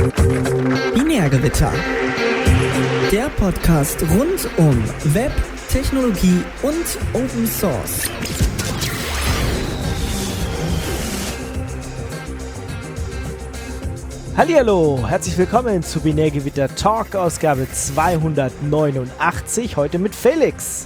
Binärgewitter. Der Podcast rund um Web, Technologie und Open Source. Hallihallo, herzlich willkommen zu Binärgewitter Talk, Ausgabe 289, heute mit Felix.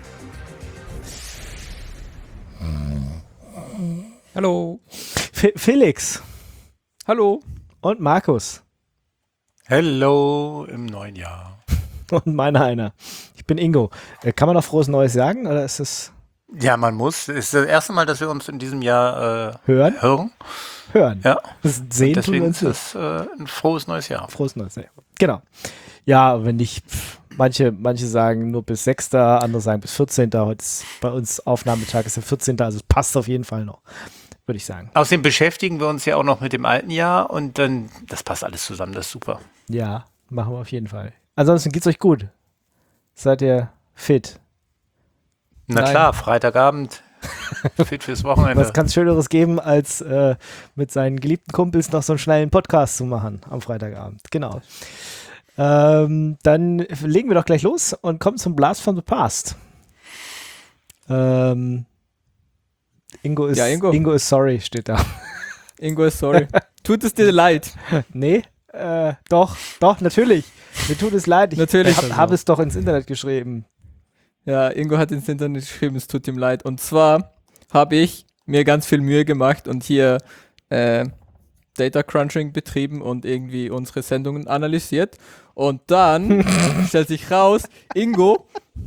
Hallo. Felix. Hallo. Und Markus. Hello im neuen Jahr. Und meiner einer. Ich bin Ingo. Kann man noch frohes Neues sagen, oder ist es... Ja, man muss. Es ist das erste Mal, dass wir uns in diesem Jahr hören. Ja. Sehen deswegen tun wir uns ist es ein frohes neues Jahr. Frohes Neues Jahr. Genau. Ja, wenn nicht, manche sagen nur bis 6., andere sagen bis 14. Heute ist bei uns Aufnahmetag ist der 14., also es passt auf jeden Fall noch, würde ich sagen. Außerdem beschäftigen wir uns ja auch noch mit dem alten Jahr und dann, das passt alles zusammen, das ist super. Ja, machen wir auf jeden Fall. Ansonsten geht's euch gut? Seid ihr fit? Na klar, Freitagabend, fit fürs Wochenende. Was kann es Schöneres geben, als mit seinen geliebten Kumpels noch so einen schnellen Podcast zu machen am Freitagabend? Genau. Dann legen wir doch gleich los und kommen zum Blast from the Past. Ingo ist sorry, steht da. Ingo ist sorry. Tut es dir leid? Nee, doch, natürlich. Mir tut es leid. Ich habe es doch ins Internet geschrieben. Ja, Ingo hat ins Internet geschrieben, es tut ihm leid. Und zwar habe ich mir ganz viel Mühe gemacht und hier Data Crunching betrieben und irgendwie unsere Sendungen analysiert. Und dann stellt sich raus, Ingo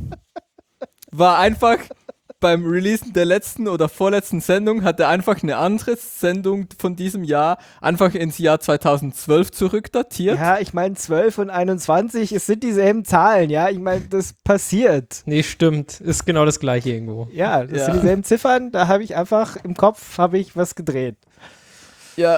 war einfach beim Releasen der letzten oder vorletzten Sendung, hat er einfach eine andere Sendung von diesem Jahr einfach ins Jahr 2012 zurückdatiert. Ja, ich meine 12 und 21, es sind dieselben Zahlen, ja, ich meine, das passiert. Nee, stimmt, ist genau das gleiche irgendwo. Ja, das sind dieselben Ziffern, da habe ich einfach im Kopf was gedreht. Ja.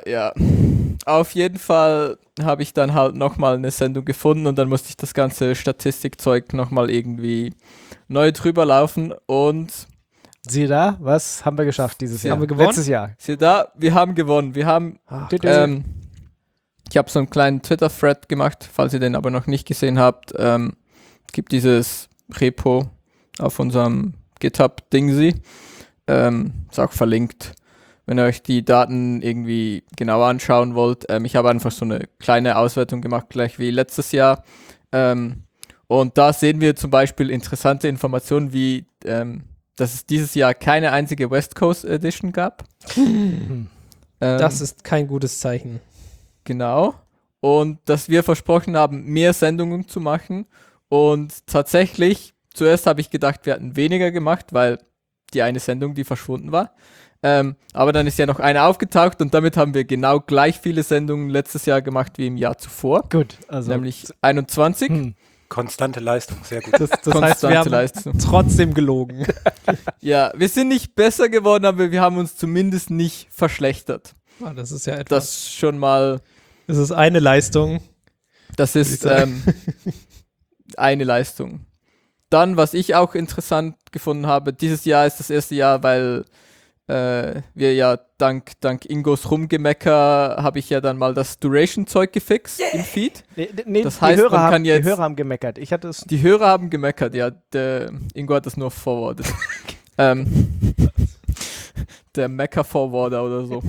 Auf jeden Fall habe ich dann halt nochmal eine Sendung gefunden und dann musste ich das ganze Statistikzeug nochmal irgendwie neu drüber laufen und siehe da, was haben wir geschafft dieses Jahr? Haben wir gewonnen? Letztes Jahr. Siehe da, wir haben gewonnen. Wir haben, ich habe so einen kleinen Twitter-Thread gemacht, falls ihr den aber noch nicht gesehen habt. Es gibt dieses Repo auf unserem GitHub-Dingsy. Ist auch verlinkt, wenn ihr euch die Daten irgendwie genauer anschauen wollt. Ich habe einfach so eine kleine Auswertung gemacht, gleich wie letztes Jahr. Und da sehen wir zum Beispiel interessante Informationen wie, dass es dieses Jahr keine einzige West Coast Edition gab. Das ist kein gutes Zeichen. Genau. Und dass wir versprochen haben, mehr Sendungen zu machen. Und tatsächlich, zuerst habe ich gedacht, wir hatten weniger gemacht, weil die eine Sendung, die verschwunden war. Aber dann ist ja noch eine aufgetaucht und damit haben wir genau gleich viele Sendungen letztes Jahr gemacht wie im Jahr zuvor. Gut, also nämlich 21. Konstante Leistung, sehr gut. Das heißt, wir haben trotzdem gelogen. Ja, wir sind nicht besser geworden, aber wir haben uns zumindest nicht verschlechtert. Das ist ja etwas. Das schon mal. Das ist eine Leistung. Das ist eine Leistung. Dann, was ich auch interessant gefunden habe, dieses Jahr ist das erste Jahr, weil wir ja dank Ingos Rumgemecker habe ich ja dann mal das Duration-Zeug gefixt im Feed. Nee, das heißt, die Hörer haben gemeckert. Die Hörer haben gemeckert, ja. Der Ingo hat das nur forwardet. Der Mecker-Forwarder oder so.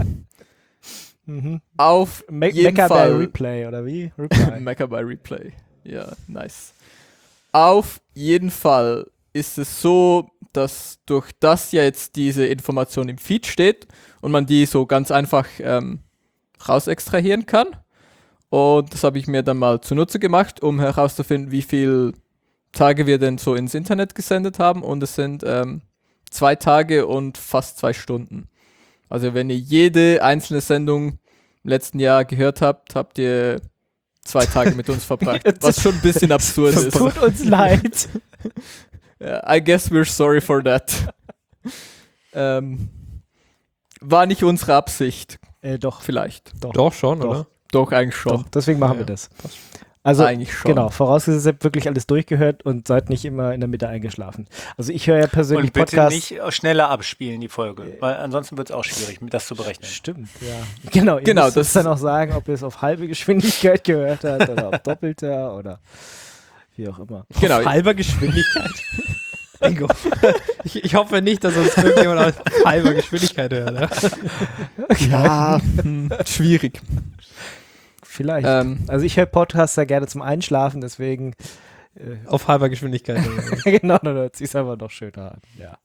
Auf jeden Mecker Fall. by Replay, oder wie? Reply. Mecker by Replay. Ja, nice. Auf jeden Fall ist es so, dass durch das ja jetzt diese Information im Feed steht und man die so ganz einfach raus extrahieren kann. Und das habe ich mir dann mal zunutze gemacht, um herauszufinden, wie viele Tage wir denn so ins Internet gesendet haben. Und es sind 2 Tage und fast 2 Stunden. Also wenn ihr jede einzelne Sendung im letzten Jahr gehört habt, habt ihr 2 Tage mit uns verbracht. Was schon ein bisschen absurd ist. Tut uns leid. I guess we're sorry for that. War nicht unsere Absicht. Doch. Vielleicht. Doch schon, oder? Doch, eigentlich schon. Doch, deswegen machen wir das. Also eigentlich schon. Genau, vorausgesetzt, ihr habt wirklich alles durchgehört und seid nicht immer in der Mitte eingeschlafen. Also ich höre ja persönlich Und bitte Podcasts. nicht schneller abspielen, die Folge, weil ansonsten wird es auch schwierig, das zu berechnen. Stimmt, ja. Genau, ihr müsst das uns dann auch sagen, ob ihr es auf halbe Geschwindigkeit gehört habt oder auf doppelter oder wie auch immer. Genau. Auf halber Geschwindigkeit. Ingo. Ich hoffe nicht, dass uns irgendjemand auf halber Geschwindigkeit hört. Ja, schwierig. Vielleicht. Also ich höre Podcasts ja gerne zum Einschlafen, deswegen Auf halber Geschwindigkeit. genau, dann hört sich aber noch schöner an. Ja.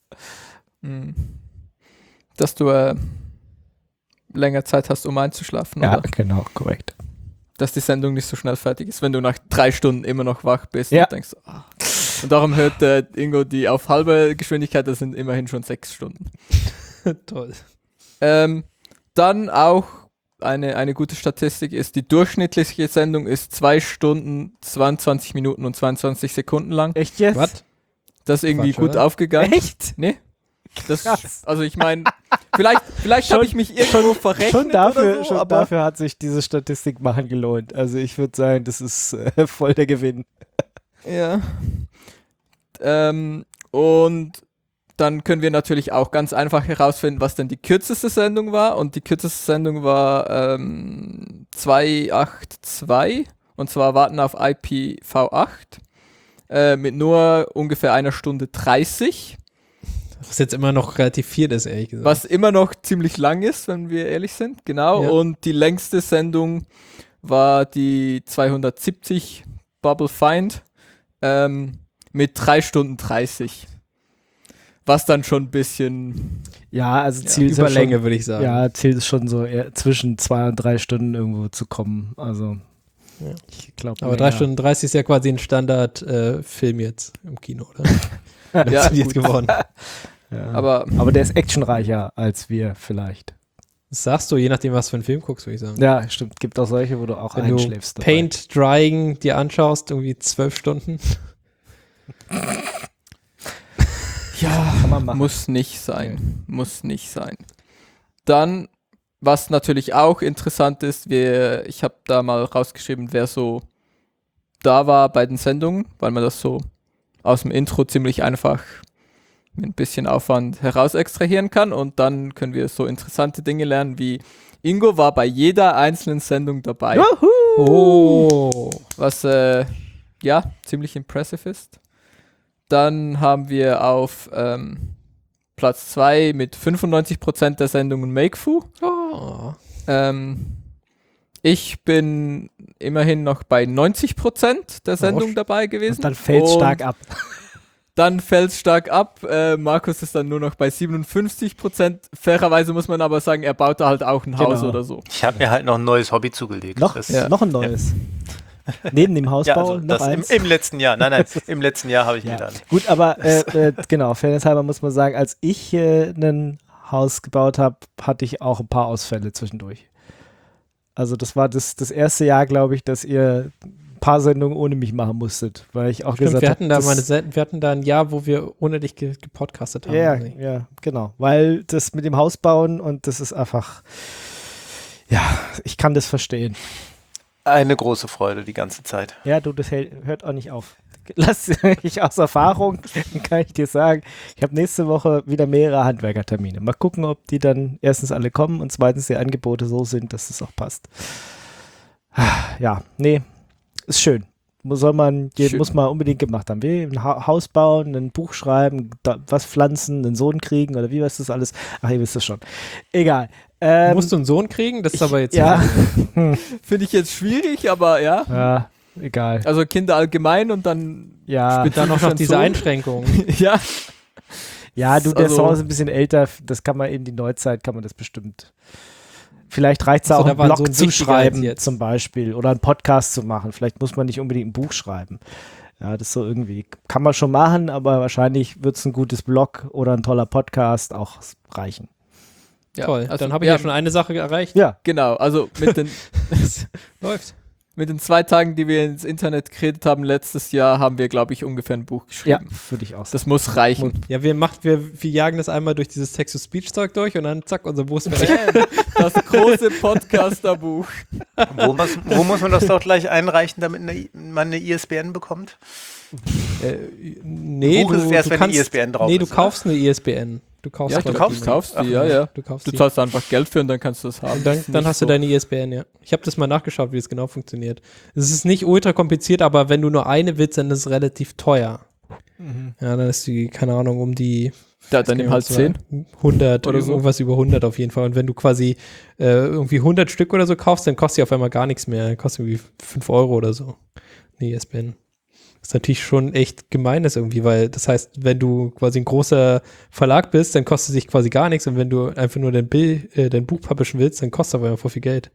Dass du länger Zeit hast, um einzuschlafen, Ja, oder? genau, korrekt. Dass die Sendung nicht so schnell fertig ist, wenn du nach 3 Stunden immer noch wach bist Ja. und denkst, Und darum hört Ingo die auf halbe Geschwindigkeit, das sind immerhin schon 6 Stunden. Toll. Dann auch eine gute Statistik ist, die durchschnittliche Sendung ist 2 Stunden, 22 Minuten und 22 Sekunden lang. Echt jetzt? Was? Das ist irgendwie Quatsch, gut oder? aufgegangen. Echt? Nee? Das, Krass. also ich meine, vielleicht habe ich mich irgendwo verrechnet Schon dafür, oder so, schon aber dafür hat sich diese Statistik machen gelohnt. Also ich würde sagen, das ist voll der Gewinn. ja. Und dann können wir natürlich auch ganz einfach herausfinden, was denn die kürzeste Sendung war. Und die kürzeste Sendung war 282. Und zwar warten auf IPv8 mit nur ungefähr 1 Stunde 30. Was jetzt immer noch relativ viel ist, ehrlich gesagt. Was immer noch ziemlich lang ist, wenn wir ehrlich sind. Genau. Ja. Und die längste Sendung war die 270 Bubble Find mit 3 Stunden 30. Was dann schon ein bisschen Ja, also Ziel ist ja Überlänge, schon, würde ich sagen. ja, Ziel ist schon so eher zwischen 2 und 3 Stunden irgendwo zu kommen. Also Ja. ich glaube. Aber 3 Stunden 30 ist ja quasi ein Standard-Film jetzt im Kino, oder? Das Ja, ist jetzt geworden. Ja. aber der ist actionreicher als wir vielleicht. Das sagst du, je nachdem, was für einen Film guckst, würde ich sagen. Ja, stimmt. Gibt auch solche, wo du auch Wenn du einschläfst. dabei. Paint Drying dir anschaust, irgendwie 12 Stunden. Ja, kann man machen. muss nicht sein. Muss nicht sein. Dann, was natürlich auch interessant ist, ich habe da mal rausgeschrieben, wer so da war bei den Sendungen, weil man das so aus dem Intro ziemlich einfach mit ein bisschen Aufwand heraus extrahieren kann, und dann können wir so interessante Dinge lernen, wie Ingo war bei jeder einzelnen Sendung dabei, Oh. was ja ziemlich impressive ist. Dann haben wir auf Platz 2 mit 95% der Sendungen Makefu. Oh. Ich bin immerhin noch bei 90% der Sendung dabei gewesen. Und dann fällt es stark ab. Dann fällt es stark ab. Markus ist dann nur noch bei 57%. Fairerweise muss man aber sagen, er baut da halt auch ein Haus Genau. oder so. Ich habe mir halt noch ein neues Hobby zugelegt. Noch, Das- Ja. noch ein neues. Neben dem Hausbau Ja, also noch das eins. im letzten Jahr. Nein, im letzten Jahr habe ich mir Ja. dann. Gut, aber genau, fairnesshalber muss man sagen, als ich ein Haus gebaut habe, hatte ich auch ein paar Ausfälle zwischendurch. Also das war das erste Jahr, glaube ich, dass ihr ein paar Sendungen ohne mich machen musstet, weil ich auch Stimmt, gesagt wir habe, hatten da ein Jahr, wo wir ohne dich gepodcastet haben. ja, oder nicht? ja, genau, weil das mit dem Haus bauen und das ist einfach, ja, ich kann das verstehen. Eine große Freude die ganze Zeit. Ja, du, das hört auch nicht auf. Lass ich aus Erfahrung, kann ich dir sagen, ich habe nächste Woche wieder mehrere Handwerkertermine. Mal gucken, ob die dann erstens alle kommen und zweitens die Angebote so sind, dass es auch passt. Ja, nee, ist schön. Muss man unbedingt gemacht haben. Ein Haus bauen, ein Buch schreiben, was pflanzen, einen Sohn kriegen oder wie weißt du das alles? Ach, ihr wisst es schon. Egal. Musst du einen Sohn kriegen? Das ist aber jetzt ja, Finde ich jetzt schwierig, aber ja. ja, egal. Also Kinder allgemein und dann Ja, spezifisch dann auch noch ein diese Sohn. Einschränkungen. Ja, ja, du, der also- Song ist ein bisschen älter, das kann man in die Neuzeit, kann man das bestimmt. Vielleicht reicht es Achso, auch, da einen war Blog so ein zu wichtiger als schreiben jetzt. zum Beispiel oder einen Podcast zu machen. Vielleicht muss man nicht unbedingt ein Buch schreiben. Ja, das ist so irgendwie, kann man schon machen, aber wahrscheinlich wird es ein gutes Blog oder ein toller Podcast auch reichen. ja. Toll, Also, dann habe ich ja schon eine Sache erreicht. Ja, Genau, also mit den Läuft. mit den 2 Tagen, die wir ins Internet geredet haben letztes Jahr, haben wir, glaube ich, ungefähr ein Buch Ja, geschrieben. würde ich auch sagen. Das muss reichen. Ja, wir jagen das einmal durch dieses Text-to-Speech-Zeug durch und dann zack, unser Buch ist fertig. Das große Podcaster-Buch. Wo muss man das doch gleich einreichen, damit man eine ISBN bekommt? Nee, Buch ist erst, wenn eine ISBN drauf du ist, kaufst eine ISBN. Du kaufst Ja, du kaufst die, ja. Du kaufst Du die. zahlst einfach Geld für und dann kannst du das haben. Und Das ist dann nicht hast du so. deine ISBN, ja. Ich habe das mal nachgeschaut, wie es genau funktioniert. Es ist nicht ultra kompliziert, aber wenn du nur eine willst, dann ist es relativ teuer. Ja, dann ist die, keine Ahnung, um die Ja, dann nimm halt 10. 100 Oder oder so. irgendwas über 100 auf jeden Fall. Und wenn du quasi irgendwie 100 Stück oder so kaufst, dann kostet die auf einmal gar nichts mehr. Dann kostet irgendwie 5 Euro oder so. Nee, ISBN. Das ist natürlich schon echt gemein ist irgendwie, weil das heißt, wenn du quasi ein großer Verlag bist, dann kostet es sich quasi gar nichts und wenn du einfach nur dein Buch publishen willst, dann kostet es aber voll viel Geld.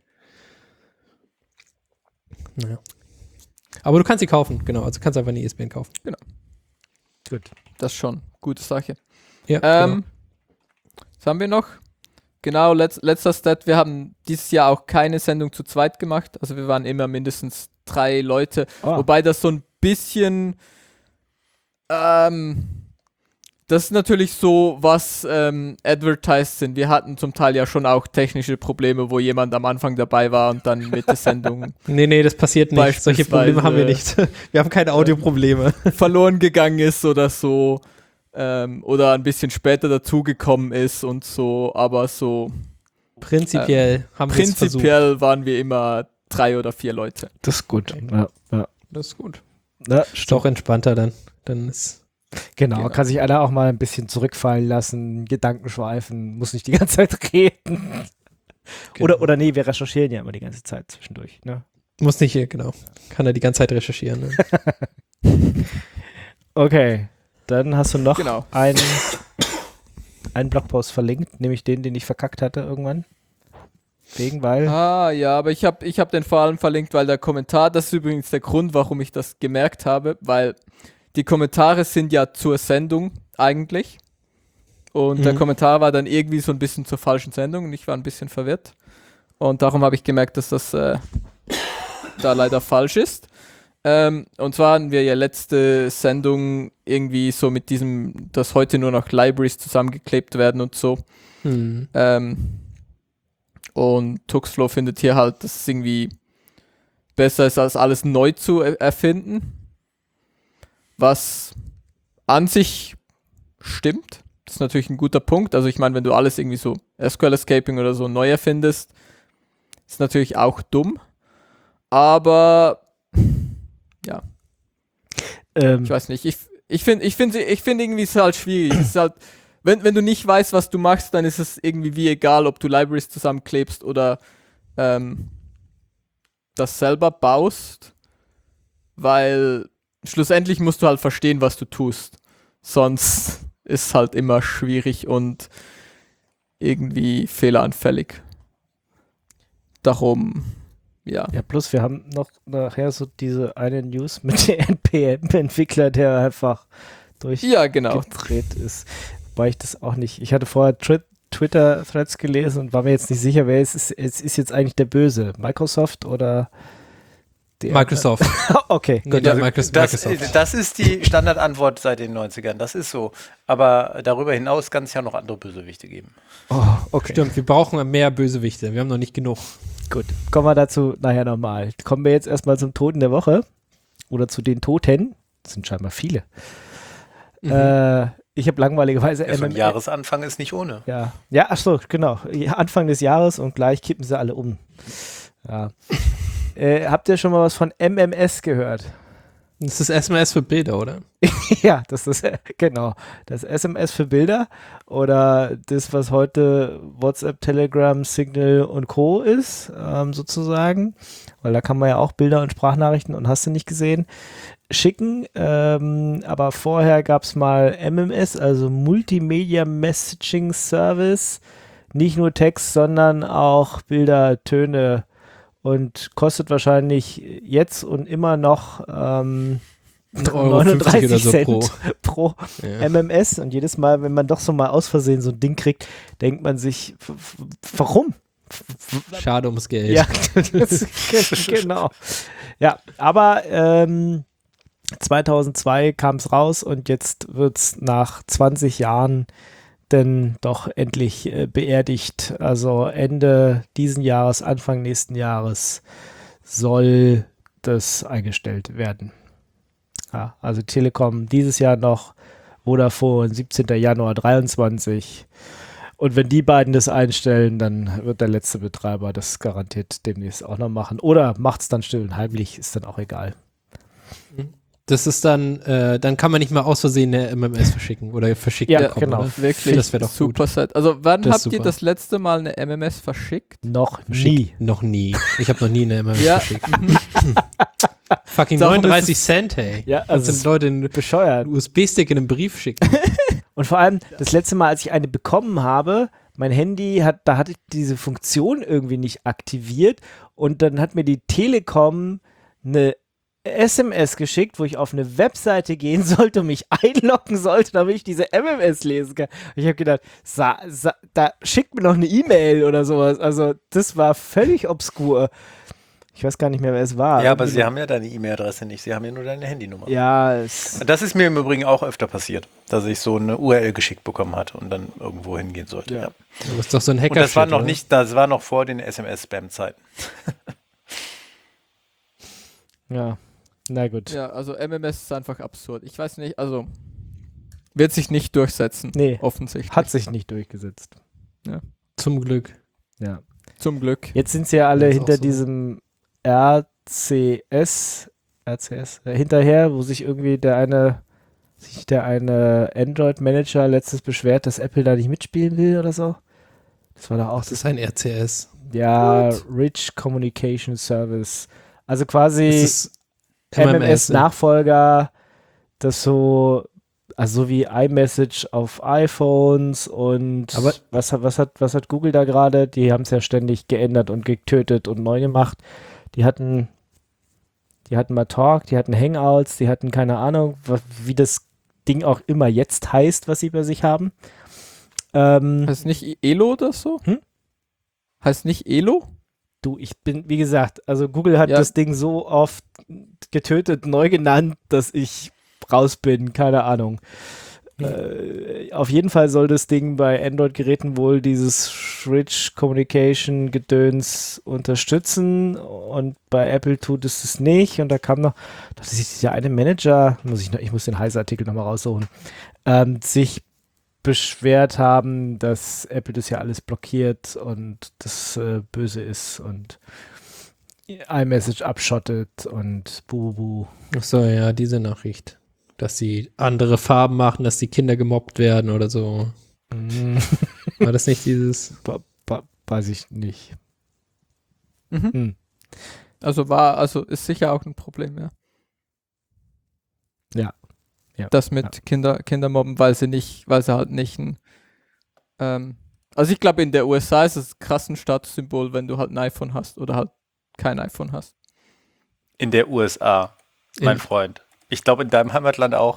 Naja. Aber du kannst sie kaufen, genau. Also du kannst einfach eine ISBN kaufen. Gut. Das ist schon gute Sache. Ja, Was haben wir noch? Genau, letzter Stat. Wir haben dieses Jahr auch keine Sendung zu zweit gemacht. Also wir waren immer mindestens 3 Leute. Ah. Wobei das so ein bisschen das ist natürlich so, was advertised sind. Wir hatten zum Teil ja schon auch technische Probleme, wo jemand am Anfang dabei war und dann mit der Sendung Nee, das passiert nicht. Solche Probleme haben wir nicht. Wir haben keine Audioprobleme. verloren gegangen ist oder so. Oder ein bisschen später dazugekommen ist und so. Aber so Prinzipiell haben wir es versucht. prinzipiell waren wir immer 3 oder 4 Leute. Das ist gut. Ja. Das ist gut. Ja, Ist doch entspannter dann. Dann ist genau, kann sich einer auch mal ein bisschen zurückfallen lassen, Gedanken schweifen, muss nicht die ganze Zeit reden. Oder nee, wir recherchieren ja immer die ganze Zeit zwischendurch. Ne? muss nicht, genau. Kann er die ganze Zeit recherchieren. Ne? Okay, dann hast du noch Genau. einen Blogpost verlinkt, nämlich den ich verkackt hatte irgendwann. Weil Ah, ja, aber ich hab den vor allem verlinkt, weil der Kommentar, das ist übrigens der Grund, warum ich das gemerkt habe, weil die Kommentare sind ja zur Sendung eigentlich. Und der Kommentar war dann irgendwie so ein bisschen zur falschen Sendung und ich war ein bisschen verwirrt. Und darum habe ich gemerkt, dass das da leider falsch ist. Und zwar hatten wir ja letzte Sendung irgendwie so mit diesem, dass heute nur noch Libraries zusammengeklebt werden und so. Und Tuxflow findet hier halt, dass es irgendwie besser ist, als alles neu zu erfinden. Was an sich stimmt. Das ist natürlich ein guter Punkt. Also ich meine, wenn du alles irgendwie so SQL-Escaping oder so neu erfindest, ist natürlich auch dumm. Aber ja, ich weiß nicht. Ich finde irgendwie ist es halt schwierig. Es ist halt, wenn du nicht weißt, was du machst, dann ist es irgendwie wie egal, ob du Libraries zusammenklebst oder das selber baust, weil schlussendlich musst du halt verstehen, was du tust. Sonst ist es halt immer schwierig und irgendwie fehleranfällig. Darum, ja. Ja, plus wir haben noch nachher so diese eine News mit dem NPM-Entwickler, der einfach Ja, genau. durchgedreht ist. Wobei ich das auch nicht, ich hatte vorher Twitter-Threads gelesen und war mir jetzt nicht sicher, wer es ist jetzt eigentlich der Böse, Microsoft oder die Microsoft. Okay, Nee, gut. der Also, Microsoft. Das ist die Standardantwort seit den 90ern, das ist so. Aber darüber hinaus kann es ja noch andere Bösewichte geben. okay. Stimmt, wir brauchen mehr Bösewichte. Wir haben noch nicht genug. Gut, kommen wir dazu nachher nochmal. Kommen wir jetzt erstmal zum Toten der Woche oder zu den Toten. Das sind scheinbar viele. Ich habe langweiligerweise So ein Jahresanfang ist nicht ohne. Ja, ach so, genau. Ja, Anfang des Jahres und gleich kippen sie alle um. Ja. Habt ihr schon mal was von MMS gehört? Das ist SMS für Bilder, oder? Ja, das ist genau. Das SMS für Bilder oder das, was heute WhatsApp, Telegram, Signal und Co. ist, sozusagen. Weil da kann man ja auch Bilder und Sprachnachrichten und hast du nicht gesehen, schicken. Aber vorher gab es mal MMS, also Multimedia Messaging Service. Nicht nur Text, sondern auch Bilder, Töne. Und kostet wahrscheinlich jetzt und immer noch 39 oder so Cent pro Ja. MMS. Und jedes Mal, wenn man doch so mal aus Versehen so ein Ding kriegt, denkt man sich, warum? Schade ums Geld. Ja, genau. Ja, aber 2002 kam es raus und jetzt wird es nach 20 Jahren denn doch endlich beerdigt. Also Ende diesen Jahres, Anfang nächsten Jahres soll das eingestellt werden. Ja, also Telekom dieses Jahr noch, Vodafone 17. Januar 23. Und wenn die beiden das einstellen, dann wird der letzte Betreiber das garantiert demnächst auch noch machen. Oder macht es dann still und heimlich, ist dann auch egal. Das ist dann kann man nicht mal aus Versehen eine MMS verschicken oder verschickt Ja, bekommen, genau. oder? Wirklich Das wäre doch super set. Also wann Das ist habt ihr super. das letzte Mal eine MMS verschickt? Noch Verschickt. nie. Noch nie. Ich habe noch nie eine MMS Ja. verschickt. Fucking Darum ist 39 Cent, hey. Ja, Das also sind Leute einen bescheuert. USB-Stick in einem Brief schicken. Und vor allem, das letzte Mal, als ich eine bekommen habe, mein Handy da hatte ich diese Funktion irgendwie nicht aktiviert und dann hat mir die Telekom eine SMS geschickt, wo ich auf eine Webseite gehen sollte und mich einloggen sollte, damit ich diese MMS lesen kann. Und ich habe gedacht, da schickt mir noch eine E-Mail oder sowas. Also das war völlig obskur. Ich weiß gar nicht mehr, wer es war. Ja, aber sie haben ja deine E-Mail-Adresse nicht, sie haben ja nur deine Handynummer. Ja, Das ist mir im Übrigen auch öfter passiert, dass ich so eine URL geschickt bekommen hatte und dann irgendwo hingehen sollte. Ja. Ja. Du bist doch so ein Hacker. Und das war noch nicht, das war noch vor den SMS-Spam-Zeiten. ja. Na gut. Ja, also MMS ist einfach absurd. Ich weiß nicht, also wird sich nicht durchsetzen. Nee, Offensichtlich. hat sich nicht durchgesetzt. Zum Glück. Ja. Zum Glück. Jetzt sind sie ja alle Das ist hinter auch so. diesem RCS hinterher, wo sich irgendwie der eine Android-Manager letztens beschwert, dass Apple da nicht mitspielen will oder so. Das war doch auch Das ist ein RCS. ja, Rich Communication Service. Also quasi Das ist MMS, ne? MMS-Nachfolger, das so, also so wie iMessage auf iPhones und Aber- was hat Google da gerade? Die haben es ja ständig geändert und getötet und neu gemacht. Die hatten mal Talk, die hatten Hangouts, die hatten keine Ahnung, wie das Ding auch immer jetzt heißt, was sie bei sich haben. Heißt nicht Elo oder so? Hm? Heißt nicht Elo? Du, ich bin, wie gesagt, also Google hat Ja. das Ding so oft getötet, neu genannt, dass ich raus bin, keine Ahnung. Auf jeden Fall soll das Ding bei Android-Geräten wohl dieses Rich Communication Gedöns unterstützen und bei Apple tut es das nicht und da kam noch, dass sich dieser eine Manager, ich muss den Heise-Artikel nochmal raussuchen, sich beschwert haben, dass Apple das ja alles blockiert und das böse ist und iMessage abschottet und buh. Ach so, ja, diese Nachricht. Dass sie andere Farben machen, dass die Kinder gemobbt werden oder so. War das nicht dieses? Weiß ich nicht. Mhm. Hm. Also ist sicher auch ein Problem, ja. Ja. Das mit Kindermobben, weil sie halt nicht also ich glaube in der USA ist es krass ein Statussymbol, wenn du halt ein iPhone hast oder halt kein iPhone hast. In der USA, mein Freund. Ich glaube, in deinem Heimatland auch.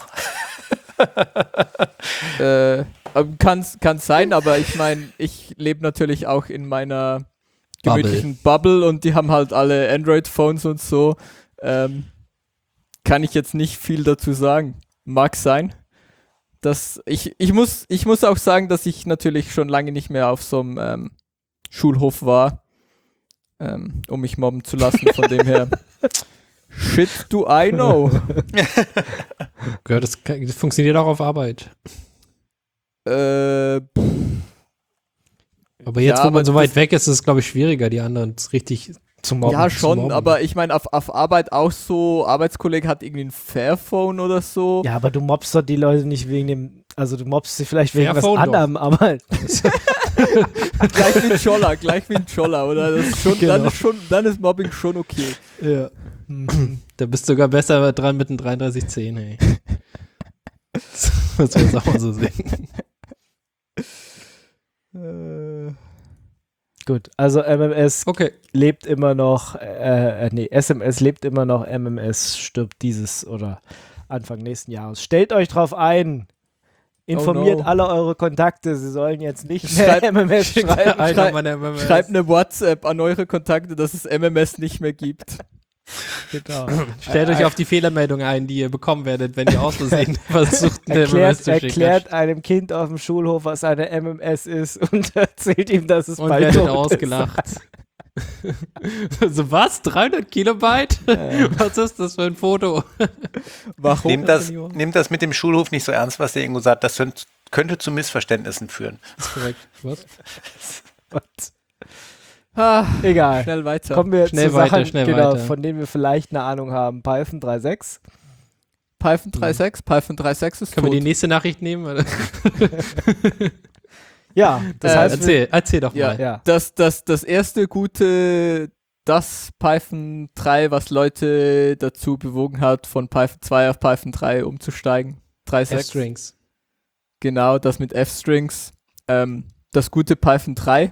Kann sein, aber ich meine, ich lebe natürlich auch in meiner gemütlichen Bubble und die haben halt alle Android-Phones und so. Kann ich jetzt nicht viel dazu sagen. Mag sein. Ich muss auch sagen, dass ich natürlich schon lange nicht mehr auf so einem Schulhof war, um mich mobben zu lassen. Von dem her, shit do I know. Ja, das funktioniert auch auf Arbeit. Äh, Aber jetzt, Ja, wo man aber so weit das- weg ist, ist es, glaube ich, schwieriger, die anderen richtig zu mobben. Ja, zu schon, mobben. aber ich meine, auf Arbeit auch so, Arbeitskollege hat irgendwie ein Fairphone oder so. Ja, aber du mobst doch die Leute nicht wegen dem, also du mobst sie vielleicht wegen was Fairphone doch. anderem, aber Gleich wie ein Scholler, oder? Das ist schon, Genau. dann ist Mobbing schon okay. ja. Da bist du sogar besser dran mit einem 3310, ey. Das muss man jetzt auch mal so sehen. Gut, also MMS Okay. lebt immer noch, SMS lebt immer noch, MMS stirbt dieses oder Anfang nächsten Jahres. Stellt euch drauf ein, Informiert Oh no. alle eure Kontakte, sie sollen jetzt nicht Schreibt- mehr MMS schreiben. Einer meiner MMS. Schreibt eine WhatsApp an eure Kontakte, dass es MMS nicht mehr gibt. Genau. Stellt euch auf die Fehlermeldung ein, die ihr bekommen werdet, wenn ihr aus Versehen versucht, eine MMS zu schicken. Erklärt einem Kind auf dem Schulhof, was eine MMS ist und erzählt ihm, dass es Und bald werdet tot ausgelacht. So was? 300 Kilobyte? Was ist das für ein Foto? Warum? Nehmt das mit dem Schulhof nicht so ernst, was der Ingo sagt. Das könnte zu Missverständnissen führen. Das ist korrekt. Was? ist. Ah, Egal. schnell weiter. Kommen wir Schnell zu weiter, Sachen, schnell genau, weiter. von denen wir vielleicht eine Ahnung haben. Python 3.6. Python 3.6. Python 3.6 ist Können wir die tot. nächste Nachricht nehmen? Oder? Ja, das heißt, Erzähl doch Ja. mal. ja. Das erste gute, das Python 3, was Leute dazu bewogen hat, von Python 2 auf Python 3 umzusteigen. 3.6. F-Strings. Genau, das mit F-Strings. Das gute Python 3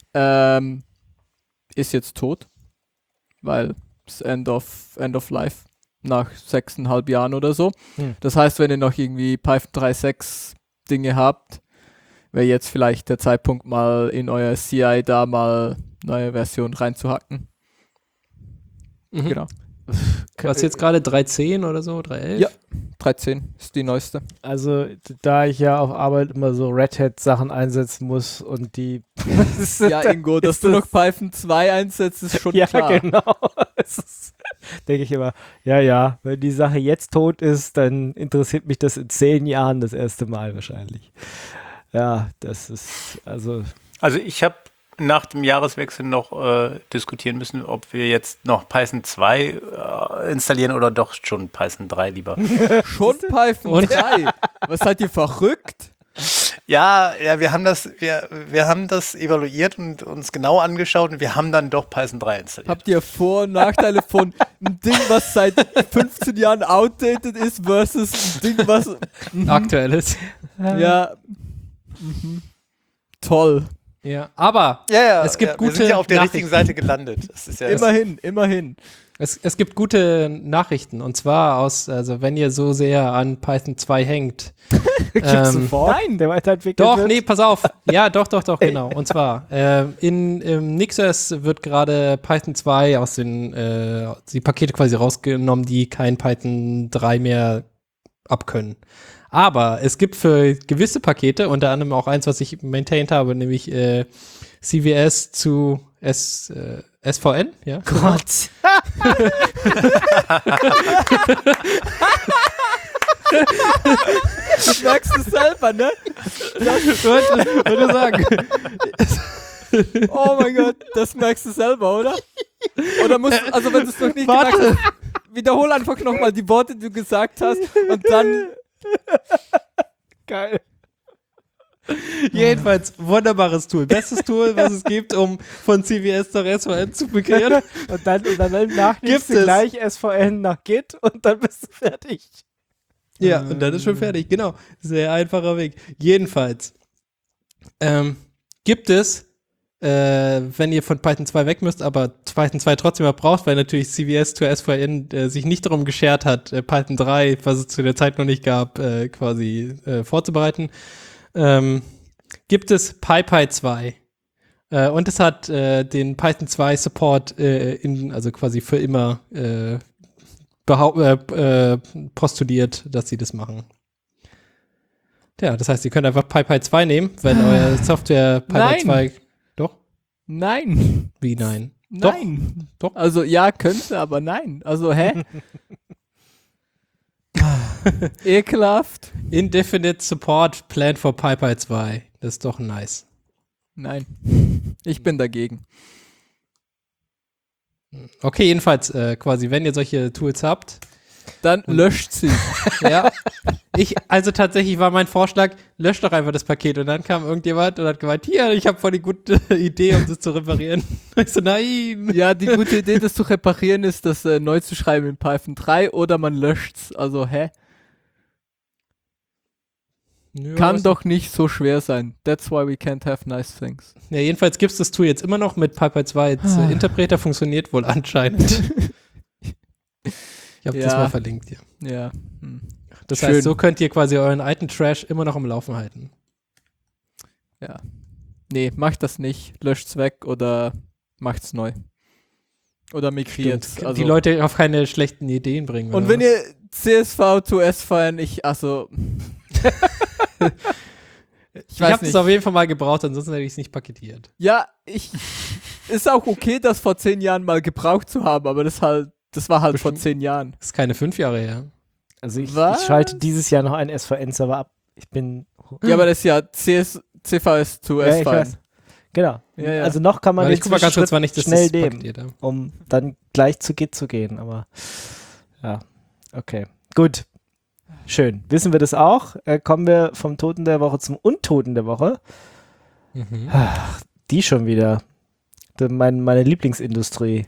ist jetzt tot, weil es End of Life nach 6,5 Jahren oder so. Das heißt, wenn ihr noch irgendwie Python 3.6 Dinge habt, wäre jetzt vielleicht der Zeitpunkt, mal in euer CI da mal neue Version reinzuhacken. Mhm. Genau. Was jetzt gerade 3.10 oder so? 3.11? Ja. 3.10 ist die neueste. Also, da ich ja auf Arbeit immer so Red Hat Sachen einsetzen muss und die. Ja, Ingo, dass ist du das- noch Python 2 einsetzt, ist schon ja, klar. genau. Denke ich immer, ja, wenn die Sache jetzt tot ist, dann interessiert mich das in 10 Jahren das erste Mal wahrscheinlich. Ja, das ist, also, Also ich habe nach dem Jahreswechsel noch diskutieren müssen, ob wir jetzt noch Python 2 installieren oder doch schon Python 3 lieber. Schon Python Und? 3? Was seid ihr verrückt? Ja, wir haben das evaluiert und uns genau angeschaut und wir haben dann doch Python 3 installiert. Habt ihr Vor- und Nachteile von einem Ding, was seit 15 Jahren outdated ist, versus ein Ding, was... Aktuelles. Ja. Toll. Ja, aber Ja, es gibt wir gute sind ja auf der Nachrichten. richtigen Seite gelandet. Das ist ja Immerhin. es gibt gute Nachrichten. Und zwar also wenn ihr so sehr an Python 2 hängt. sofort? Nein, der weiterentwickelt Doch, wird. nee, pass auf. Ja, doch, genau. Und zwar, in Nixos wird gerade Python 2 aus die Pakete quasi rausgenommen, die kein Python 3 mehr abkönnen. Aber es gibt für gewisse Pakete, unter anderem auch eins, was ich maintained habe, nämlich CVS zu SVN, ja? Gott. Das merkst du selber, ne? Würde sagen. Oh mein Gott, das merkst du selber, oder? Oder musst also wenn du es noch nicht Warte. gemerkt hast, wiederhol einfach nochmal die Worte, die du gesagt hast und dann... Geil. Jedenfalls, wunderbares Tool. Bestes Tool, was es gibt, um von CVS nach SVN zu migrieren. Und dann nachnimmst Gibt du es. gleich SVN nach Git und dann bist du fertig. Ja, und dann ist schon fertig. Genau. Sehr einfacher Weg. Jedenfalls gibt es, wenn ihr von Python 2 weg müsst, aber Python 2 trotzdem mal braucht, weil natürlich CVS to SVN sich nicht darum geschert hat, Python 3, was es zu der Zeit noch nicht gab, quasi vorzubereiten, gibt es PyPy 2. Und es hat den Python 2 Support also quasi für immer postuliert, dass sie das machen. Ja, das heißt, ihr könnt einfach PyPy 2 nehmen, wenn eure Software PyPy Nein. 2... Doch? Nein. Wie nein? Nein. Doch. Also ja, könnte, aber nein. Also hä? Ekelhaft. Indefinite Support Plan for PyPy 2. Das ist doch nice. Nein. Ich bin dagegen. Okay, jedenfalls quasi, wenn ihr solche Tools habt, Dann löscht sie. ja, also tatsächlich war mein Vorschlag, löscht doch einfach das Paket und dann kam irgendjemand und hat gemeint, hier, ich habe voll die gute Idee, um das zu reparieren. Ich so, nein. Ja, die gute Idee, das zu reparieren, ist, das neu zu schreiben in Python 3 oder man löscht's. Also hä? Ja, Kann was- doch nicht so schwer sein. That's why we can't have nice things. Ja, jedenfalls gibt es das Tool jetzt immer noch mit PyPy 2. Jetzt, Interpreter funktioniert wohl anscheinend. Ich habe das Ja. mal verlinkt, ja. Ja. Das Schön. heißt, so könnt ihr quasi euren alten Trash immer noch am Laufen halten. Ja. Nee, macht das nicht. Löscht's weg oder macht's neu. Oder migriert. Stimmt. Also. Die Leute auf keine schlechten Ideen bringen. Und oder wenn was? ihr CSV to S feiern, ich Ich weiß habe nicht. das auf jeden Fall mal gebraucht, ansonsten hätte ich es nicht paketiert. Ja, ist auch okay, das vor 10 Jahren mal gebraucht zu haben, aber das war halt vor 10 Jahren. Das ist keine 5 Jahre her. Also ich Was? schalte dieses Jahr noch einen SVN-Server ab. Ich bin... Ja, aber das ist ja CVS to Ja, S ich feiern. weiß. Genau. Ja, ja. Also noch kann man Warte, ich guck mal ganz kurz, wann ich das schnell das nehmen, paketiert habe. um dann gleich zu Git zu gehen. Aber ja, okay. Gut. Schön. Wissen wir das auch? Kommen wir vom Toten der Woche zum Untoten der Woche. Mhm. Die schon wieder. Meine Lieblingsindustrie.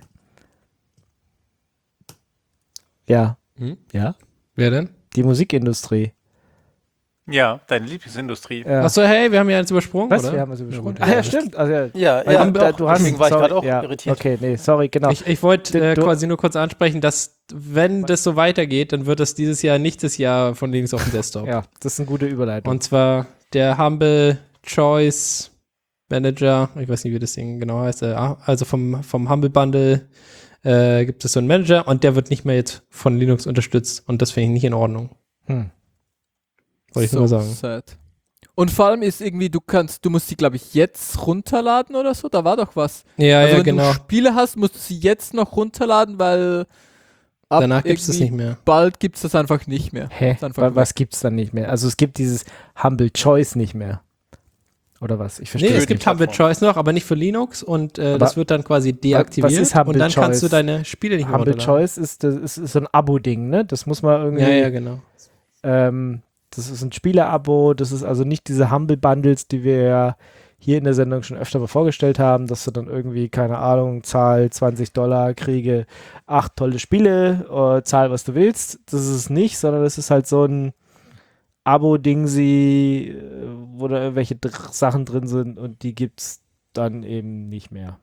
Ja. Hm? Ja. Wer denn? Die Musikindustrie. Ja, deine Lieblingsindustrie. Ja. Achso, hey, wir haben ja eins übersprungen, Was? oder? Wir haben es übersprungen. gut, Ah ja, ja. stimmt. Also, ja. Ja, Weil ja, du hast, deswegen war ich sorry, gerade auch ja, irritiert. Okay, nee, sorry, genau. Ich wollte Du- quasi nur kurz ansprechen, dass, wenn das so weitergeht, dann wird das dieses Jahr nicht das Jahr von Linux auf dem Desktop. Ja, das ist eine gute Überleitung. Und zwar der Humble Choice Manager, ich weiß nicht, wie das Ding genau heißt, also vom Humble Bundle gibt es so einen Manager und der wird nicht mehr jetzt von Linux unterstützt und das finde ich nicht in Ordnung. Wollte ich nur sagen. Sad. Und vor allem ist irgendwie, du musst die, glaube ich, jetzt runterladen oder so. Da war doch was. Ja, Also ja, wenn genau. du Spiele hast, musst du sie jetzt noch runterladen, weil Danach gibt es das irgendwie nicht mehr. bald gibt es das einfach nicht mehr. Hä? Ist einfach Was gibt's dann nicht mehr? Also es gibt dieses Humble Choice nicht mehr. Oder was? Ich verstehe Nee, es das gibt nicht. Humble Choice noch, aber nicht für Linux und das wird dann quasi deaktiviert was ist Humble und dann kannst du Choice? deine Spiele nicht mehr Humble runterladen. Choice ist so ein Abo-Ding, ne? Das muss man irgendwie. Ja, ja, genau. Das ist ein Spiele-Abo, das ist also nicht diese Humble Bundles, die wir ja hier in der Sendung schon öfter mal vorgestellt haben, dass du dann irgendwie, keine Ahnung, zahl $20, kriege 8 tolle Spiele, zahl was du willst. Das ist es nicht, sondern das ist halt so ein Abo-Dingsi, wo da irgendwelche Sachen drin sind und die gibt's dann eben nicht mehr.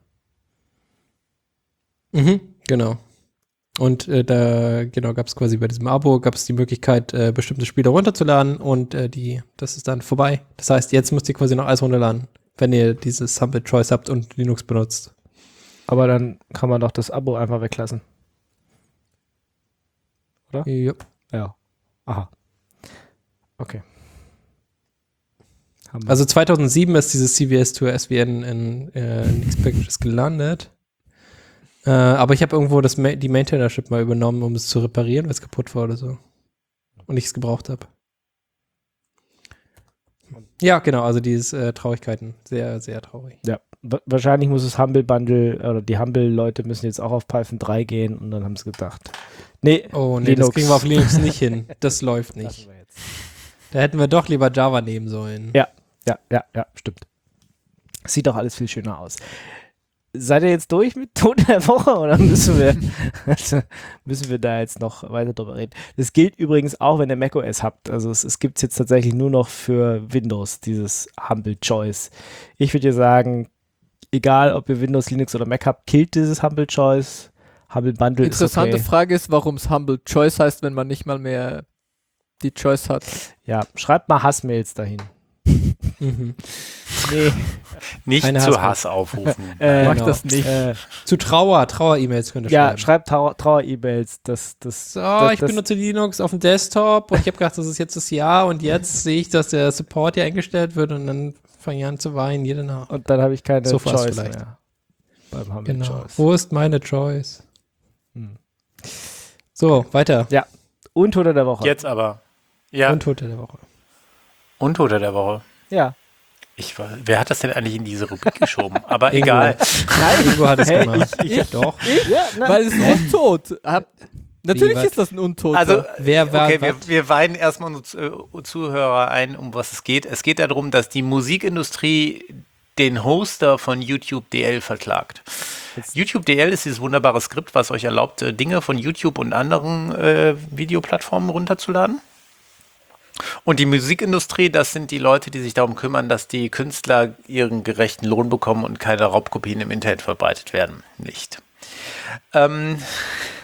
Mhm, genau. Und da gab es quasi bei diesem Abo gab es die Möglichkeit, bestimmte Spiele runterzuladen und das ist dann vorbei. Das heißt, jetzt müsst ihr quasi noch alles runterladen, wenn ihr dieses Humble Choice habt und Linux benutzt. Aber dann kann man doch das Abo einfach weglassen. Ja. Ja. Aha. Okay. Haben wir. Also 2007 ist dieses CVS to SVN in X-Packages gelandet. Aber ich habe irgendwo die Maintainership mal übernommen, um es zu reparieren, weil es kaputt war oder so. Und ich es gebraucht habe. Ja, genau, also diese Traurigkeiten. Sehr, sehr traurig. Ja, wahrscheinlich muss das Humble Bundle oder die Humble-Leute müssen jetzt auch auf Python 3 gehen und dann haben sie gedacht, nee, Oh nee, Linux. das kriegen wir auf Linux nicht hin. Das läuft lassen nicht. wir jetzt. Da hätten wir doch lieber Java nehmen sollen. Ja. Ja, stimmt. Sieht doch alles viel schöner aus. Seid ihr jetzt durch mit Tod der Woche oder müssen wir da jetzt noch weiter drüber reden? Das gilt übrigens auch, wenn ihr macOS habt. Also es gibt es jetzt tatsächlich nur noch für Windows, dieses Humble Choice. Ich würde dir sagen, egal ob ihr Windows, Linux oder Mac habt, killt dieses Humble Choice. Humble Bundle Interessante ist okay. Frage ist, warum es Humble Choice heißt, wenn man nicht mal mehr die Choice hat. Ja, schreibt mal Hassmails dahin. Mhm. Nee. Nicht Keine zu Hassmail. Hass aufrufen. Mach Genau. das nicht. Zu Trauer-E-Mails könnt ihr Ja, schreiben. schreibt Trauer-E-Mails. Ich benutze Linux auf dem Desktop und ich habe gedacht, das ist jetzt das Jahr und jetzt sehe ich, dass der Support hier eingestellt wird und dann fange ich an zu weinen, jede Nacht. Und dann habe ich keine So fast Choice vielleicht. mehr. Beim Humble Genau. Choice. Wo ist meine Choice? Hm. So, weiter. Untote der Woche. Jetzt aber. Ja, Untote der Woche. Untote der Woche. Ja. Wer hat das denn eigentlich in diese Rubrik geschoben? Aber egal. Ingo hat es Hey, gemacht. Doch. Ja, nein. Weil es ein Untot. Natürlich was? ist das ein Untot. Also, Wer war okay, was? wir weinen erstmal unsere Zuhörer ein, um was es geht. Es geht darum, dass die Musikindustrie den Hoster von YouTube DL verklagt. YouTube DL ist dieses wunderbare Skript, was euch erlaubt, Dinge von YouTube und anderen Videoplattformen runterzuladen. Und die Musikindustrie, das sind die Leute, die sich darum kümmern, dass die Künstler ihren gerechten Lohn bekommen und keine Raubkopien im Internet verbreitet werden. Nicht.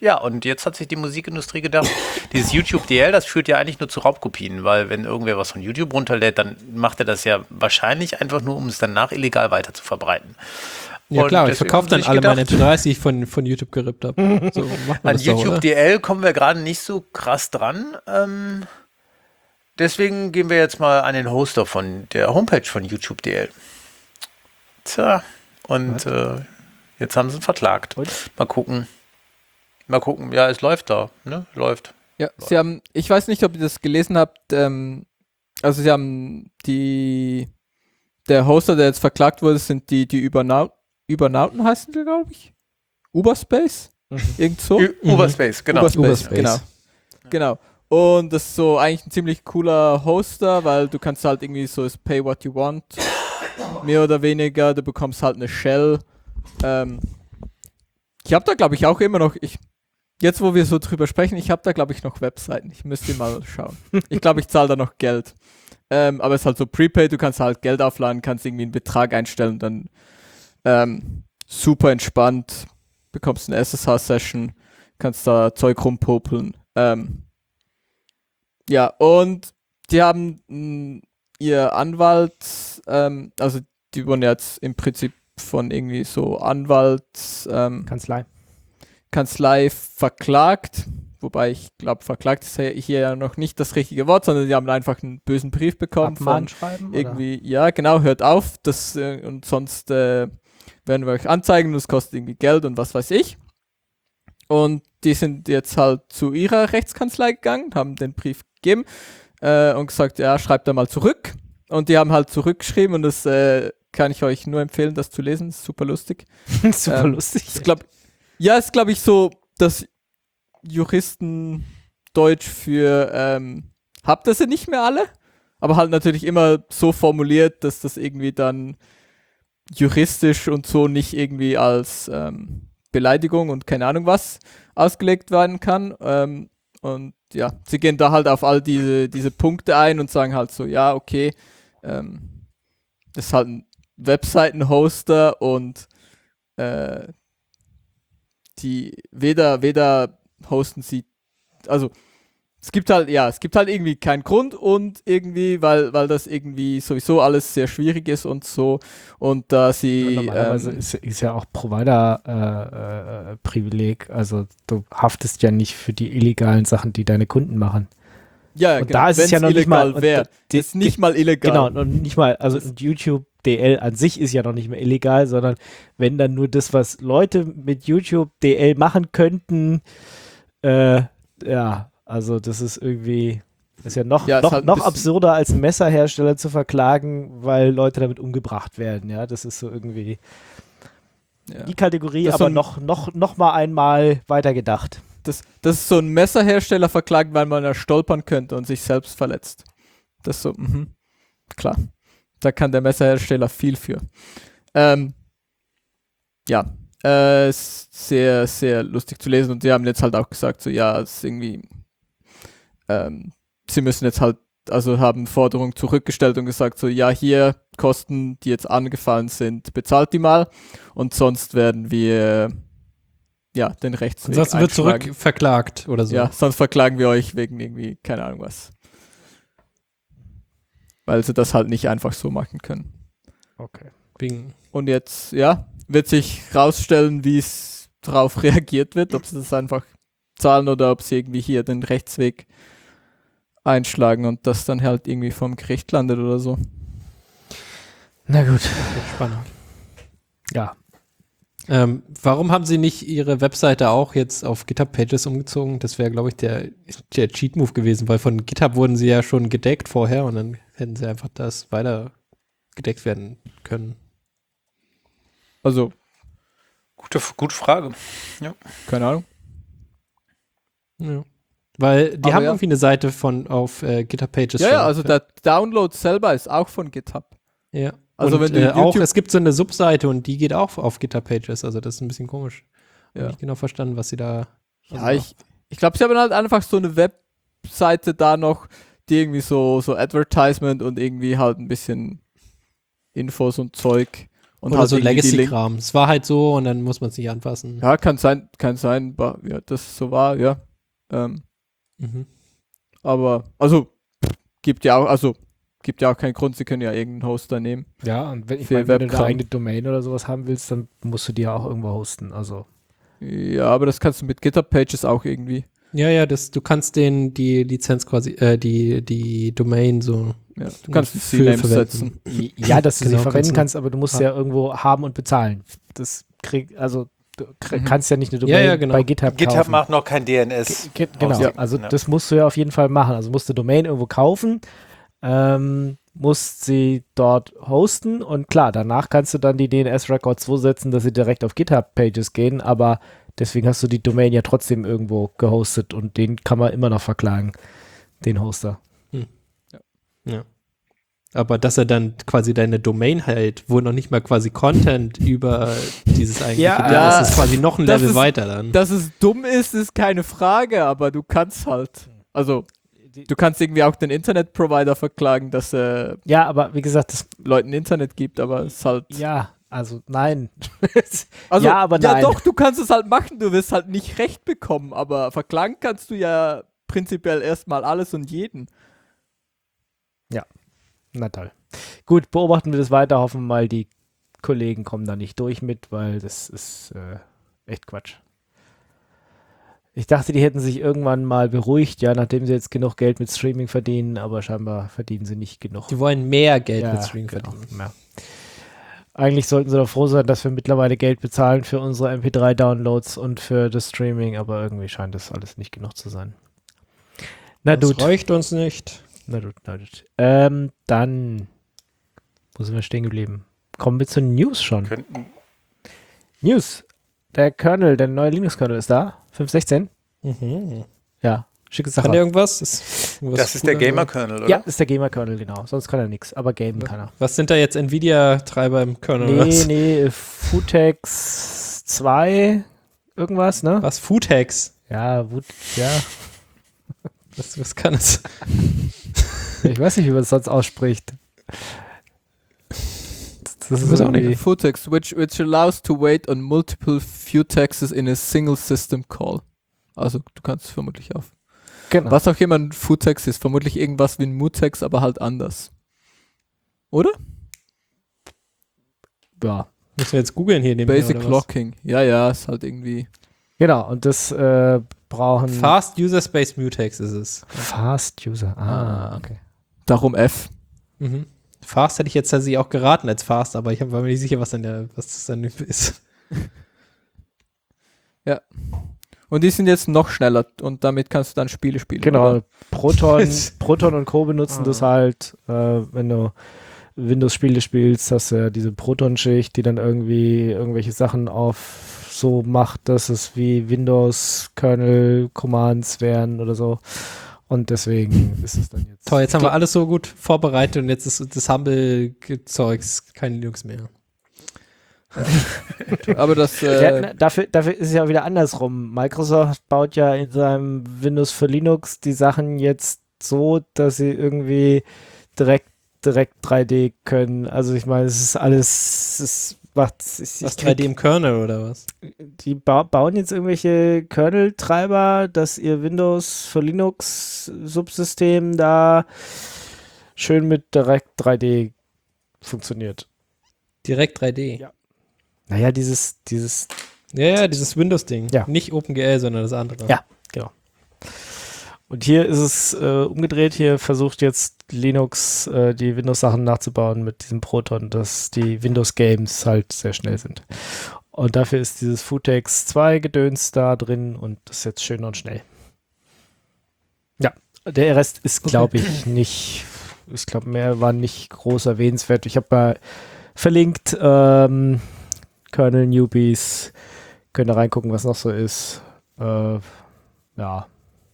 Ja, und jetzt hat sich die Musikindustrie gedacht, dieses YouTube DL, das führt ja eigentlich nur zu Raubkopien, weil wenn irgendwer was von YouTube runterlädt, dann macht er das ja wahrscheinlich einfach nur, um es danach illegal weiter zu verbreiten. Ja Und klar, ich deswegen verkaufe haben dann sie alle sich meine gedacht, MP3s, die ich von YouTube gerippt habe. So macht man an das doch, YouTube oder? DL kommen wir gerade nicht so krass dran. Deswegen gehen wir jetzt mal an den Hoster von der Homepage von YouTube DL. Tja, und jetzt haben sie ihn verklagt. Und? Mal gucken. Ja, es läuft da, ne? Läuft. Ja, sie haben, ich weiß nicht, ob ihr das gelesen habt, also sie haben der Hoster, der jetzt verklagt wurde, sind die Übernauten heißen die, glaube ich. Uberspace? Irgend so? Uberspace, genau. Uberspace, genau. Und das ist so eigentlich ein ziemlich cooler Hoster, weil du kannst halt irgendwie so das Pay What You Want, mehr oder weniger, du bekommst halt eine Shell. Ich habe da, glaube ich, auch immer noch, jetzt wo wir so drüber sprechen, ich habe da, glaube ich, noch Webseiten. Ich müsste mal schauen. Ich glaube, ich zahle da noch Geld. Aber es ist halt so Prepaid, du kannst halt Geld aufladen, kannst irgendwie einen Betrag einstellen, dann super entspannt, bekommst eine SSH-Session, kannst da Zeug rumpopeln. Ja, und die haben ihr Anwalt, also die wurden jetzt im Prinzip von irgendwie so Kanzlei verklagt, wobei ich glaube, verklagt ist hier ja noch nicht das richtige Wort, sondern die haben einfach einen bösen Brief bekommen von irgendwie, ja genau, hört auf, das und sonst werden wir euch anzeigen und das kostet irgendwie Geld und was weiß ich. Und die sind jetzt halt zu ihrer Rechtskanzlei gegangen, haben den Brief gegeben und gesagt, ja, schreibt da mal zurück. Und die haben halt zurückgeschrieben und das kann ich euch nur empfehlen, das zu lesen, ist super lustig. Super lustig. Ist, glaube ich, so das Juristendeutsch für habt ihr sie nicht mehr alle? Aber halt natürlich immer so formuliert, dass das irgendwie dann juristisch und so nicht irgendwie als Beleidigung und keine Ahnung was ausgelegt werden kann. Und ja, sie gehen da halt auf all diese Punkte ein und sagen halt so, ja, okay, das ist halt ein Webseiten-Hoster und die weder hosten sie, also es gibt halt irgendwie keinen Grund und irgendwie, weil das irgendwie sowieso alles sehr schwierig ist und so und da sie Normalerweise ist ja auch Provider-Privileg, also du haftest ja nicht für die illegalen Sachen, die deine Kunden machen. ja, Und genau, da ist es ja noch nicht mal, wäre, ist nicht mal illegal. Genau, und nicht mal, also YouTube DL an sich ist ja noch nicht mehr illegal, sondern wenn dann nur das, was Leute mit YouTube DL machen könnten, ja, also das ist irgendwie, ist ja noch halt noch absurder als einen Messerhersteller zu verklagen, weil Leute damit umgebracht werden, ja, das ist so irgendwie die Kategorie, das aber so noch mal einmal weitergedacht. Das ist so ein Messerhersteller verklagt, weil man da stolpern könnte und sich selbst verletzt. Das ist so, klar. Da kann der Messerhersteller viel für. Ja, ist sehr, sehr lustig zu lesen und die haben jetzt halt auch gesagt, so ja, es ist irgendwie, sie müssen jetzt halt, also haben Forderungen zurückgestellt und gesagt, so ja, hier Kosten, die jetzt angefallen sind, bezahlt die mal und sonst werden wir den Rechtsweg Ansonsten wird einschlagen. zurück verklagt oder so. Ja, sonst verklagen wir euch wegen irgendwie, keine Ahnung was. Weil sie das halt nicht einfach so machen können. Okay. Und jetzt, ja, wird sich rausstellen, wie es darauf reagiert wird, ob sie das einfach zahlen oder ob sie irgendwie hier den Rechtsweg einschlagen und das dann halt irgendwie vom Gericht landet oder so. Na gut. Spannend. Ja. Warum haben sie nicht ihre Webseite auch jetzt auf GitHub Pages umgezogen? Das wäre, glaube ich, der Cheat-Move gewesen, weil von GitHub wurden sie ja schon gedeckt vorher und dann hätten sie einfach das weiter gedeckt werden können. Also, Gute Frage. Ja. keine Ahnung. Ja. Weil die Aber haben ja. irgendwie eine Seite auf GitHub Pages. Ja, schon. ja, also der Download selber ist auch von GitHub. Ja. Also und wenn du auch, YouTube- es gibt so eine Subseite und die geht auch auf GitHub Pages, also das ist ein bisschen komisch. Ich Ja. habe nicht genau verstanden, was sie da. Ja, ich glaube, sie haben halt einfach so eine Webseite da noch, die irgendwie so Advertisement und irgendwie halt ein bisschen Infos und Zeug Und Oder halt so irgendwie die Legacy-Kram. Es war halt so und dann muss man es nicht anpassen. Ja, kann sein, ja, dass es so war, ja. Mhm. Aber, also, gibt ja auch keinen Grund, sie können ja irgendeinen Hoster nehmen. Ja, und wenn, ich Für mein, wenn du eine Webkram. eigene Domain oder sowas haben willst, dann musst du die ja auch irgendwo hosten. Also, Ja, aber das kannst du mit GitHub Pages auch irgendwie. Ja, du kannst denen die Lizenz quasi, die Domain so Ja, du kannst für CNAMEs verwenden. setzen. ja, dass du sie Genau, verwenden kannst du- kannst, aber du musst ja irgendwo haben und bezahlen. Du kannst ja nicht eine Domain Ja, genau. bei GitHub GitHub kaufen. macht noch kein DNS. Genau, Ja. also Ja. das musst du ja auf jeden Fall machen. Also musst du Domain irgendwo kaufen, musst sie dort hosten und klar, danach kannst du dann die DNS-Records so setzen, dass sie direkt auf GitHub-Pages gehen, aber deswegen hast du die Domain ja trotzdem irgendwo gehostet und den kann man immer noch verklagen, den Hoster. Ja. Aber dass er dann quasi deine Domain hält, wo noch nicht mal quasi Content über dieses eigentliche Ja, das ist quasi noch ein das Level ist- weiter dann. Dass es dumm ist keine Frage, aber du kannst halt, also, du kannst irgendwie auch den Internetprovider verklagen, dass er Ja, aber wie gesagt, das, Leuten Internet gibt, aber es ist halt... ja, also nein. Also, ja, aber nein. Ja doch, du kannst es halt machen, du wirst halt nicht recht bekommen, aber verklagen kannst du ja prinzipiell erstmal alles und jeden. Na toll. Gut, beobachten wir das weiter, hoffen mal, die Kollegen kommen da nicht durch mit, weil das ist echt Quatsch. Ich dachte, die hätten sich irgendwann mal beruhigt, ja, nachdem sie jetzt genug Geld mit Streaming verdienen, aber scheinbar verdienen sie nicht genug. Die wollen mehr Geld Ja, mit Stream genau, verdienen. ja. Eigentlich sollten sie doch froh sein, dass wir mittlerweile Geld bezahlen für unsere MP3-Downloads und für das Streaming, aber irgendwie scheint das alles nicht genug zu sein. Na Das gut. reicht uns nicht. Na gut, na gut. Dann, wo sind wir stehen geblieben? Kommen wir zu News schon. Könnten, News. Der Kernel, der neue Linux-Kernel ist da. 5.16. Mhm. Ja, schicke Sache. Kann der irgendwas? das ist der Gamer-Kernel, oder? Ja, ist der Gamer-Kernel, genau. Sonst kann er nichts, aber gamen kann er. Was sind da jetzt Nvidia-Treiber im Kernel? oder was? Nee, Futex 2, irgendwas, ne? Was? Foodhacks? Ja, ja. Was kann es? Ich weiß nicht, wie man es sonst ausspricht. Das ist weiß auch irgendwie- Futex, which allows to wait on multiple futexes in a single system call. Also du kannst es vermutlich auf. Genau. Was auch immer ein Futex ist, vermutlich irgendwas wie ein Mutex, aber halt anders. Oder? Ja. Müssen wir jetzt googeln hier nebenher, Basic oder was? Clocking. Ja, ist halt irgendwie. Genau, und das brauchen Fast User Space Mutex ist es. Fast User. Ah, okay. Darum F. Mhm. Fast hätte ich jetzt tatsächlich auch geraten als Fast, aber war mir nicht sicher, was das dann ist. Und die sind jetzt noch schneller und damit kannst du dann Spiele spielen. Genau, oder? Proton und Co. benutzen Ah. das halt, wenn du Windows-Spiele spielst, hast du ja diese Proton-Schicht, die dann irgendwie irgendwelche Sachen auf so macht, dass es wie Windows-Kernel-Commands wären oder so. Und deswegen ist es dann jetzt. Toll, jetzt haben wir alles so gut vorbereitet und jetzt ist das Humble-Zeugs kein Linux mehr. Aber das. Ja, dafür ist es ja wieder andersrum. Microsoft baut ja in seinem Windows für Linux die Sachen jetzt so, dass sie irgendwie direkt 3D können. Also ich meine, es ist alles, es macht, Was 3D im Kernel oder was? die bauen jetzt irgendwelche Kernel-Treiber, dass ihr Windows für Linux-Subsystem da schön mit direkt 3D funktioniert. Direkt 3D. Ja. Naja, dieses Ja, dieses Windows-Ding. Ja. Nicht OpenGL, sondern das andere. Ja. Und hier ist es umgedreht. Hier versucht jetzt Linux die Windows-Sachen nachzubauen mit diesem Proton, dass die Windows-Games halt sehr schnell sind. Und dafür ist dieses Futex 2 Gedöns da drin und das ist jetzt schön und schnell. Ja, der Rest ist, glaube ich, nicht, ich glaube, mehr war nicht groß erwähnenswert. Ich habe verlinkt Kernel Newbies, könnt ihr reingucken, was noch so ist. Ja.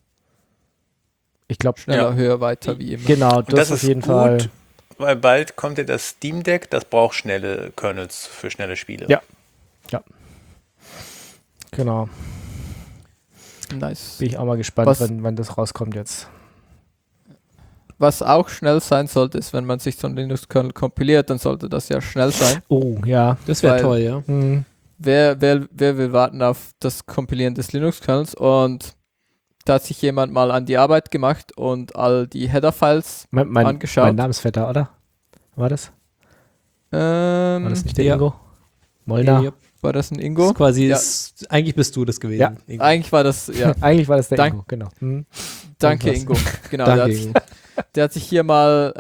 Ich glaube, schneller, Ja. höher, weiter, wie immer. genau, Und das auf jeden gut, Fall. weil bald kommt ja das Steam Deck, das braucht schnelle Kernels für schnelle Spiele. Ja. Genau. Nice. Bin ich auch mal gespannt, Was- wann das rauskommt jetzt. Was auch schnell sein sollte, ist, wenn man sich so ein Linux-Kernel kompiliert, dann sollte das ja schnell sein. Oh, ja. Das wäre Weil- toll, ja. Hm. Wer will warten auf das Kompilieren des Linux-Kernels? Und da hat sich jemand mal an die Arbeit gemacht und all die Header-Files Mein angeschaut. Namensvetter, oder? War das? War das nicht der ja. Ingo? Molnar? Ja. war das ein Das Ingo? ist quasi, Ja. eigentlich bist du das gewesen. Ja. Ingo. Eigentlich war das, ja. Eigentlich war das der Dank- Ingo, genau. Hm. Danke, Irgendwas. Ingo. Genau, Danke, der, Ingo. der hat sich hier mal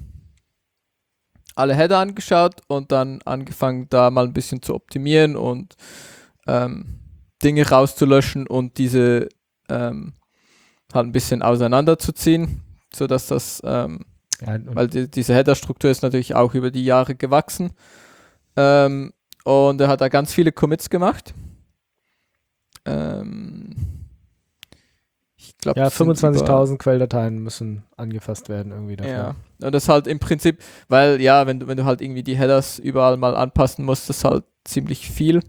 alle Header angeschaut und dann angefangen, da mal ein bisschen zu optimieren und Dinge rauszulöschen und diese halt ein bisschen auseinanderzuziehen, sodass das, Ja, und weil diese Header-Struktur ist natürlich auch über die Jahre gewachsen. Und er hat da ganz viele Commits gemacht. Ich glaube, ja, 25.000 Quelldateien müssen angefasst werden irgendwie dafür. Ja, und das halt im Prinzip, weil ja, wenn du halt irgendwie die Headers überall mal anpassen musst, das ist halt ziemlich viel.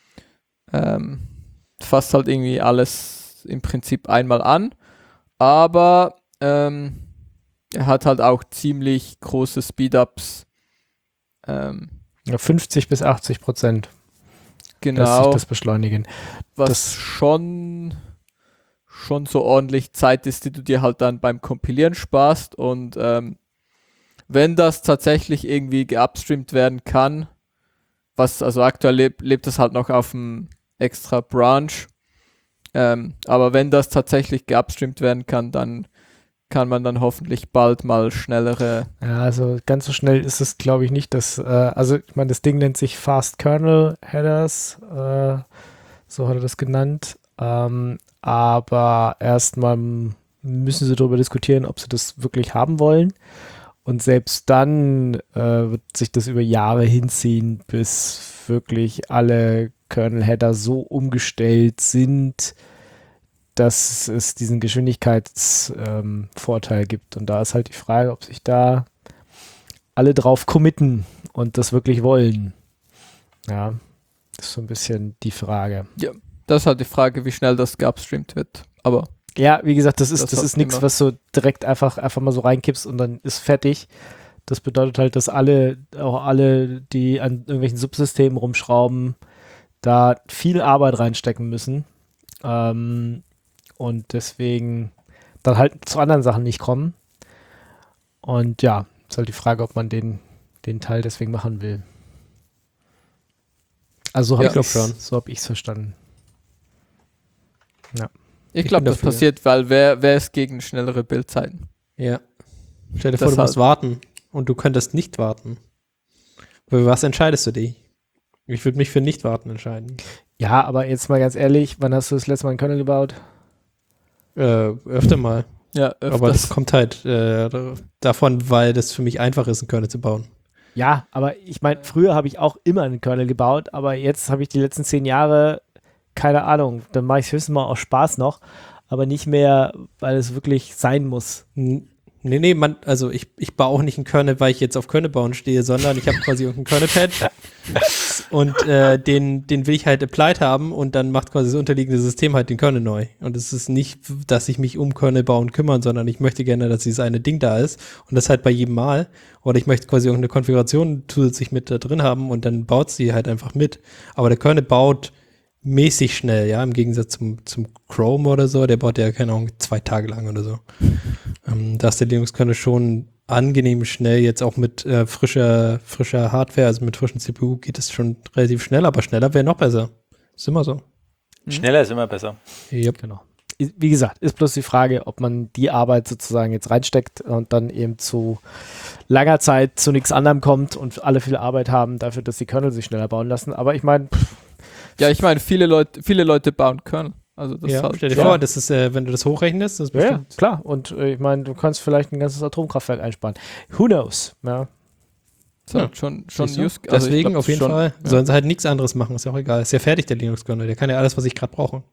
Fasst halt irgendwie alles im Prinzip einmal an, aber er hat halt auch ziemlich große Speedups. Ja, 50-80% lässt sich Genau, das beschleunigen. was das- schon so ordentlich Zeit ist, die du dir halt dann beim Kompilieren sparst. Und wenn das tatsächlich irgendwie geupstreamt werden kann, also aktuell lebt das halt noch auf dem extra Branch, aber wenn das tatsächlich geupstreamt werden kann, dann kann man dann hoffentlich bald mal schnellere. Ja, also ganz so schnell ist es, glaube ich, nicht. Also ich meine, das Ding nennt sich Fast Kernel Headers, so hat er das genannt. Aber erstmal müssen sie darüber diskutieren, ob sie das wirklich haben wollen. Und selbst dann wird sich das über Jahre hinziehen, bis wirklich alle Kernel-Header so umgestellt sind, dass es diesen Geschwindigkeitsvorteil gibt. Und da ist halt die Frage, ob sich da alle drauf committen und das wirklich wollen. Ja, das ist so ein bisschen die Frage. Das ist halt die Frage, wie schnell das geupstreamt wird. Aber Ja, wie gesagt, das Das ist hat nichts, immer- was so direkt einfach mal so reinkippst und dann ist fertig. Das bedeutet halt, dass alle, die an irgendwelchen Subsystemen rumschrauben, da viel Arbeit reinstecken müssen. Und deswegen dann halt zu anderen Sachen nicht kommen. Und ja, ist halt die Frage, ob man den Teil deswegen machen will. Also Ja, ich glaub schon. so habe ich es verstanden. ich Ich glaube, bin das dafür. passiert, weil wer ist gegen schnellere Bildzeiten? Ja. Stell dir Das vor, du musst halt- warten und du könntest nicht warten. Für was entscheidest du dich? Ich würde mich für nicht warten entscheiden. Ja, aber jetzt mal ganz ehrlich, wann hast du das letzte Mal einen Kernel gebaut? Öfter mal. Ja, Aber das öfters. kommt halt davon, weil das für mich einfach ist, einen Kernel zu bauen. Ja, aber ich meine, früher habe ich auch immer einen Kernel gebaut, aber jetzt habe ich die letzten 10 Jahre, keine Ahnung, dann mache ich es höchstens mal aus Spaß noch, aber nicht mehr, weil es wirklich sein muss. Nee, also ich baue auch nicht einen Kernel, weil ich jetzt auf Kernel bauen stehe, sondern ich habe quasi irgendeinen Kernel-Pad und den will ich halt applied haben und dann macht quasi das unterliegende System halt den Kernel neu. Und es ist nicht, dass ich mich um Kernel bauen kümmern, sondern ich möchte gerne, dass dieses eine Ding da ist und das halt bei jedem Mal. Oder ich möchte quasi irgendeine Konfiguration zusätzlich mit da drin haben und dann baut sie halt einfach mit. Aber der Kernel baut mäßig schnell, ja, im Gegensatz zum Chrome oder so, der baut ja, keine Ahnung, 2 Tage lang oder so. Da ist der Linux-Kernel schon angenehm schnell, jetzt auch mit frischer Hardware, also mit frischen CPU geht es schon relativ schnell, aber schneller wäre noch besser. Ist immer so. Schneller ist immer besser. Yep. Genau. Wie gesagt, ist bloß die Frage, ob man die Arbeit sozusagen jetzt reinsteckt und dann eben zu langer Zeit zu nichts anderem kommt und alle viel Arbeit haben dafür, dass die Kernel sich schneller bauen lassen. Aber ich meine, Ja, ich meine, viele Leute bauen Kernel. Also das ist Ja, halt, stell dir ja. vor, das ist, wenn du das hochrechnest, das ist ja, bestimmt. klar. Und ich meine, du kannst vielleicht ein ganzes Atomkraftwerk einsparen. Who knows? Ja. ist halt schon Siehst du? use, also ich Deswegen glaub, auf jeden schon, Fall ja. sollen sie halt nichts anderes machen, ist ja auch egal. Ist ja fertig, der Linux-Kernel, der kann ja alles, was ich gerade brauche.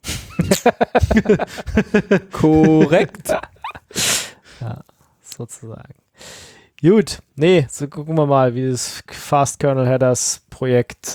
Korrekt. Sozusagen. Gut, nee, so gucken wir mal, wie das Fast Kernel Headers Projekt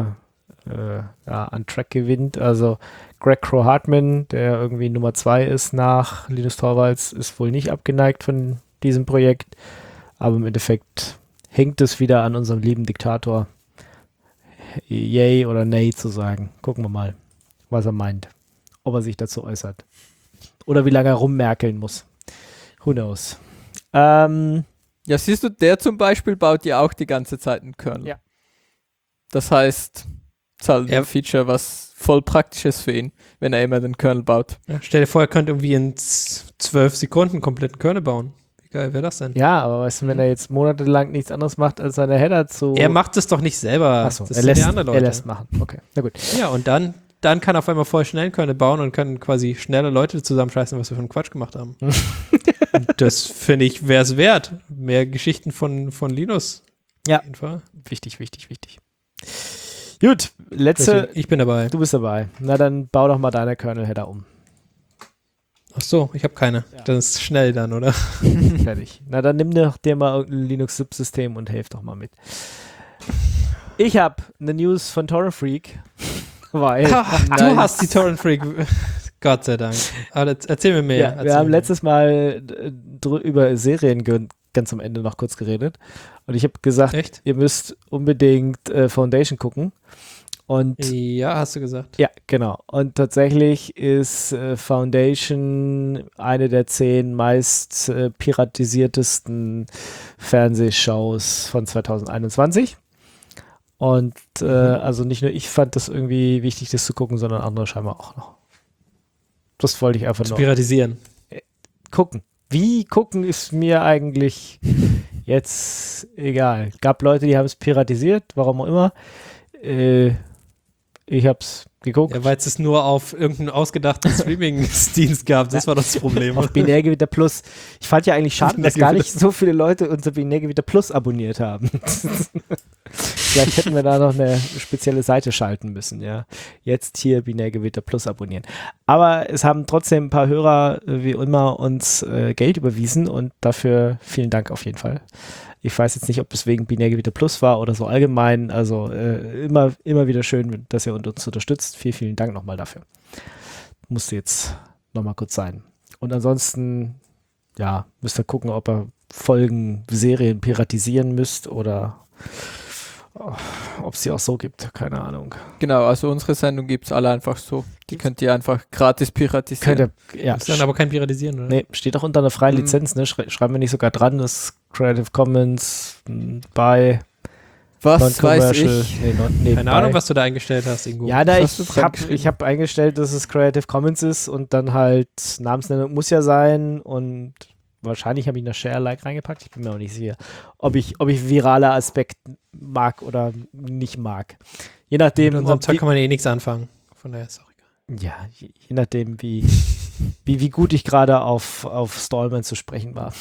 an Track gewinnt. Also Greg Crow-Hartman, der irgendwie Nummer 2 ist nach Linus Torvalds, ist wohl nicht abgeneigt von diesem Projekt. Aber im Endeffekt hängt es wieder an unserem lieben Diktator, Yay oder Nay zu sagen. Gucken wir mal, was er meint. Ob er sich dazu äußert. Oder wie lange er rummerkeln muss. Who knows? Ja, siehst du, der zum Beispiel baut ja auch die ganze Zeit einen Kernel. Ja. Das heißt, es ist halt ein Feature, was voll praktisch ist für ihn, wenn er immer den Kernel baut. Ja, stell dir vor, er könnte irgendwie in 12 Sekunden einen kompletten Kernel bauen. Wie geil wäre das denn? Ja, aber weißt du, wenn er jetzt monatelang nichts anderes macht, als seine Header zu... Er macht es doch nicht selber. Achso, das er sind lässt, die anderen Leute. er lässt machen. Okay, na gut. Ja, und dann kann er auf einmal voll schnell einen Kernel bauen und kann quasi schneller Leute zusammenscheißen, was wir für einen Quatsch gemacht haben. Und das finde ich, wäre es wert. Mehr Geschichten von Linus. Ja. Auf jeden Fall. Wichtig. Gut, letzte... Deswegen, ich bin dabei. Du bist dabei. Na, dann bau doch mal deine Kernel-Header um. Ach so, ich habe keine. Ja. Das ist schnell dann, oder? Fertig. Na, dann nimm dir mal irgendein Linux-Subsystem und helf doch mal mit. Ich habe eine News von Torrent Freak, weil... Du hast die Torrent Freak. Gott sei Dank. Aber erzähl mir mehr. Ja, wir haben letztes Mal über Serien ganz am Ende noch kurz geredet. Und ich habe gesagt, Echt? ihr müsst unbedingt Foundation gucken. Und Ja, hast du gesagt. ja, genau. Und tatsächlich ist Foundation eine der 10 meist piratisiertesten Fernsehshows von 2021. Und also nicht nur ich fand das irgendwie wichtig, das zu gucken, sondern andere scheinbar auch noch. Das wollte ich einfach Zu nur piratisieren. gucken. Wie gucken ist mir eigentlich jetzt egal. Gab Leute, die haben es piratisiert, warum auch immer. Ich hab's geguckt. Ja, weil es nur auf irgendeinen ausgedachten Streaming-Dienst gab. Das war das Problem. Auf Binärgewitter Plus. Ich fand ja eigentlich schade, dass gar nicht so viele Leute unser Binärgewitter Plus abonniert haben. Vielleicht hätten wir da noch eine spezielle Seite schalten müssen, ja. Jetzt hier Binärgewitter Plus abonnieren. Aber es haben trotzdem ein paar Hörer, wie immer, uns Geld überwiesen und dafür vielen Dank auf jeden Fall. Ich weiß jetzt nicht, ob es wegen Binärgewitter Plus war oder so allgemein. Also immer wieder schön, dass ihr uns unterstützt. Vielen Dank nochmal dafür. Musste jetzt nochmal kurz sein. Und ansonsten, ja, müsst ihr gucken, ob ihr Folgen, Serien piratisieren müsst oder ob es sie auch so gibt. Keine Ahnung. Genau, also unsere Sendung gibt es alle einfach so. Die könnt ihr einfach gratis piratisieren. Könnt ihr, ja. Das ist dann aber kein Piratisieren, oder? Nee, steht auch unter einer freien Lizenz, ne? Schreiben wir nicht sogar dran, das Creative Commons bei Was weiß Non-Commercial. ich? Nee, Keine Ahnung, was du da eingestellt hast, Ingo. Ja, da Was hast du dran geschrieben? ich hab eingestellt, dass es Creative Commons ist und dann halt Namensnennung muss ja sein und wahrscheinlich habe ich eine Share-Like reingepackt. Ich bin mir auch nicht sicher, ob ich virale Aspekt mag oder nicht mag. Je nachdem, Mit unserem ob Zeug kann man eh nichts anfangen. Von daher ist auch egal. ja, je nachdem, wie gut ich gerade auf Stallman zu sprechen war.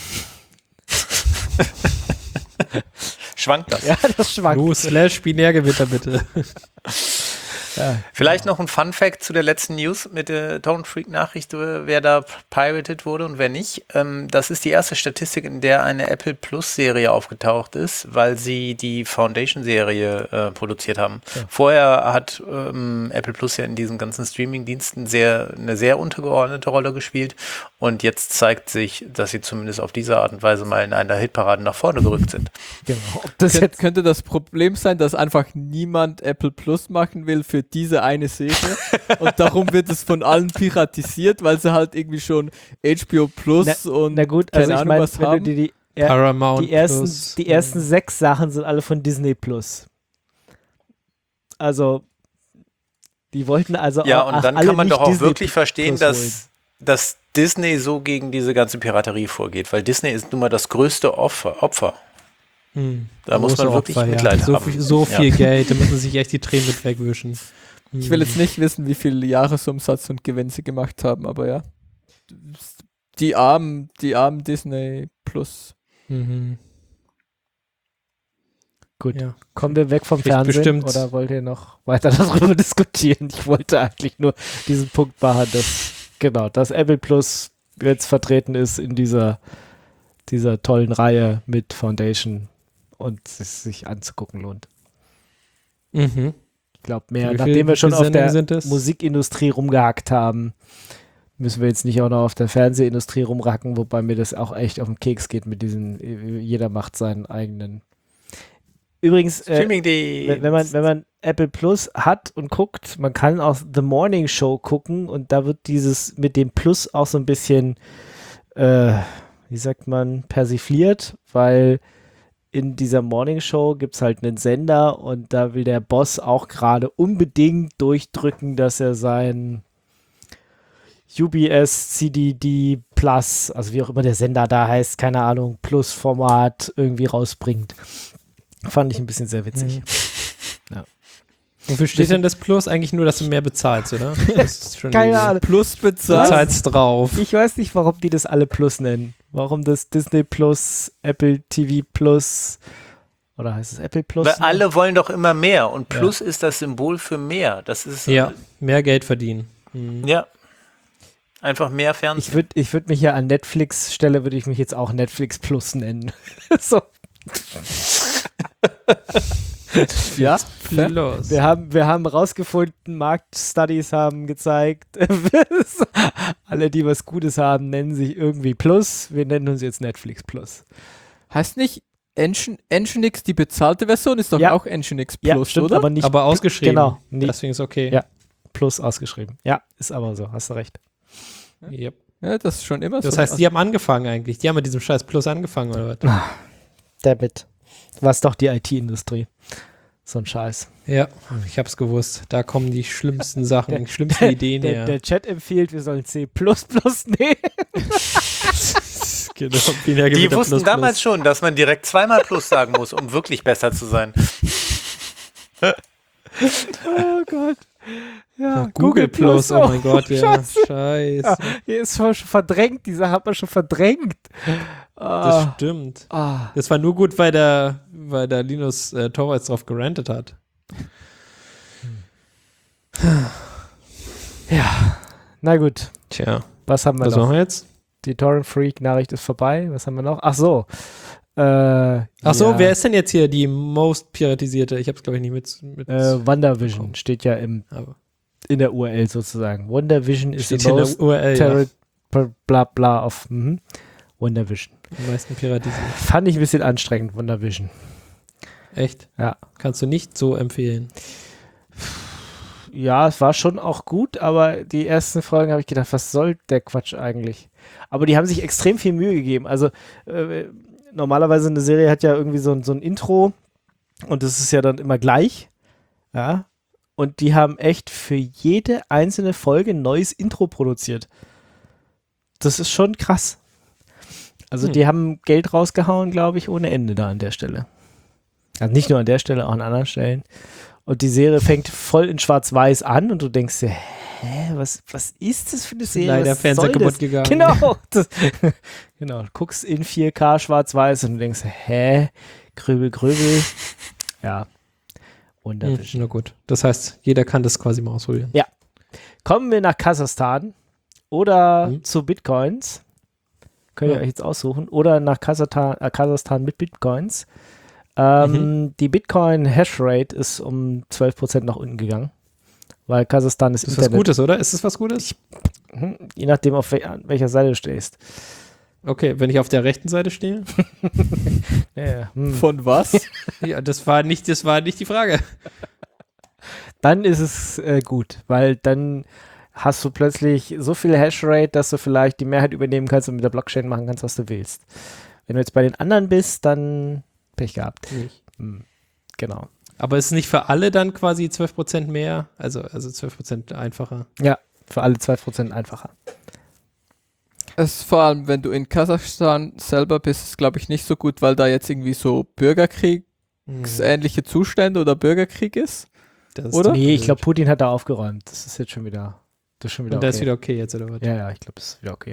Schwankt das. Ja, das schwankt. /Binärgewitter bitte. Vielleicht noch ein Fun-Fact zu der letzten News mit der Torrent Freak-Nachricht, wer da pirated wurde und wer nicht. Das ist die erste Statistik, in der eine Apple Plus-Serie aufgetaucht ist, weil sie die Foundation-Serie produziert haben. Ja. Vorher hat Apple Plus ja in diesen ganzen Streaming-Diensten eine sehr untergeordnete Rolle gespielt und jetzt zeigt sich, dass sie zumindest auf diese Art und Weise mal in einer Hitparade nach vorne gerückt sind. Genau. Könnte das Problem sein, dass einfach niemand Apple Plus machen will für diese eine Serie und darum wird es von allen piratisiert, weil sie halt irgendwie schon HBO Plus und na gut, keine also ich Ahnung meine, was wenn haben. du die Paramount die ersten, Plus. die ersten 6 Sachen sind alle von Disney Plus. Also die wollten also ja, auch und dann alle kann man nicht doch auch Disney wirklich verstehen, Plus holen. dass Disney so gegen diese ganze Piraterie vorgeht, weil Disney ist nun mal das größte Opfer. Da muss man wirklich Mitleid haben. So viel Geld, da müssen sie sich echt die Tränen mit wegwischen. Ich will jetzt nicht wissen, wie viel Jahresumsatz und Gewinn sie gemacht haben, aber ja. Die armen Disney Plus. Gut, Ja. kommen wir weg vom Kriegt Fernsehen bestimmt- oder wollt ihr noch weiter darüber diskutieren? Ich wollte eigentlich nur diesen Punkt machen, dass Apple Plus jetzt vertreten ist in dieser tollen Reihe mit Foundation und es sich anzugucken lohnt. Ich glaube mehr, Wie nachdem wir schon viele auf der Sendungen sind es? Musikindustrie rumgehackt haben, müssen wir jetzt nicht auch noch auf der Fernsehindustrie rumracken, wobei mir das auch echt auf den Keks geht mit diesen, jeder macht seinen eigenen. Übrigens, wenn man Apple Plus hat und guckt, man kann auch The Morning Show gucken und da wird dieses mit dem Plus auch so ein bisschen, wie sagt man, persifliert, weil in dieser Morning Show gibt es halt einen Sender und da will der Boss auch gerade unbedingt durchdrücken, dass er sein UBS CDD Plus, also wie auch immer der Sender da heißt, keine Ahnung, Plus-Format irgendwie rausbringt. Fand ich ein bisschen sehr witzig. Ja. Wofür steht denn das Plus? Eigentlich nur, dass du mehr bezahlst, oder? Das ist schon Keine Ahnung. Plus Du bezahlt. zahlst drauf. Ich weiß nicht, warum die das alle Plus nennen. Warum das Disney Plus, Apple TV Plus oder heißt es Apple Plus? Weil alle wollen doch immer mehr und Plus ist das Symbol für mehr. Das ist Ja, mehr Geld verdienen. ja. Einfach mehr Fernsehen. Ich würd mich ja an Netflix stelle, würde ich mich jetzt auch Netflix Plus nennen. So. Ja, Los. wir haben rausgefunden, Marktstudies haben gezeigt, alle, die was Gutes haben, nennen sich irgendwie Plus. Wir nennen uns jetzt Netflix Plus. Heißt nicht Nginx, die bezahlte Version ist doch Ja. auch Nginx Plus, Ja, stimmt, oder? aber nicht Aber ausgeschrieben. Genau. Nee, Deswegen ist okay. Ja. Plus ausgeschrieben. Ja, ist aber so, hast du recht. Yep. Ja, das ist schon immer Das so. heißt, die haben angefangen eigentlich. Die haben mit diesem scheiß Plus angefangen, oder was? Damit. Was doch die IT-Industrie. So ein Scheiß. Ja, ich hab's gewusst. Da kommen die schlimmsten Sachen, die schlimmsten Ideen her. Der Chat empfiehlt, wir sollen C++ nehmen. Genau, binär Die Gewitter wussten plus, damals plus. schon, dass man direkt zweimal Plus sagen muss, um wirklich besser zu sein. Oh Gott. Ja, Google Plus, oh mein Gott, ja. Scheiße. Scheiße. Ja, hier ist schon verdrängt, die Sache hat man schon verdrängt. Das stimmt. Das war nur gut, weil der Linus Torvalds drauf gerantet hat. Ja, na gut. Tja, Was haben wir was noch? machen wir jetzt? Die Torrent Freak Nachricht ist vorbei. Was haben wir noch? Ach so. Ach so, ja. wer ist denn jetzt hier die most piratisierte? Ich hab's, glaube ich, nicht mit WandaVision steht ja aber in der URL sozusagen. WandaVision ist steht the hier in der most URL, ja. bla bla auf WandaVision. Am meisten piratisiert. Fand ich ein bisschen anstrengend, WandaVision. Echt? Ja. Kannst du nicht so empfehlen. Ja, es war schon auch gut, aber die ersten Folgen habe ich gedacht, was soll der Quatsch eigentlich? Aber die haben sich extrem viel Mühe gegeben. Also normalerweise eine Serie hat ja irgendwie so ein Intro und das ist ja dann immer gleich. Ja. Und die haben echt für jede einzelne Folge ein neues Intro produziert. Das ist schon krass. Also die haben Geld rausgehauen, glaube ich, ohne Ende da an der Stelle. Also nicht nur an der Stelle, auch an anderen Stellen. Und die Serie fängt voll in Schwarz-Weiß an und du denkst dir, hä, was ist das für eine Serie? Leider Was Fernseher soll das? kaputt gegangen. Genau. Genau, du guckst in 4K Schwarz-Weiß und du denkst, hä, Grübel. Ja, WandaVision. Na gut. Das heißt, jeder kann das quasi mal ausprobieren. Kommen wir nach Kasachstan oder zu Bitcoins. Könnt ihr euch jetzt aussuchen. Oder nach Kasachstan mit Bitcoins. Die Bitcoin-Hashrate ist um 12% nach unten gegangen. Weil Kasachstan ist Ist das was Gutes, oder? Ist das was Gutes? Je nachdem, auf welcher Seite du stehst. Okay, wenn ich auf der rechten Seite stehe? Ja. Von was? Ja, das war nicht die Frage. Dann ist es gut, weil dann hast du plötzlich so viel Hashrate, dass du vielleicht die Mehrheit übernehmen kannst und mit der Blockchain machen kannst, was du willst. Wenn du jetzt bei den anderen bist, dann Pech gehabt. Nicht. Genau. Aber ist nicht für alle dann quasi 12% mehr? Also 12% einfacher? Ja, für alle 12% einfacher. Es ist vor allem, wenn du in Kasachstan selber bist, ist glaube ich nicht so gut, weil da jetzt irgendwie so bürgerkriegsähnliche Zustände oder Bürgerkrieg ist. Das ist Oder? doch Nee, ich blöd. glaube, Putin hat da aufgeräumt. Das ist jetzt schon wieder, Und okay. der ist wieder okay jetzt, oder was? Ja, ich glaube, das ist wieder okay.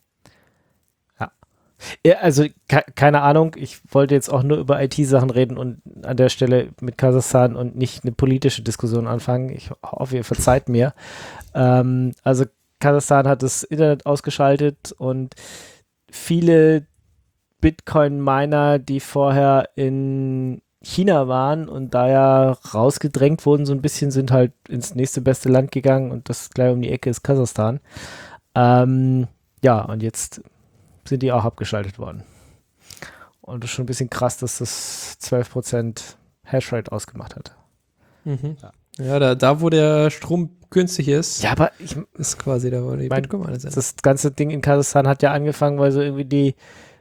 Ja, also keine Ahnung, ich wollte jetzt auch nur über IT-Sachen reden und an der Stelle mit Kasachstan und nicht eine politische Diskussion anfangen. Ich hoffe, ihr verzeiht mir. Also Kasachstan hat das Internet ausgeschaltet und viele Bitcoin-Miner, die vorher in China waren und da ja rausgedrängt wurden so ein bisschen, sind halt ins nächste beste Land gegangen und das gleich um die Ecke ist Kasachstan. Ja, und jetzt sind die auch abgeschaltet worden. Und das ist schon ein bisschen krass, dass das 12% Hashrate ausgemacht hat. Mhm. Ja, da wo der Strom günstig ist, Ja, aber ist quasi da, wo die Bitcoin alle sind. das ganze Ding in Kasachstan hat ja angefangen, weil sie irgendwie die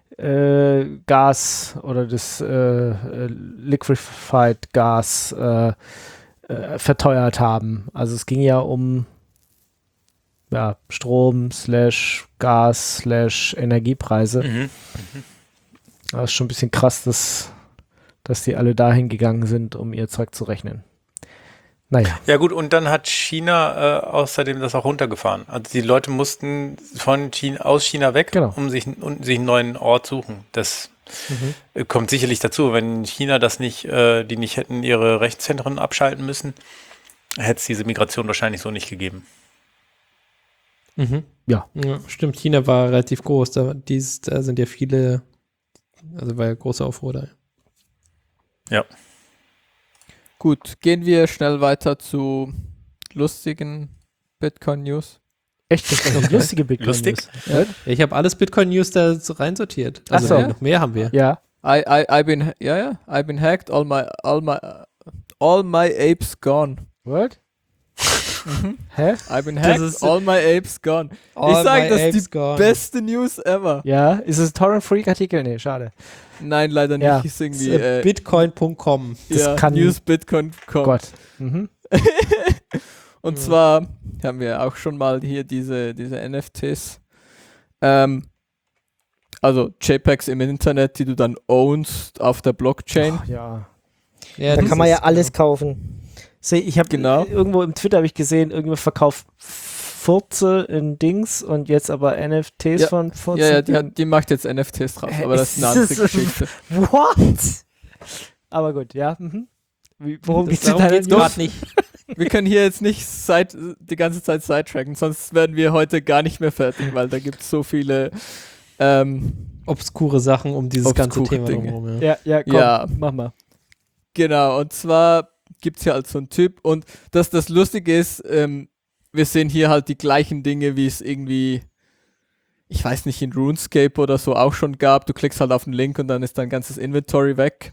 Gas oder das Liquefied Gas verteuert haben. Also es ging ja um Strom / Gas / Energiepreise. Das ist schon ein bisschen krass, dass die alle dahin gegangen sind, um ihr Zeug zu rechnen. Naja. Ja gut, und dann hat China außerdem das auch runtergefahren. Also die Leute mussten aus China weg, Genau. um sich einen neuen Ort suchen. Das kommt sicherlich dazu. Wenn China das nicht, die nicht hätten ihre Rechtszentren abschalten müssen, hätte es diese Migration wahrscheinlich so nicht gegeben. Mhm. Ja. Stimmt, China war relativ groß. Da sind ja viele, also war ja großer Aufruhr da. Ja. Gut, gehen wir schnell weiter zu lustigen Bitcoin-News. Echt, das ist noch lustige Bitcoin. Lustig? Ja, ich habe alles Bitcoin-News da so reinsortiert. Ach Also so. noch mehr haben wir. Ja. I've been hacked, all my apes gone. What? Hä? I've been Das hacked, ist- all my apes gone. All ich sag, my das ist apes die gone. beste News ever. Ja, ist es ein Torrent-Freak-Artikel? Nee, schade. Nein, leider nicht. Ja. Ist irgendwie Bitcoin.com. das ja, kann- newsbitcoin.com. Gott. Mhm. Und zwar haben wir auch schon mal hier diese NFTs. Also JPEGs im Internet, die du dann ownst auf der Blockchain. Ach, ja. Ja, Da das kann man ja ist- alles kaufen. Ich habe Genau. irgendwo im Twitter habe ich gesehen, irgendwer verkauft Furze in Dings und jetzt aber NFTs Ja. von Furzen. Ja, die macht jetzt NFTs drauf, aber das ist eine andere Ist das- Geschichte. What? Aber gut, ja. Mhm. Worum Das- geht's in darum deiner geht's News? gerade nicht. Wir können hier jetzt nicht die ganze Zeit sidetracken, sonst werden wir heute gar nicht mehr fertig, weil da gibt es so viele Obskure Sachen um dieses ganze Obskure Thema Dinge. drumherum. Ja. Ja, komm, Ja. mach mal. Genau, und zwar gibt es hier halt so einen Typ und das Lustige ist, wir sehen hier halt die gleichen Dinge, wie es irgendwie, ich weiß nicht, in RuneScape oder so auch schon gab. Du klickst halt auf den Link und dann ist dein ganzes Inventory weg.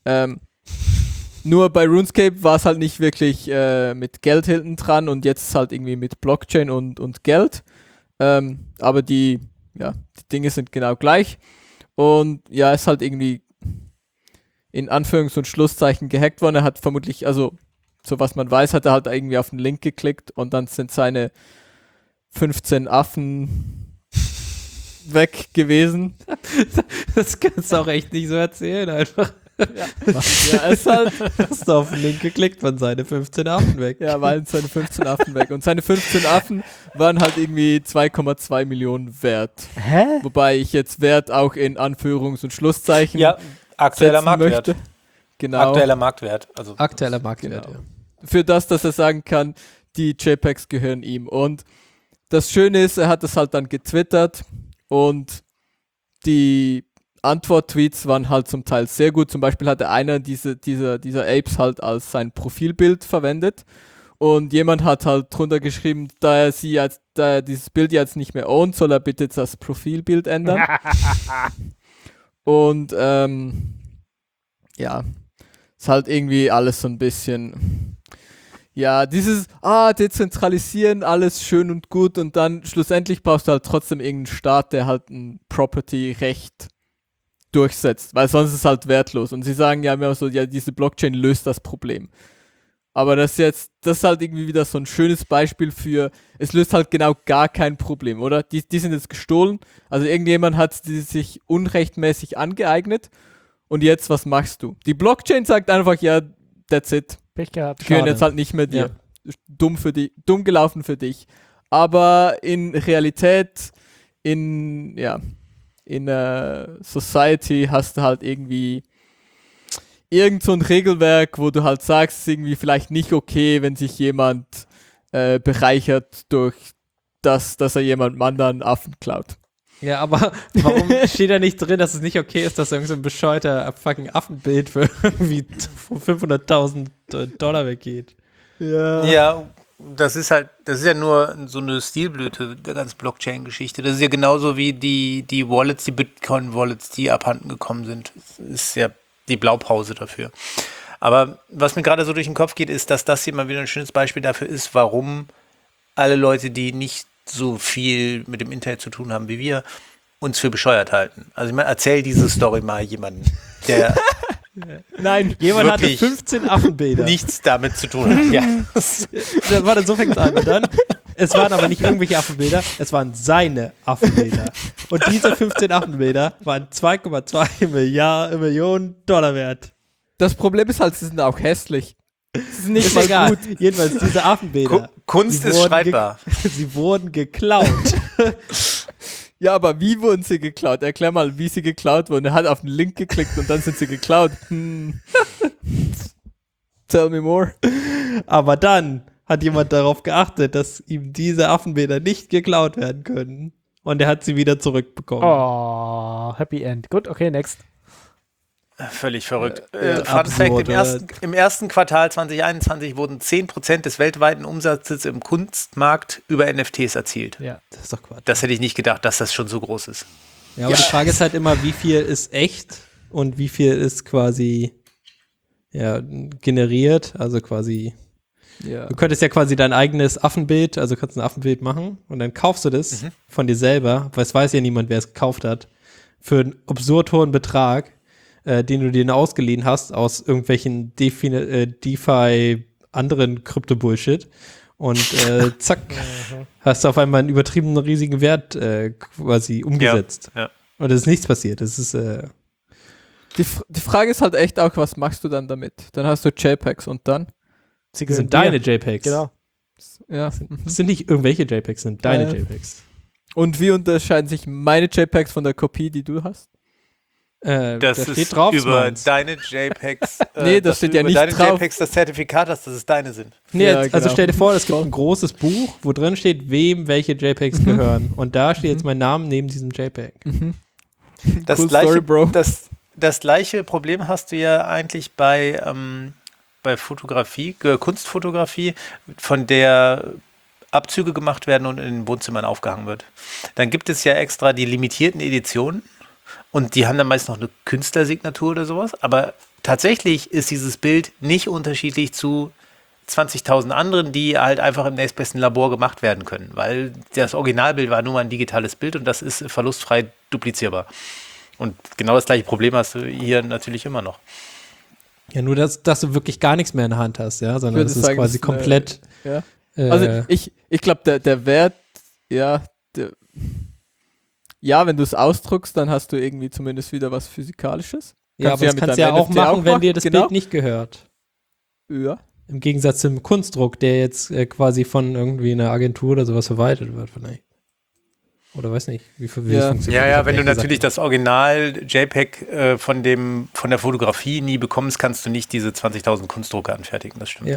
Nur bei RuneScape war es halt nicht wirklich mit Geld hinten dran und jetzt ist halt irgendwie mit Blockchain und Geld. Aber die Dinge sind genau gleich. Und ja, ist halt irgendwie in Anführungs- und Schlusszeichen gehackt worden. Er hat vermutlich, also so was man weiß, hat er halt irgendwie auf den Link geklickt und dann sind seine 15 Affen weg gewesen. Das kannst du auch echt nicht so erzählen, einfach. Ja, es ist halt, Hast du auf den Link geklickt, waren seine 15 Affen weg. ja, waren seine 15 Affen weg. Und seine 15 Affen waren halt irgendwie 2,2 Millionen wert. Hä? Wobei ich jetzt Wert auch in Anführungs- und Schlusszeichen Ja, aktueller setzen Marktwert. möchte. Genau. Aktueller Marktwert. Also Aktueller Marktwert, Genau. ja. Für das, dass er sagen kann, die JPEGs gehören ihm. Und das Schöne ist, er hat das halt dann getwittert und die Antwort-Tweets waren halt zum Teil sehr gut. Zum Beispiel hatte einer dieser Apes halt als sein Profilbild verwendet und jemand hat halt drunter geschrieben, da er dieses Bild jetzt nicht mehr ownt, soll er bitte das Profilbild ändern. Und ja, ist halt irgendwie alles so ein bisschen, ja, dieses, dezentralisieren, alles schön und gut und dann schlussendlich brauchst du halt trotzdem irgendeinen Staat, der halt ein Property-Recht durchsetzt, weil sonst ist es halt wertlos. Und sie sagen ja immer so, ja, diese Blockchain löst das Problem. Aber das ist halt irgendwie wieder so ein schönes Beispiel für, es löst halt genau gar kein Problem, oder? Die sind jetzt gestohlen, also irgendjemand hat die sich unrechtmäßig angeeignet und jetzt, was machst du? Die Blockchain sagt einfach, ja, that's it. Pech gehabt. Die gehören Schade. jetzt halt nicht mehr dir. Dumm gelaufen für dich. Aber in Realität, in Society hast du halt irgendwie irgend so ein Regelwerk, wo du halt sagst, es ist irgendwie vielleicht nicht okay, wenn sich jemand bereichert durch das, dass er jemandem anderen Affen klaut. Ja, aber warum steht da nicht drin, dass es nicht okay ist, dass irgend so ein bescheuerter fucking Affenbild für irgendwie $500.000 weggeht? ja, das ist ja nur so eine Stilblüte der ganzen Blockchain-Geschichte. Das ist ja genauso wie die Wallets, die Bitcoin-Wallets, die abhanden gekommen sind. Das ist ja die Blaupause dafür. Aber was mir gerade so durch den Kopf geht, ist, dass das hier mal wieder ein schönes Beispiel dafür ist, warum alle Leute, die nicht so viel mit dem Internet zu tun haben wie wir, uns für bescheuert halten. Also ich meine, erzähl diese Story mal jemandem, der Nein, jemand hatte wirklich 15 Affenbilder. nichts damit zu tun hat. Ja. Warte, so fängt es an. Und dann, es waren aber nicht irgendwelche Affenbilder, es waren seine Affenbilder. Und diese 15 Affenbilder waren 2,2 Millionen Dollar wert. Das Problem ist halt, sie sind auch hässlich. Sie sind nicht Ist mal egal. gut. Jedenfalls diese Affenbilder. Kunst die ist wurden schreibbar. Sie wurden geklaut. Ja, aber wie wurden sie geklaut? Erklär mal, wie sie geklaut wurden. Er hat auf den Link geklickt und dann sind sie geklaut. Tell me more. Aber dann hat jemand darauf geachtet, dass ihm diese Affenbilder nicht geklaut werden können. Und er hat sie wieder zurückbekommen. Oh, Happy End. Gut, okay, next. Völlig verrückt. absurd, Fun Fact, im ersten Quartal 2021 wurden 10% des weltweiten Umsatzes im Kunstmarkt über NFTs erzielt. Ja. Das ist doch Quatsch. Das hätte ich nicht gedacht, dass das schon so groß ist. Ja, aber die Frage ist halt immer, wie viel ist echt und wie viel ist quasi generiert, also quasi Ja. du könntest ja quasi dein eigenes Affenbild, also kannst ein Affenbild machen und dann kaufst du das von dir selber, weil es weiß ja niemand, wer es gekauft hat, für einen absurd hohen Betrag, den du dir ausgeliehen hast aus irgendwelchen DeFi anderen Krypto-Bullshit und zack, hast du auf einmal einen übertriebenen riesigen Wert quasi umgesetzt. Ja. Und es ist nichts passiert. Es ist Die Frage ist halt echt auch, was machst du dann damit? Dann hast du JPEGs und dann? Sie das sind deine JPEGs. Genau. Ja. Das sind nicht irgendwelche JPEGs, das sind deine Ja. JPEGs. Und wie unterscheiden sich meine JPEGs von der Kopie, die du hast? Das da ist steht drauf, über meins. deine JPEGs. Nee, das dass steht du ja über nicht deine drauf. JPEGs das Zertifikat hast, dass es deine sind. Nee, Ja, also genau. stell dir vor, es gibt ein großes Buch, wo drin steht, wem welche JPEGs gehören. Und da steht jetzt mein Name neben diesem JPEG. Das Cool gleiche, Story, Bro. Das gleiche Problem hast du ja eigentlich bei Fotografie, Kunstfotografie, von der Abzüge gemacht werden und in den Wohnzimmern aufgehangen wird. Dann gibt es ja extra die limitierten Editionen und die haben dann meist noch eine Künstlersignatur oder sowas, aber tatsächlich ist dieses Bild nicht unterschiedlich zu 20.000 anderen, die halt einfach im nächstbesten Labor gemacht werden können, weil das Originalbild war nur mal ein digitales Bild und das ist verlustfrei duplizierbar. Und genau das gleiche Problem hast du hier natürlich immer noch. Ja, nur, dass du wirklich gar nichts mehr in der Hand hast, ja, sondern würde es ist sagen, quasi das ist eine- komplett. Ja. Also ich glaube, der Wert, wenn du es ausdruckst, dann hast du irgendwie zumindest wieder was Physikalisches. Ja, aber das kannst du ja auch NFT machen, wenn dir das genau. Bild nicht gehört. Ja. Im Gegensatz zum Kunstdruck, der jetzt quasi von irgendwie einer Agentur oder sowas verwaltet wird, vielleicht. Oder weiß nicht, wie es funktioniert. Ja, Ich ja, hab wenn du ehrlich gesagt natürlich das Original JPEG von der Fotografie nie bekommst, kannst du nicht diese 20.000 Kunstdrucke anfertigen, das stimmt. Ja.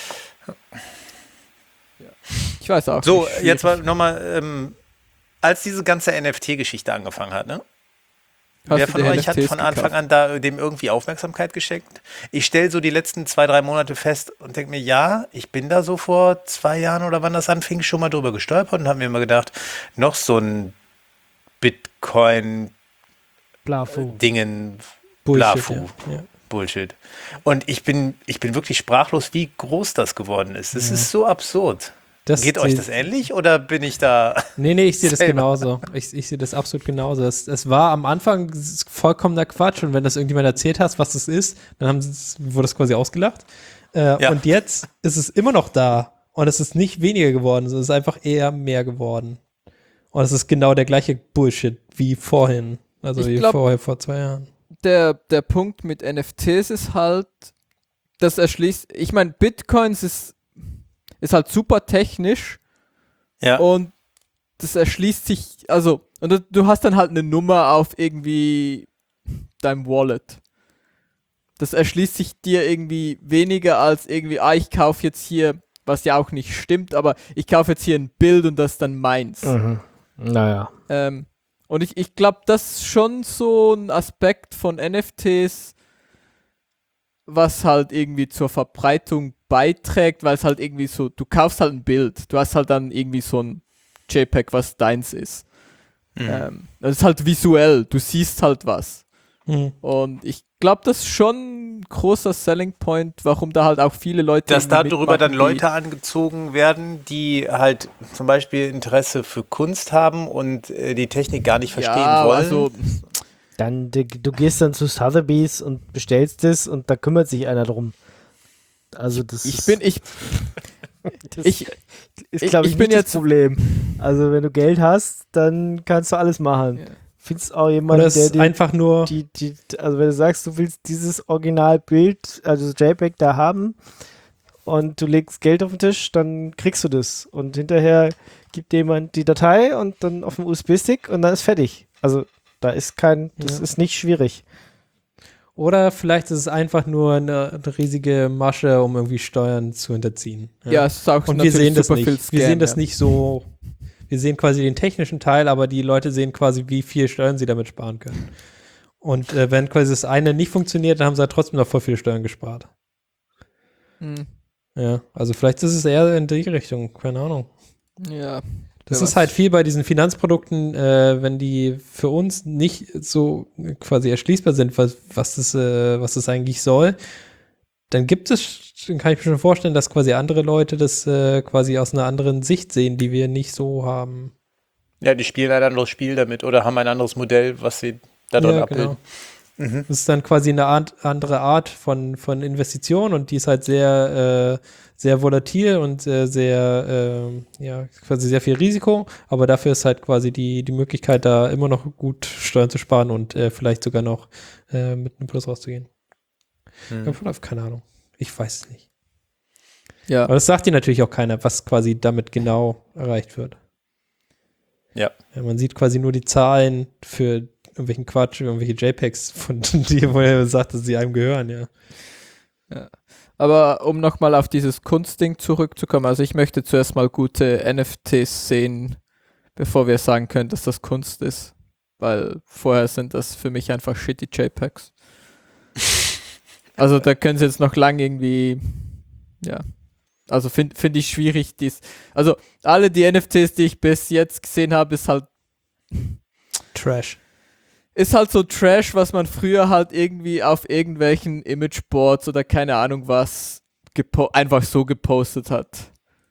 Ich weiß auch So, nicht. jetzt nochmal, als diese ganze NFT-Geschichte angefangen hat, ne? Hast Wer du von dir euch hat NFTs von Anfang gekauft? an dem irgendwie Aufmerksamkeit geschenkt? Ich stelle so die letzten 2-3 Monate fest und denke mir, ja, ich bin da so vor 2 Jahren oder wann das anfing, schon mal drüber gestolpert und habe mir immer gedacht, noch so ein Bitcoin-Dingen, Blafu. Bullshit, Blafu. ja. Bullshit. Und ich bin wirklich sprachlos, wie groß das geworden ist. Es ist so absurd. Geht euch das ähnlich oder bin ich da? Nee, ich sehe das selber? genauso. Ich sehe das absolut genauso. Es war am Anfang vollkommener Quatsch und wenn das irgendjemand erzählt hast, was das ist, dann wurde das quasi ausgelacht. Ja. Und jetzt ist es immer noch da und es ist nicht weniger geworden, es ist einfach eher mehr geworden. Und es ist genau der gleiche Bullshit wie vorhin. Also Ich wie glaub- vorher, vor 2 Jahren. Der Punkt mit NFTs ist halt, das erschließt, ich meine, Bitcoins ist halt super technisch Ja. und das erschließt sich, also, und du hast dann halt eine Nummer auf irgendwie deinem Wallet. Das erschließt sich dir irgendwie weniger als irgendwie, ich kaufe jetzt hier, was ja auch nicht stimmt, aber ich kaufe jetzt hier ein Bild und das ist dann meins. Naja. Und ich glaube, das ist schon so ein Aspekt von NFTs, was halt irgendwie zur Verbreitung beiträgt, weil es halt irgendwie so, du kaufst halt ein Bild, du hast halt dann irgendwie so ein JPEG, was deins ist. Das ist halt visuell, du siehst halt was. Und ich glaube, das ist schon ein großer Selling Point, warum da halt auch viele Leute... Dass darüber dann Leute angezogen werden, die halt zum Beispiel Interesse für Kunst haben und die Technik gar nicht verstehen wollen. Also, Dann, du gehst dann zu Sotheby's und bestellst es und da kümmert sich einer drum. Also das ich ist, bin glaube ich, ich bin nicht jetzt- das Problem. Also wenn du Geld hast, dann kannst du alles machen. Ja. Findest auch jemanden, Oder es der ist einfach nur, also wenn du sagst, du willst dieses Originalbild, also das JPEG da haben und du legst Geld auf den Tisch, dann kriegst du das. Und hinterher gibt jemand die Datei und dann auf dem USB-Stick und dann ist fertig. Also da ist das ist nicht schwierig. oder vielleicht ist es einfach nur eine riesige Masche, um irgendwie Steuern zu hinterziehen. ja, es ist auch Und wir sehen das super viel nicht. Wir Scam, sehen das ja. nicht so. Wir sehen quasi den technischen Teil, aber die Leute sehen quasi, wie viel Steuern sie damit sparen können. Und wenn quasi das eine nicht funktioniert, dann haben sie halt trotzdem noch voll viele Steuern gespart. Hm. Ja, also vielleicht ist es eher in die Richtung, keine Ahnung. Ja. Das Wer ist weiß. halt viel bei diesen Finanzprodukten, wenn die für uns nicht so quasi erschließbar sind, was das eigentlich soll, dann kann ich mir schon vorstellen, dass quasi andere Leute das quasi aus einer anderen Sicht sehen, die wir nicht so haben. Ja, die spielen ein anderes Spiel damit oder haben ein anderes Modell, was sie da drin abbilden. Genau. Das ist dann quasi eine andere Art von Investition und die ist halt sehr, sehr volatil und quasi sehr viel Risiko, aber dafür ist halt quasi die Möglichkeit, da immer noch gut Steuern zu sparen und vielleicht sogar noch mit einem Plus rauszugehen. Keine Ahnung. Ich weiß es nicht. Ja. Aber das sagt dir natürlich auch keiner, was quasi damit genau erreicht wird. Ja. Ja, man sieht quasi nur die Zahlen für irgendwelchen Quatsch, irgendwelche JPEGs, von die, wo er sagt, dass sie einem gehören, ja. Aber um nochmal auf dieses Kunstding zurückzukommen, also ich möchte zuerst mal gute NFTs sehen, bevor wir sagen können, dass das Kunst ist. Weil vorher sind das für mich einfach shitty JPEGs. Also da können sie jetzt noch lang irgendwie, ja. Also find ich schwierig, also alle die NFTs, die ich bis jetzt gesehen habe, ist halt Trash. so Trash, was man früher halt irgendwie auf irgendwelchen Imageboards oder keine Ahnung was einfach so gepostet hat.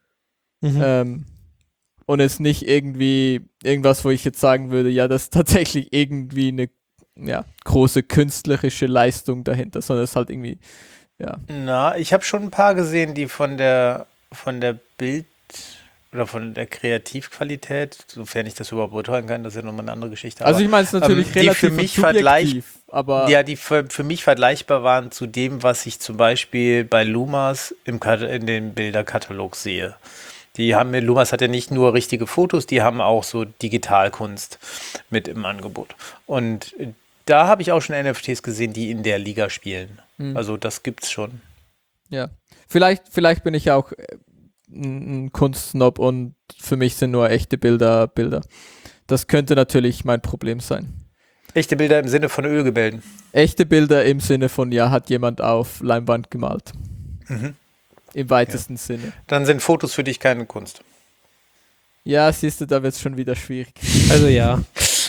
Und es nicht irgendwie irgendwas, wo ich jetzt sagen würde, ja, das ist tatsächlich irgendwie eine große künstlerische Leistung dahinter, sondern es ist halt irgendwie, ja. Na, ich habe schon ein paar gesehen, die von der Bild- oder von der Kreativqualität, sofern ich das überhaupt beurteilen kann, das ist ja nochmal eine andere Geschichte. Also ich meine es natürlich die relativ für mich subjektiv, aber Ja, die für mich vergleichbar waren zu dem, was ich zum Beispiel bei Lumas in den Bilderkatalog sehe. Lumas hat ja nicht nur richtige Fotos, die haben auch so Digitalkunst mit im Angebot. Und da habe ich auch schon NFTs gesehen, die in der Liga spielen. Also das gibt's schon. ja. Vielleicht bin ich auch ein Kunstsnob und für mich sind nur echte Bilder. Das könnte natürlich mein Problem sein. Echte Bilder im Sinne von Ölgemälden. Echte Bilder im Sinne von, ja, hat jemand auf Leinwand gemalt. Im weitesten Sinne. Dann sind Fotos für dich keine Kunst. Ja, siehst du, da wird es schon wieder schwierig. Also ja.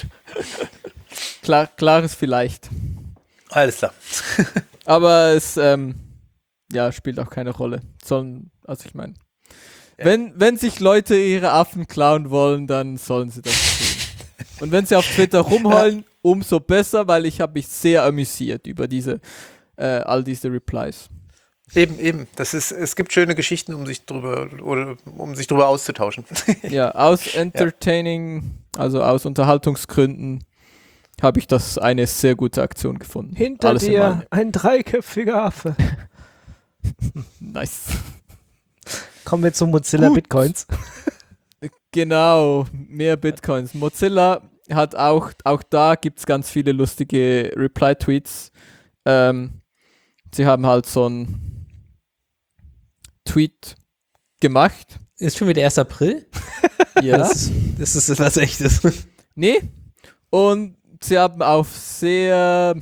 Klares vielleicht. Alles klar. Aber es spielt auch keine Rolle. Also ich meine, wenn sich Leute ihre Affen klauen wollen, dann sollen sie das tun. Und wenn sie auf Twitter rumheulen, umso besser, weil ich habe mich sehr amüsiert über all diese Replies. Eben. Es gibt schöne Geschichten, um sich drüber auszutauschen. Ja, aus also aus Unterhaltungsgründen habe ich das eine sehr gute Aktion gefunden. Hinter Alles in dir allem. ein dreiköpfiger Affe. Nice. Kommen wir zu Mozilla Gut. Bitcoins. Genau, mehr Bitcoins. Mozilla hat auch da gibt es ganz viele lustige Reply-Tweets. Sie haben halt so einen Tweet gemacht. Ist schon wieder 1. April? Ja. Das ist was Echtes. Nee. Und sie haben auf sehr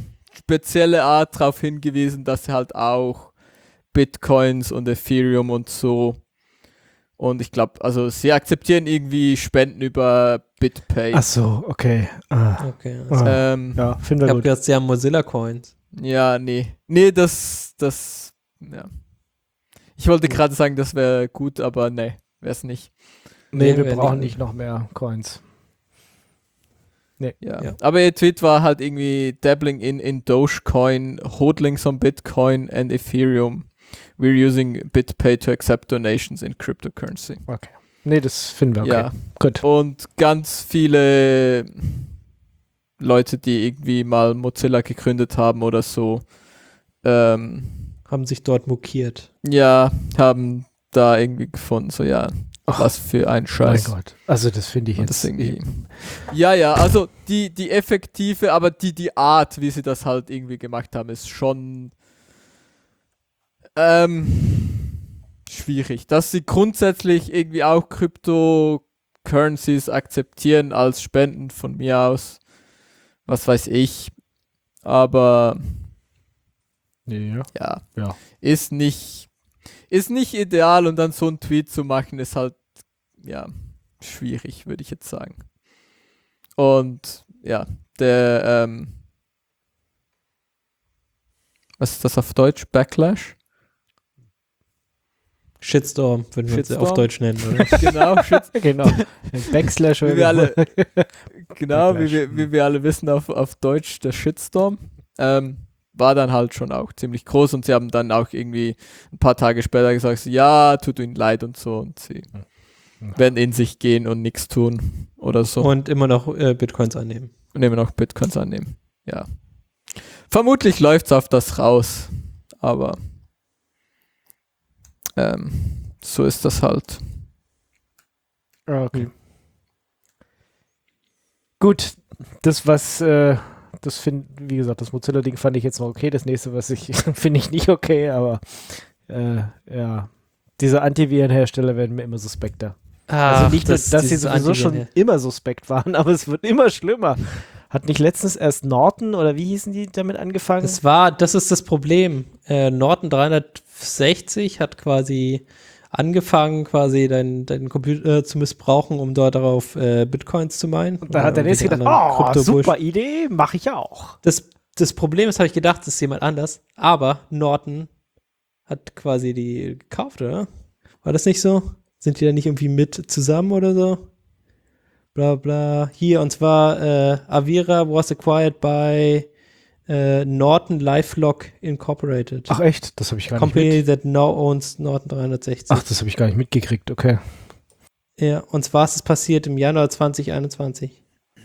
spezielle Art darauf hingewiesen, dass sie halt auch Bitcoins und Ethereum und so. Und ich glaube, also sie akzeptieren irgendwie Spenden über BitPay. Ach so, okay. Okay. Also Ja, finden ich wir habe gut. jetzt ja Mozilla Coins. Ja, nee. Nee, das, ja. Ich wollte gerade sagen, das wäre gut, aber nee, wäre es nicht. Nee, Nee, wir wär brauchen nicht. nicht noch mehr Coins. Ja. Ja. Aber ihr Tweet war halt irgendwie dabbling in Dogecoin, hodling some Bitcoin and Ethereum. We're using BitPay to accept donations in cryptocurrency. Okay. Nee, das finden wir okay. Ja. Gut. Und ganz viele Leute, die irgendwie mal Mozilla gegründet haben oder so, Haben sich dort mokiert. ja, haben da irgendwie gefunden, so ja, Ach, was für ein Mein Scheiß. Gott. Also das finde ich Und jetzt das irgendwie. Ja, also die effektive, aber die Art, wie sie das halt irgendwie gemacht haben, ist schon schwierig. Dass sie grundsätzlich irgendwie auch Cryptocurrencies akzeptieren als Spenden von mir aus, was weiß ich, aber Ja. ja. Ist nicht ideal, und dann so einen Tweet zu machen, ist halt, ja, schwierig, würde ich jetzt sagen. Und ja, der, was ist das auf Deutsch? Backlash? Shitstorm, würden wir uns Shitstorm? auf Deutsch nennen, oder? Genau, Genau. Backslash. wie wir alle, genau, Backlash. wie wir alle wissen auf Deutsch, der Shitstorm, war dann halt schon auch ziemlich groß, und sie haben dann auch irgendwie ein paar Tage später gesagt, so, ja, tut ihnen leid und so, und sie werden in sich gehen und nichts tun oder so. Und immer noch Bitcoins annehmen. Und immer noch Bitcoins annehmen. Ja. Vermutlich läuft es auf das raus, aber so ist das halt. Okay. Gut, das wie gesagt, das Mozilla-Ding fand ich jetzt noch okay. Das nächste, was ich finde ich nicht okay, aber ja, diese Antivirenhersteller werden mir immer suspekter. Also nicht, dass sie sowieso schon immer suspekt waren, aber es wird immer schlimmer. Hat nicht letztens erst Norton oder wie hießen die damit angefangen? Das ist das Problem. Norton 360 hat quasi angefangen, quasi deinen Computer zu missbrauchen, um dort darauf Bitcoins zu meinen. Und da hat der nächste gedacht, super Idee, mache ich auch. Das Problem ist, habe ich gedacht, das ist jemand anders, aber Norton hat quasi die gekauft, oder? War das nicht so? Sind die da nicht irgendwie mit zusammen oder so? Bla bla. Hier, und zwar Avira was acquired by Norton LifeLock Incorporated. Ach echt? Das habe ich gar Company nicht that now owns Norton 360. Ach, das habe ich gar nicht mitgekriegt, okay. Ja, und zwar ist es passiert im Januar 2021.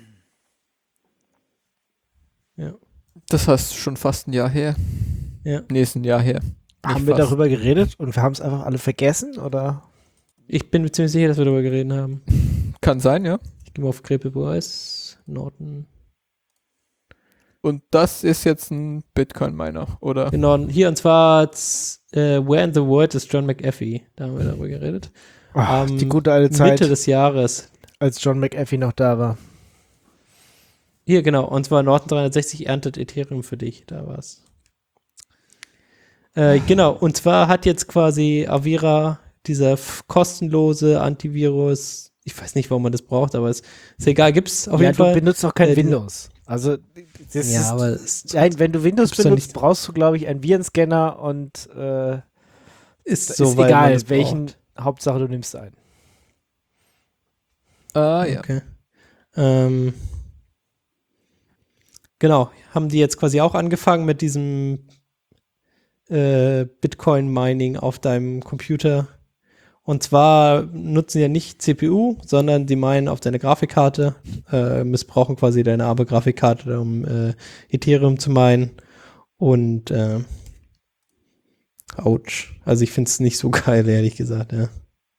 Ja. Das heißt schon fast ein Jahr her. Ja. Nee, ist ein Jahr her. Haben Nicht wir fast. darüber geredet und wir haben es einfach alle vergessen, oder? Ich bin mir ziemlich sicher, dass wir darüber geredet haben. Kann sein, ja. Ich gehe mal auf Crepe-Boys, Norton. Und das ist jetzt ein Bitcoin-Miner, oder? Genau, hier, und zwar Where in the World is John McAfee? Da haben wir darüber geredet. Ach, die gute alte Zeit, Mitte des Jahres. als John McAfee noch da war. Hier, genau, und zwar Norton 360 erntet Ethereum für dich, da war's. Genau, und zwar hat jetzt quasi Avira dieser kostenlose Antivirus, ich weiß nicht, warum man das braucht, aber ist egal, gibt's auf jeden Fall. Du benutzt noch kein Äh, Windows. Also, das Ja, ist, aber es nein, wenn du Windows gibt's doch benutzt, nicht- brauchst du, glaube ich, einen Virenscanner und ist ist so, weil man egal, das welchen, braucht. Hauptsache du nimmst einen. Ja. Okay. Genau, haben die jetzt quasi auch angefangen mit diesem Bitcoin-Mining auf deinem Computer. Und zwar nutzen ja nicht CPU, sondern die meinen auf deine Grafikkarte, missbrauchen quasi deine arme Grafikkarte, um Ethereum zu meinen. Und ouch. Also ich finde es nicht so geil, ehrlich gesagt, ja.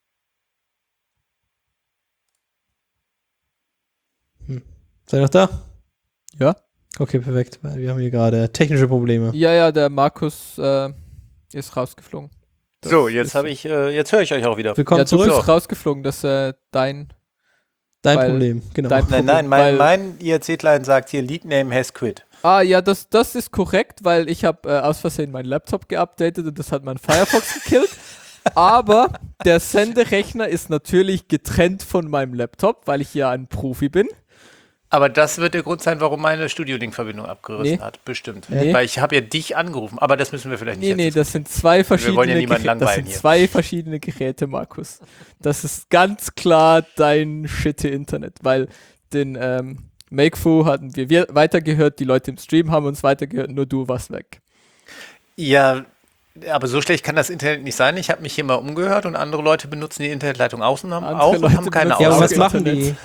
Seid ihr noch da? Ja. Okay, perfekt. Weil wir haben hier gerade technische Probleme. Ja, der Markus ist rausgeflogen. Das So, jetzt ist- habe ich, jetzt höre ich euch auch wieder. Willkommen Ja, du zurück. bist rausgeflogen, dass Dein weil- Problem, genau. dein- Nein, weil- mein IRC-Client sagt hier, Lead Name has quit. Ja, das ist korrekt, weil ich habe aus Versehen meinen Laptop geupdatet und das hat mein Firefox gekillt. Aber der Senderechner ist natürlich getrennt von meinem Laptop, weil ich ja ein Profi bin. Aber das wird der Grund sein, warum meine Studio-Link-Verbindung abgerissen hat. Bestimmt. Nee. Weil ich habe ja dich angerufen. Aber das müssen wir vielleicht nicht Nee, jetzt das sind zwei verschiedene wollen ja niemanden langweilen hier. zwei verschiedene Geräte, Markus. Das ist ganz klar dein Shitty-Internet, weil den Makefu hatten wir weitergehört, die Leute im Stream haben uns weitergehört, nur du warst weg. Ja, aber so schlecht kann das Internet nicht sein. Ich habe mich hier mal umgehört und andere Leute benutzen die Internetleitung außen und haben keine Ja, aber was Ausrede. machen die?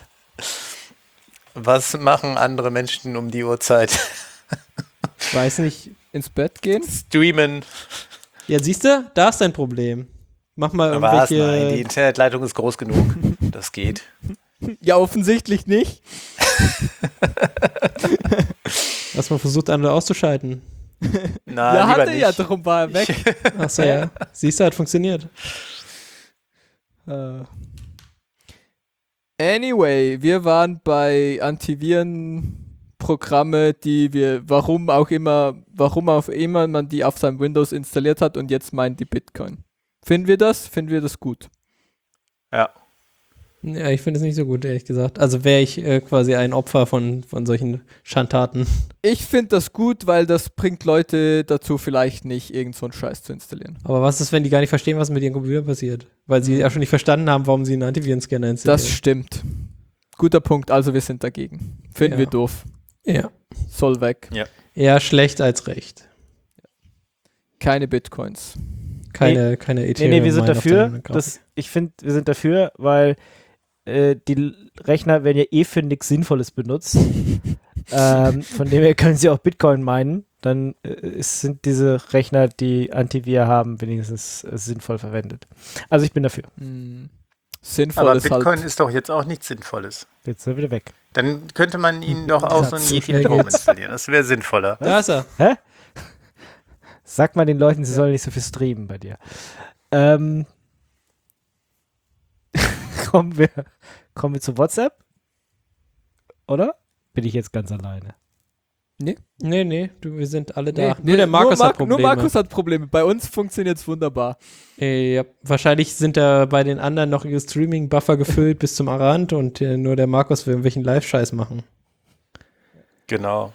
Was machen andere Menschen um die Uhrzeit? Ich weiß nicht. Ins Bett gehen? Streamen. Ja, siehst du, da ist dein Problem. Mach mal Was? irgendwelche... Nein, die Internetleitung ist groß genug. Das geht. Ja, offensichtlich nicht. Hast mal versucht, andere auszuschalten. Nein, Ja, lieber hatte nicht. ja, darum war er weg. Achso, ja. Siehst du, hat funktioniert. Anyway, wir waren bei Antivirenprogramme, warum auch immer man die auf seinem Windows installiert hat und jetzt meint die Bitcoin. Finden wir das gut? Ja. Ja, ich finde es nicht so gut, ehrlich gesagt. Also wäre ich quasi ein Opfer von solchen Schandtaten. Ich finde das gut, weil das bringt Leute dazu, vielleicht nicht irgend so einen Scheiß zu installieren. Aber was ist, wenn die gar nicht verstehen, was mit ihrem Computer passiert? Weil sie ja schon nicht verstanden haben, warum sie einen Antivirenscanner installieren. Das stimmt. Guter Punkt, also wir sind dagegen. Finden wir doof. Ja. Soll weg. Eher schlecht als recht. Keine Bitcoins. Keine Ethereum. Nee, wir sind Mine auf dafür. deinem Account. Ich finde, wir sind dafür, weil die Rechner werden ja für nichts Sinnvolles benutzt. Von dem her können sie auch Bitcoin meinen. Dann sind diese Rechner, die Antivir haben, wenigstens sinnvoll verwendet. Also ich bin dafür. Sinnvoll Aber ist Bitcoin halt. ist doch jetzt auch nichts Sinnvolles. Jetzt sind wir wieder weg. Dann könnte man ihn doch auch so ein So schnell Ethereum geht's. installieren. Das wäre sinnvoller. Da ist er. Hä? Sag mal den Leuten, sie sollen nicht so viel streamen bei dir. Kommen wir zu WhatsApp? Oder? Bin ich jetzt ganz alleine? Nee, wir sind alle da. Nee, nur der Markus hat Nur Probleme. Markus hat Probleme. Bei uns funktioniert es wunderbar. Ja, wahrscheinlich sind da bei den anderen noch ihre Streaming-Buffer gefüllt bis zum Rand und nur der Markus will irgendwelchen Live-Scheiß machen. Genau.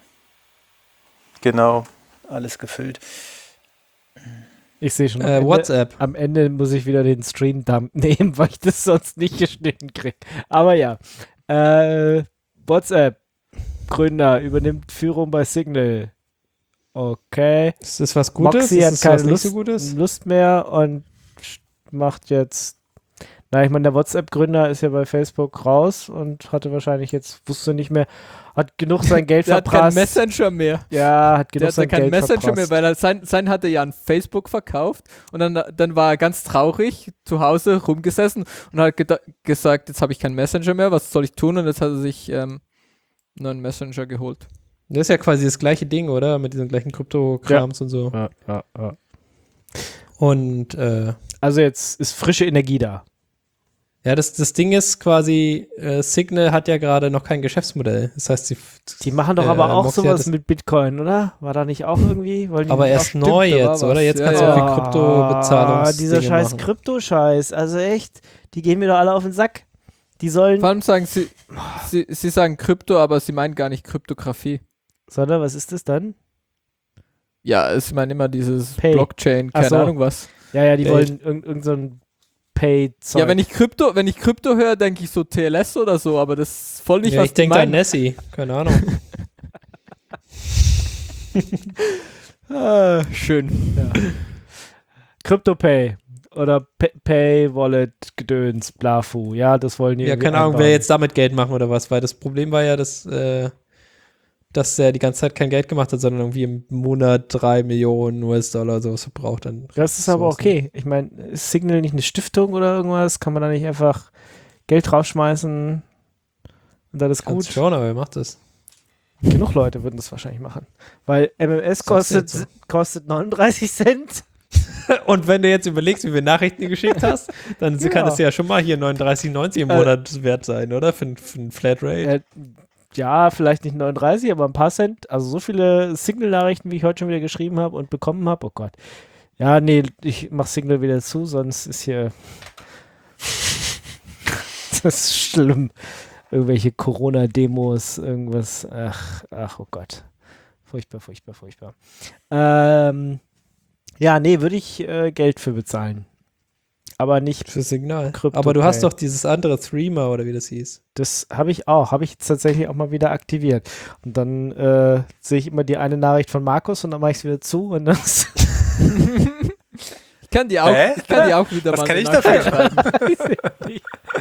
Alles gefüllt. Ich sehe schon. WhatsApp. Am Ende muss ich wieder den Stream-Dump nehmen, weil ich das sonst nicht geschnitten kriege. Aber ja. WhatsApp. Gründer übernimmt Führung bei Signal. Okay. Ist das was Gutes? Moxie hat ist das was keine nicht so Gutes? Lust mehr und macht jetzt. Na, ich meine, der WhatsApp-Gründer ist ja bei Facebook raus und hatte wahrscheinlich wusste nicht mehr, hat genug sein Geld Der hat verprasst. keinen Messenger mehr. Ja, hat Der genug hatte sein keinen Geld Messenger verprasst. mehr, weil sein hat er ja an Facebook verkauft und dann war er ganz traurig zu Hause rumgesessen und hat gesagt, jetzt habe ich keinen Messenger mehr, was soll ich tun? Und jetzt hat er sich einen neuen Messenger geholt. Das ist ja quasi das gleiche Ding, oder? Mit diesen gleichen Krypto-Krams und so. Ja. Und Also jetzt ist frische Energie da. ja, das Ding ist quasi, Signal hat ja gerade noch kein Geschäftsmodell. Das heißt, Die machen doch aber auch Moxie sowas hat das- mit Bitcoin, oder? War da nicht auch irgendwie? Wollen die aber nicht erst stimmt, neu da war jetzt, was. oder? Jetzt Ja, kannst ja. du irgendwie Krypto-Bezahlungs Dieser Dinge scheiß machen. Krypto-Scheiß. Also echt, die gehen mir doch alle auf den Sack. Die sollen. Vor allem sagen sie sagen Krypto, aber sie meinen gar nicht Kryptographie. Sondern, was ist das dann? Ja, ich meine immer dieses Pay. Blockchain, Ach keine so. Ahnung was. Ja, die Geld. wollen irgend so ein Pay-Zeug. Ja, wenn ich Krypto höre, denke ich so TLS oder so, aber das ist voll nicht, Ja, was ich die denke an meinen. Nessie. Keine Ahnung. Schön. Ja. CryptoPay oder Pay-Wallet-Gedöns, Blafu. Ja, das wollen die Ja, irgendwie keine Ahnung, einbauen. wer jetzt damit Geld machen oder was, weil das Problem war ja, dass er die ganze Zeit kein Geld gemacht hat, sondern irgendwie im Monat 3 Millionen US-Dollar sowas verbraucht. Dann Das ist aber sowas, okay. Ich meine, ist Signal nicht eine Stiftung oder irgendwas? Kann man da nicht einfach Geld draufschmeißen und dann ist Kannst gut? schon, aber wer macht das? Genug Leute würden das wahrscheinlich machen. Weil MMS Sagst du jetzt so? kostet 39 Cent. Und wenn du jetzt überlegst, wie viele Nachrichten du geschickt hast, dann Ja. kann das ja schon mal hier 39,90 im Monat wert sein, oder? Für ein Flatrate. ja, vielleicht nicht 39, aber ein paar Cent. Also so viele Signal-Nachrichten, wie ich heute schon wieder geschrieben habe und bekommen habe. Oh Gott. Ja, nee, ich mach Signal wieder zu, sonst ist hier das ist schlimm. Irgendwelche Corona-Demos, irgendwas. Ach, oh Gott. Furchtbar, furchtbar, furchtbar. Ja, nee, würde ich Geld für bezahlen. Aber nicht, Für Signal. Krypto Aber du hast Pay. doch dieses andere Threema oder wie das hieß. das habe ich auch. Habe ich jetzt tatsächlich auch mal wieder aktiviert. Und dann sehe ich immer die eine Nachricht von Markus und dann mache ich es wieder zu und dann Ich kann die auch, Hä? ich kann die auch wieder Was mal kann eine ich dafür? Nachricht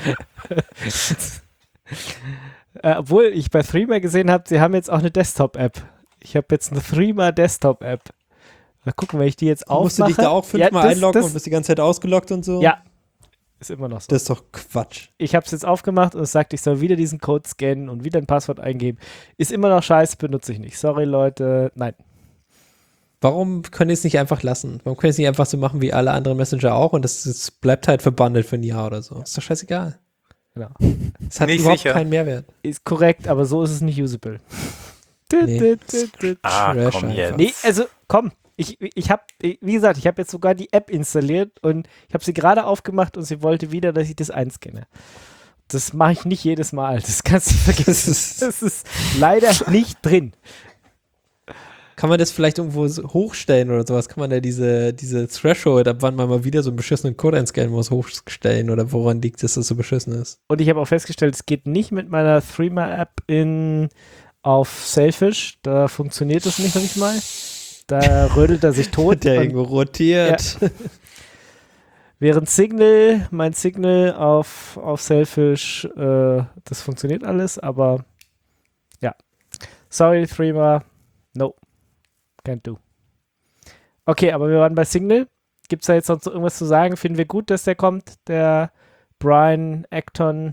schreiben. Obwohl ich bei Threema gesehen habe, sie haben jetzt auch eine Desktop-App. Ich habe jetzt eine Threema Desktop-App. Mal gucken, wenn ich die jetzt aufmache. Musst du dich da auch fünfmal das- einloggen das- und bist die ganze Zeit ausgeloggt und so? Ja, ist immer noch so. Das ist doch Quatsch. Ich habe es jetzt aufgemacht und es sagt, ich soll wieder diesen Code scannen und wieder ein Passwort eingeben. Ist immer noch scheiße, benutze ich nicht. Sorry, Leute. Nein. Warum können die es nicht einfach lassen? Warum können die es nicht einfach so machen wie alle anderen Messenger auch und das bleibt halt verbandelt für ein Jahr oder so? Ist doch scheißegal. Genau. Es hat Nicht überhaupt sicher. keinen Mehrwert. Ist korrekt, aber so ist es nicht usable. Nee. Ah, Trash komm einfach. jetzt. Nee, also komm. Ich habe, wie gesagt, ich habe jetzt sogar die App installiert und ich habe sie gerade aufgemacht und sie wollte wieder, dass ich das einscanne. Das mache ich nicht jedes Mal. Das kannst du vergessen. Das ist leider nicht drin. Kann man das vielleicht irgendwo so hochstellen oder sowas? Kann man da diese Threshold, ab wann man mal wieder so einen beschissenen Code einscannen muss, hochstellen? Oder woran liegt es, dass das so beschissen ist? Und ich habe auch festgestellt, es geht nicht mit meiner Threema-App auf Sailfish. Da funktioniert das nicht mal. Da rödelt er sich tot. Der Und irgendwo rotiert. während mein Signal auf Sailfish, das funktioniert alles, aber ja. Sorry, Threema. No. Can't do. Okay, aber wir waren bei Signal. Gibt es da jetzt noch so irgendwas zu sagen? Finden wir gut, dass der kommt? Der Brian Acton.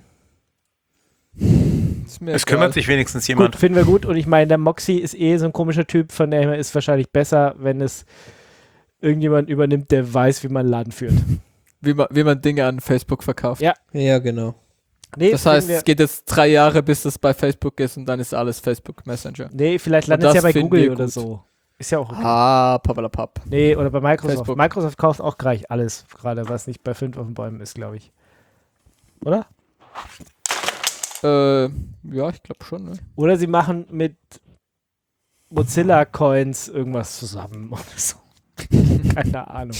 Ist mir Es egal. kümmert sich wenigstens jemand. Gut, finden wir gut. Und ich meine, der Moxie ist so ein komischer Typ, von dem ist wahrscheinlich besser, wenn es irgendjemand übernimmt, der weiß, wie man einen Laden führt. Wie man Dinge an Facebook verkauft. Ja. Ja, genau. Nee, Das heißt, finden es geht jetzt 3 Jahre, bis das bei Facebook ist und dann ist alles Facebook Messenger. nee, vielleicht Und landet es ja das bei finden Google wir oder gut. so. Ist ja auch okay. Ah, papalapap. Nee, oder bei Microsoft. Facebook. Microsoft kauft auch gleich alles, gerade was nicht bei 5 auf den Bäumen ist, glaube ich. Oder? Ja, ich glaube schon. Ne? Oder sie machen mit Mozilla Coins irgendwas zusammen oder so. Keine Ahnung.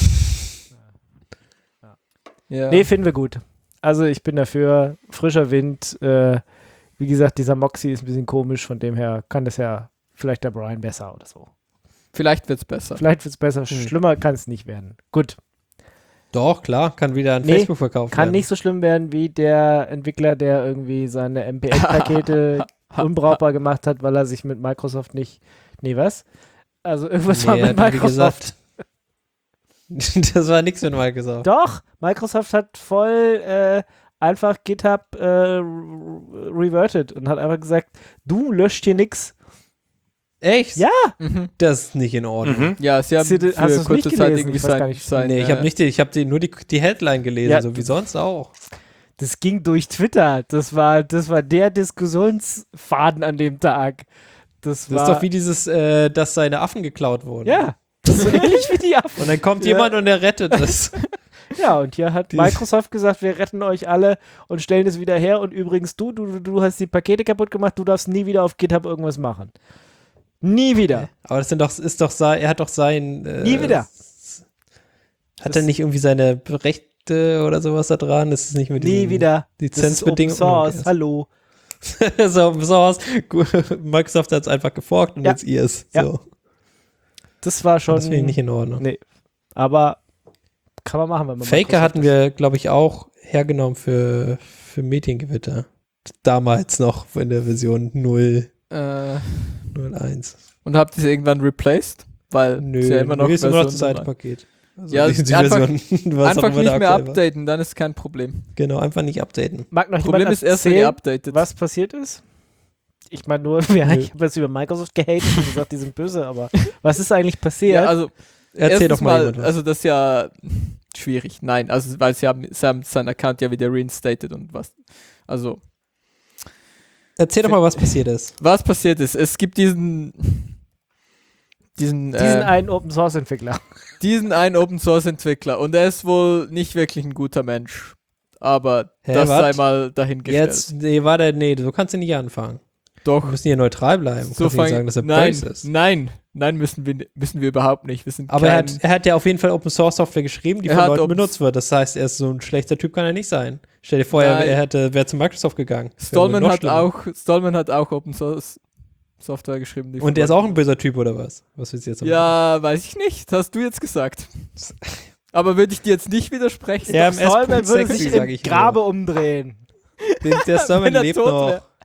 Ja. Nee, finden wir gut. Also ich bin dafür. Frischer Wind. Wie gesagt, dieser Moxie ist ein bisschen komisch, von dem her kann das ja vielleicht der Brian besser oder so. Vielleicht wird's besser. Vielleicht wird es besser. Schlimmer kann es nicht werden. Gut. Doch, klar, kann wieder an Nee, Facebook verkauft Kann werden. nicht so schlimm werden wie der Entwickler, der irgendwie seine MPN-Pakete unbrauchbar gemacht hat, weil er sich mit Microsoft nicht. Nee, was? Also irgendwas war Nee, mit hat, wie Microsoft. gesagt, das war nichts mit Microsoft. Doch, Microsoft hat voll einfach GitHub reverted und hat einfach gesagt, du löscht hier nix. Echt? Ja. Mhm. Das ist nicht in Ordnung. Mhm. Ja, sie haben Hast du für es kurze nicht Zeit gelesen? irgendwie Ich weiß gar sein, nicht. sein Nee, ich habe nur die Headline gelesen, Ja. so wie sonst auch. Das ging durch Twitter. Das war der Diskussionsfaden an dem Tag. Das Das ist doch wie dieses, dass seine Affen geklaut wurden. ja, das ist so ähnlich wie die Affen. Und dann kommt Ja. jemand und der rettet das. Ja, und hier hat Die- Microsoft gesagt, wir retten euch alle und stellen es wieder her. Und übrigens, du hast die Pakete kaputt gemacht, du darfst nie wieder auf GitHub irgendwas machen. Nie wieder. Aber das er hat doch sein. Nie wieder. Hat er nicht irgendwie seine Rechte oder sowas da dran? Das ist nicht mit Nie diesen wieder. Das ist Open Lizenzbedingungen. Source. Hallo. so, Open Source. Microsoft hat es einfach geforkt und Ja. jetzt ihr es. Ja. So. Das war schon. Das finde ich nicht in Ordnung. Nee. Aber kann man machen, wenn man Faker Microsoft hatten ist. wir, glaube ich, auch hergenommen für Mediengewitter. Damals noch in der Version 0.1. Und habt ihr sie irgendwann replaced? Weil Nö, ist ja immer noch, ist immer noch das Version alte Paket. Also Ja, die einfach- Version, was auch Einfach immer nicht da mehr aktuell war. updaten, dann ist kein Problem. Genau, einfach nicht updaten. Mag noch Problem jemand ist erst, wenn ihr erzählen, updatet. was passiert ist? Ich meine nur, ich habe jetzt über Microsoft gehatet und gesagt, die sind böse, aber was ist eigentlich passiert? Ja, also Erzähl erstens doch mal jemand was. also das ist ja schwierig. Nein, also weil sie haben seinen Account ja wieder reinstated und was. Also Erzähl doch mal, was passiert ist. Was passiert ist, es gibt diesen einen Open-Source-Entwickler. diesen einen Open-Source-Entwickler und er ist wohl nicht wirklich ein guter Mensch. Aber das sei mal dahingestellt. Jetzt, so kannst du nicht anfangen. Doch. Wir müssen hier neutral bleiben. Du So kannst nicht sagen, dass er böse ist. Nein, müssen wir überhaupt nicht. Aber er hat ja auf jeden Fall Open-Source-Software geschrieben, die Er von hat Leuten benutzt wird. Das heißt, er ist so ein schlechter Typ, kann er nicht sein. Stell dir vor, er wäre zu Microsoft gegangen. Stallman hat auch Open-Source-Software geschrieben. Und der ist auch ein böser Typ, oder was? Was willst du jetzt sagen? Ja, weiß ich nicht. Hast du jetzt gesagt. Aber würde ich dir jetzt nicht widersprechen. Ja, Stallman würde sexy, sich sag im ich Grabe umdrehen. Der Stallman Wenn er lebt tot noch. wär.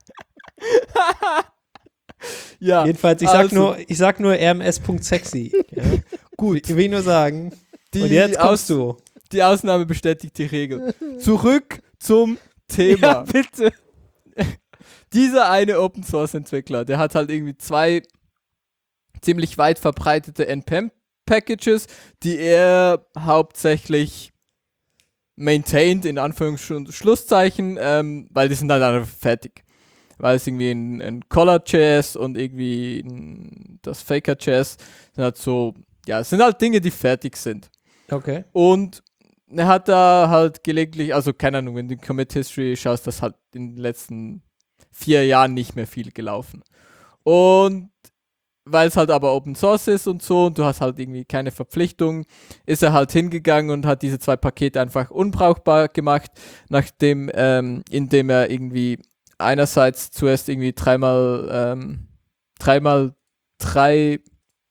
Ja. Jedenfalls, ich sag nur RMS.sexy. Ja? Gut. Ich will nur sagen. Und jetzt kommst du. Die Ausnahme bestätigt die Regel. Zurück zum Thema. Ja, bitte. Dieser eine Open-Source-Entwickler, der hat halt irgendwie 2 ziemlich weit verbreitete NPM-Packages, die er hauptsächlich maintained, in Anführungs- und Schlusszeichen, weil die sind halt einfach fertig. Weil es irgendwie ein Collar.js und irgendwie das Faker.js sind halt so, ja, es sind halt Dinge, die fertig sind. Okay. Und er hat da halt gelegentlich, also keine Ahnung, wenn du in Commit History schaust, das halt in den letzten 4 Jahren nicht mehr viel gelaufen. Und weil es halt aber Open Source ist und so und du hast halt irgendwie keine Verpflichtung, ist er halt hingegangen und hat diese 2 Pakete einfach unbrauchbar gemacht, indem er irgendwie einerseits zuerst irgendwie 3x3,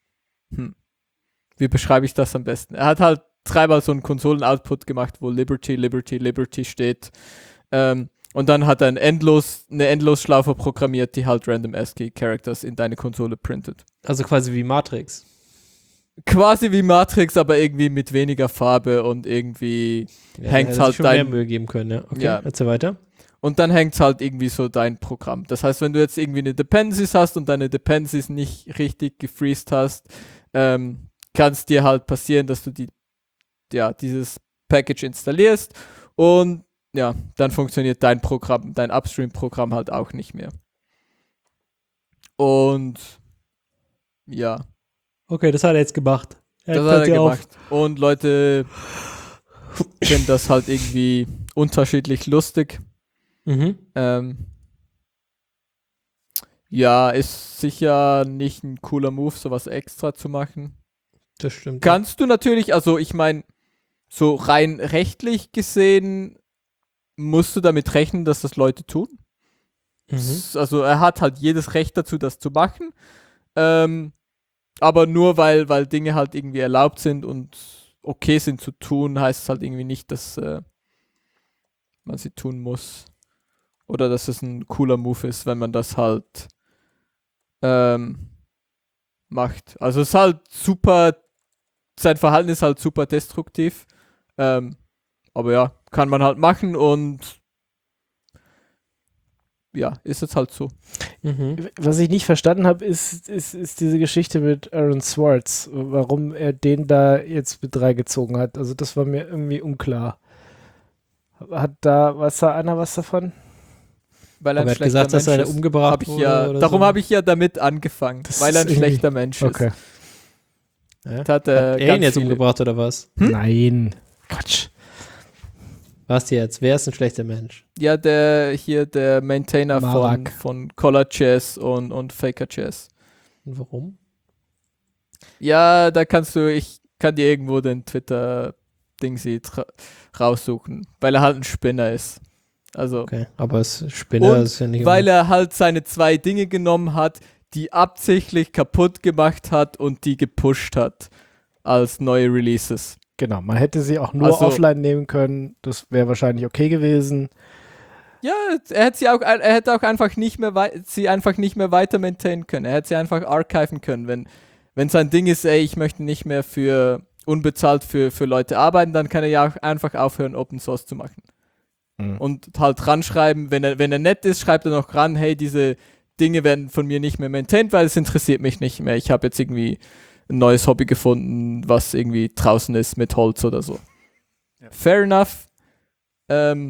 wie beschreibe ich das am besten? Er hat halt 3-mal so einen Konsolen-Output gemacht, wo Liberty steht. Und dann hat er eine Endlosschlaufe programmiert, die halt random ASCII-Characters in deine Konsole printet. Also quasi wie Matrix. Quasi wie Matrix, aber irgendwie mit weniger Farbe und irgendwie hängt hätte halt sich schon mehr Mühe geben können, ja. Okay, Ja. erzähl weiter. Und dann hängt es halt irgendwie so dein Programm. Das heißt, wenn du jetzt irgendwie eine Dependencies hast und deine Dependencies nicht richtig gefreezed hast, kann es dir halt passieren, dass du dieses Package installierst und ja, dann funktioniert dein Programm, dein Upstream-Programm halt auch nicht mehr. Und ja. Okay, das hat er jetzt gemacht. Das hat er gemacht. Und Leute finden das halt irgendwie unterschiedlich lustig. Mhm. Ja, ist sicher nicht ein cooler Move, sowas extra zu machen. Das stimmt. Kannst du natürlich, also ich meine, so rein rechtlich gesehen musst du damit rechnen, dass das Leute tun. Also er hat halt jedes Recht dazu, das zu machen. Aber nur weil Dinge halt irgendwie erlaubt sind und okay sind zu tun, heißt es halt irgendwie nicht, dass man sie tun muss. Oder dass es ein cooler Move ist, wenn man das halt macht. Also es ist halt super, sein Verhalten ist halt super destruktiv. Aber ja, kann man halt machen und ja, ist jetzt halt so. Was ich nicht verstanden habe, ist diese Geschichte mit Aaron Swartz, warum er den da jetzt mit reingezogen hat. Also das war mir irgendwie unklar. Weiß da einer was davon? Weil er Aber ein er hat schlechter gesagt, dass Mensch er ist. umgebracht wurde. Oder Darum so. habe ich ja damit angefangen, Das weil er ein ist irgendwie- schlechter Mensch Okay. Ja? ist. Hat Er ihn ganz jetzt viele- umgebracht oder was? Nein. Quatsch. Was jetzt? Wer ist ein schlechter Mensch? Ja, der Maintainer Marak. von Collar.js und Faker.js. Und warum? Ja, da ich kann dir irgendwo den Twitter-Ding raussuchen, weil er halt ein Spinner ist. Also, Okay, aber Spinner und ist ja nicht weil er halt seine 2 Dinge genommen hat, die absichtlich kaputt gemacht hat und die gepusht hat als neue Releases. Genau, man hätte sie auch nur Also- offline nehmen können. Das wäre wahrscheinlich okay gewesen. Ja, er hätte auch einfach nicht mehr sie einfach nicht mehr weiter maintainen können. Er hätte sie einfach archiven können. Wenn sein Ding ist, ey, ich möchte nicht mehr für unbezahlt für Leute arbeiten, dann kann er ja auch einfach aufhören, Open Source zu machen. Und halt ranschreiben, wenn er nett ist, schreibt er noch ran, hey, diese Dinge werden von mir nicht mehr maintained, weil es interessiert mich nicht mehr. Ich habe jetzt irgendwie ein neues Hobby gefunden, was irgendwie draußen ist mit Holz oder so. Ja. Fair enough.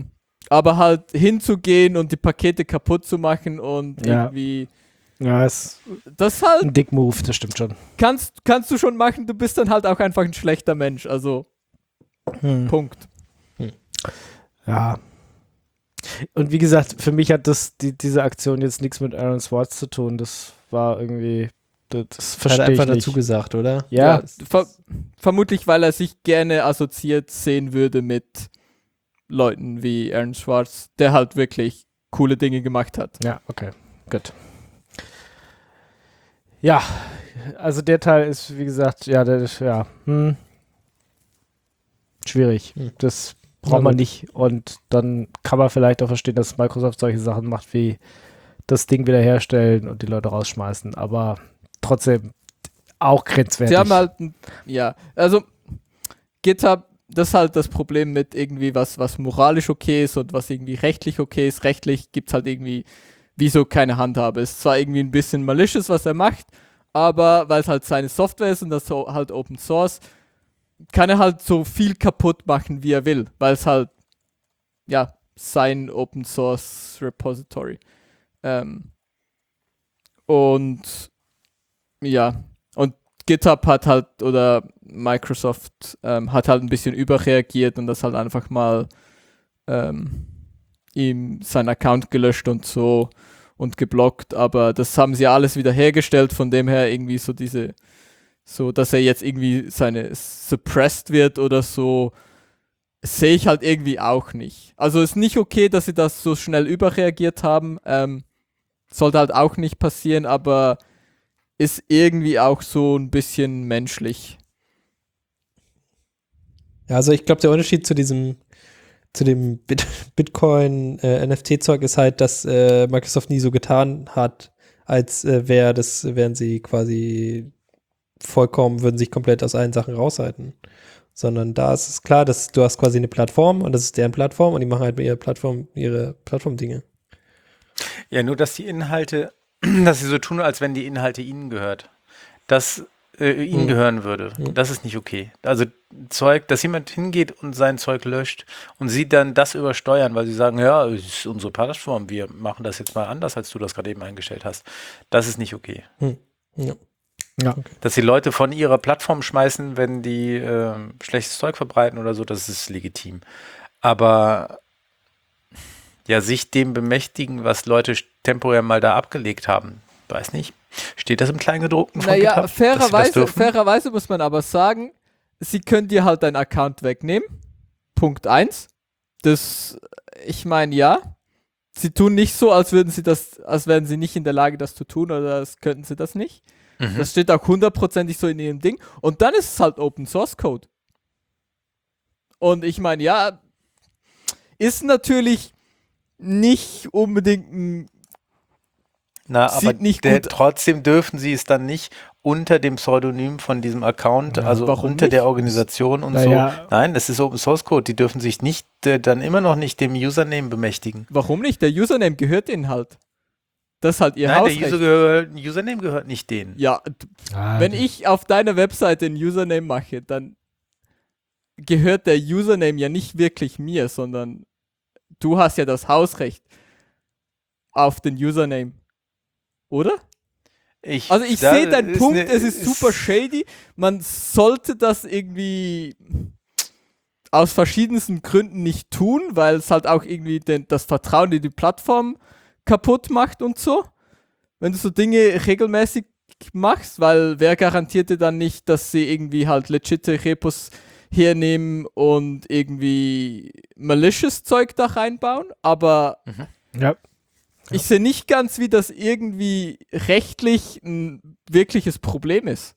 Aber halt hinzugehen und die Pakete kaputt zu machen und Ja. irgendwie, Ja, ist das halt, ein Dick-Move, das stimmt schon. kannst du schon machen, du bist dann halt auch einfach ein schlechter Mensch, also Punkt. Ja. Und wie gesagt, für mich hat diese Aktion jetzt nichts mit Aaron Swartz zu tun. Das war irgendwie, das Hat er verstehe ich einfach nicht. dazu gesagt, oder? Ja, Vermutlich, weil er sich gerne assoziiert sehen würde mit Leuten wie Aaron Swartz, der halt wirklich coole Dinge gemacht hat. ja, okay, gut. Ja, also der Teil ist, wie gesagt, ja, der ist, ja, schwierig. Das braucht man nicht. Und dann kann man vielleicht auch verstehen, dass Microsoft solche Sachen macht, wie das Ding wiederherstellen und die Leute rausschmeißen. Aber trotzdem auch grenzwertig. Sie haben halt, also GitHub, das ist halt das Problem mit irgendwie was moralisch okay ist und was irgendwie rechtlich okay ist. Rechtlich gibt es halt irgendwie wieso keine Handhabe. Es ist zwar irgendwie ein bisschen malicious, was er macht, aber weil es halt seine Software ist und das so halt Open Source, kann er halt so viel kaputt machen, wie er will, weil es halt, ja, sein Open Source Repository. Und ja, und GitHub hat halt, oder Microsoft hat halt ein bisschen überreagiert und das halt einfach mal ihm seinen Account gelöscht und so und geblockt, aber das haben sie alles wieder hergestellt, von dem her irgendwie so, dass er jetzt irgendwie suppressed wird oder so, sehe ich halt irgendwie auch nicht. Also ist nicht okay, dass sie das so schnell überreagiert haben, sollte halt auch nicht passieren, aber ist irgendwie auch so ein bisschen menschlich. Ja, also ich glaube, der Unterschied zu dem Bitcoin-NFT-Zeug ist halt, dass Microsoft nie so getan hat, als wären sie quasi würden sich komplett aus allen Sachen raushalten. Sondern da ist es klar, dass du hast quasi eine Plattform und das ist deren Plattform und die machen halt mit ihrer Plattform ihre Plattform-Dinge. Ja, nur dass die Inhalte, dass sie so tun, als wenn die Inhalte ihnen gehört. Ihnen gehören würde. Das ist nicht okay. Also Zeug, dass jemand hingeht und sein Zeug löscht und sie dann das übersteuern, weil sie sagen, ja, es ist unsere Plattform, wir machen das jetzt mal anders, als du das gerade eben eingestellt hast. Das ist nicht okay. Ja. Ja. Okay. Dass die Leute von ihrer Plattform schmeißen, wenn die schlechtes Zeug verbreiten oder so, das ist legitim. Aber ja, sich dem bemächtigen, was Leute temporär mal da abgelegt haben, weiß nicht. Steht das im Kleingedruckten von Naja, GitHub, dass sie das dürfen? fairerweise muss man aber sagen, sie können dir halt deinen Account wegnehmen. Punkt 1. Das, ich meine, ja. Sie tun nicht so, als wären sie nicht in der Lage, das zu tun, oder als könnten sie das nicht. Das steht auch 100%ig so in ihrem Ding. Und dann ist es halt Open Source Code. Und ich meine, ja, ist natürlich nicht unbedingt ein Aber nicht gut. trotzdem dürfen sie es dann nicht unter dem Pseudonym von diesem Account, also warum unter nicht? der Organisation und Naja. so. Nein, das ist Open Source Code. Die dürfen sich nicht dann immer noch nicht dem Username bemächtigen. Warum nicht? Der Username gehört ihnen halt. Das ist halt ihr Nein, Hausrecht. der Username gehört nicht denen. Ja, wenn ich auf deiner Webseite einen Username mache, dann gehört der Username ja nicht wirklich mir, sondern du hast ja das Hausrecht auf den Username. Oder? Also ich sehe deinen Punkt, es ist super shady. Man sollte das irgendwie aus verschiedensten Gründen nicht tun, weil es halt auch irgendwie das Vertrauen in die Plattform kaputt macht und so. Wenn du so Dinge regelmäßig machst, weil wer garantiert dir dann nicht, dass sie irgendwie halt legitime Repos hernehmen und irgendwie malicious Zeug da reinbauen, aber Ja. ich sehe nicht ganz, wie das irgendwie rechtlich ein wirkliches Problem ist.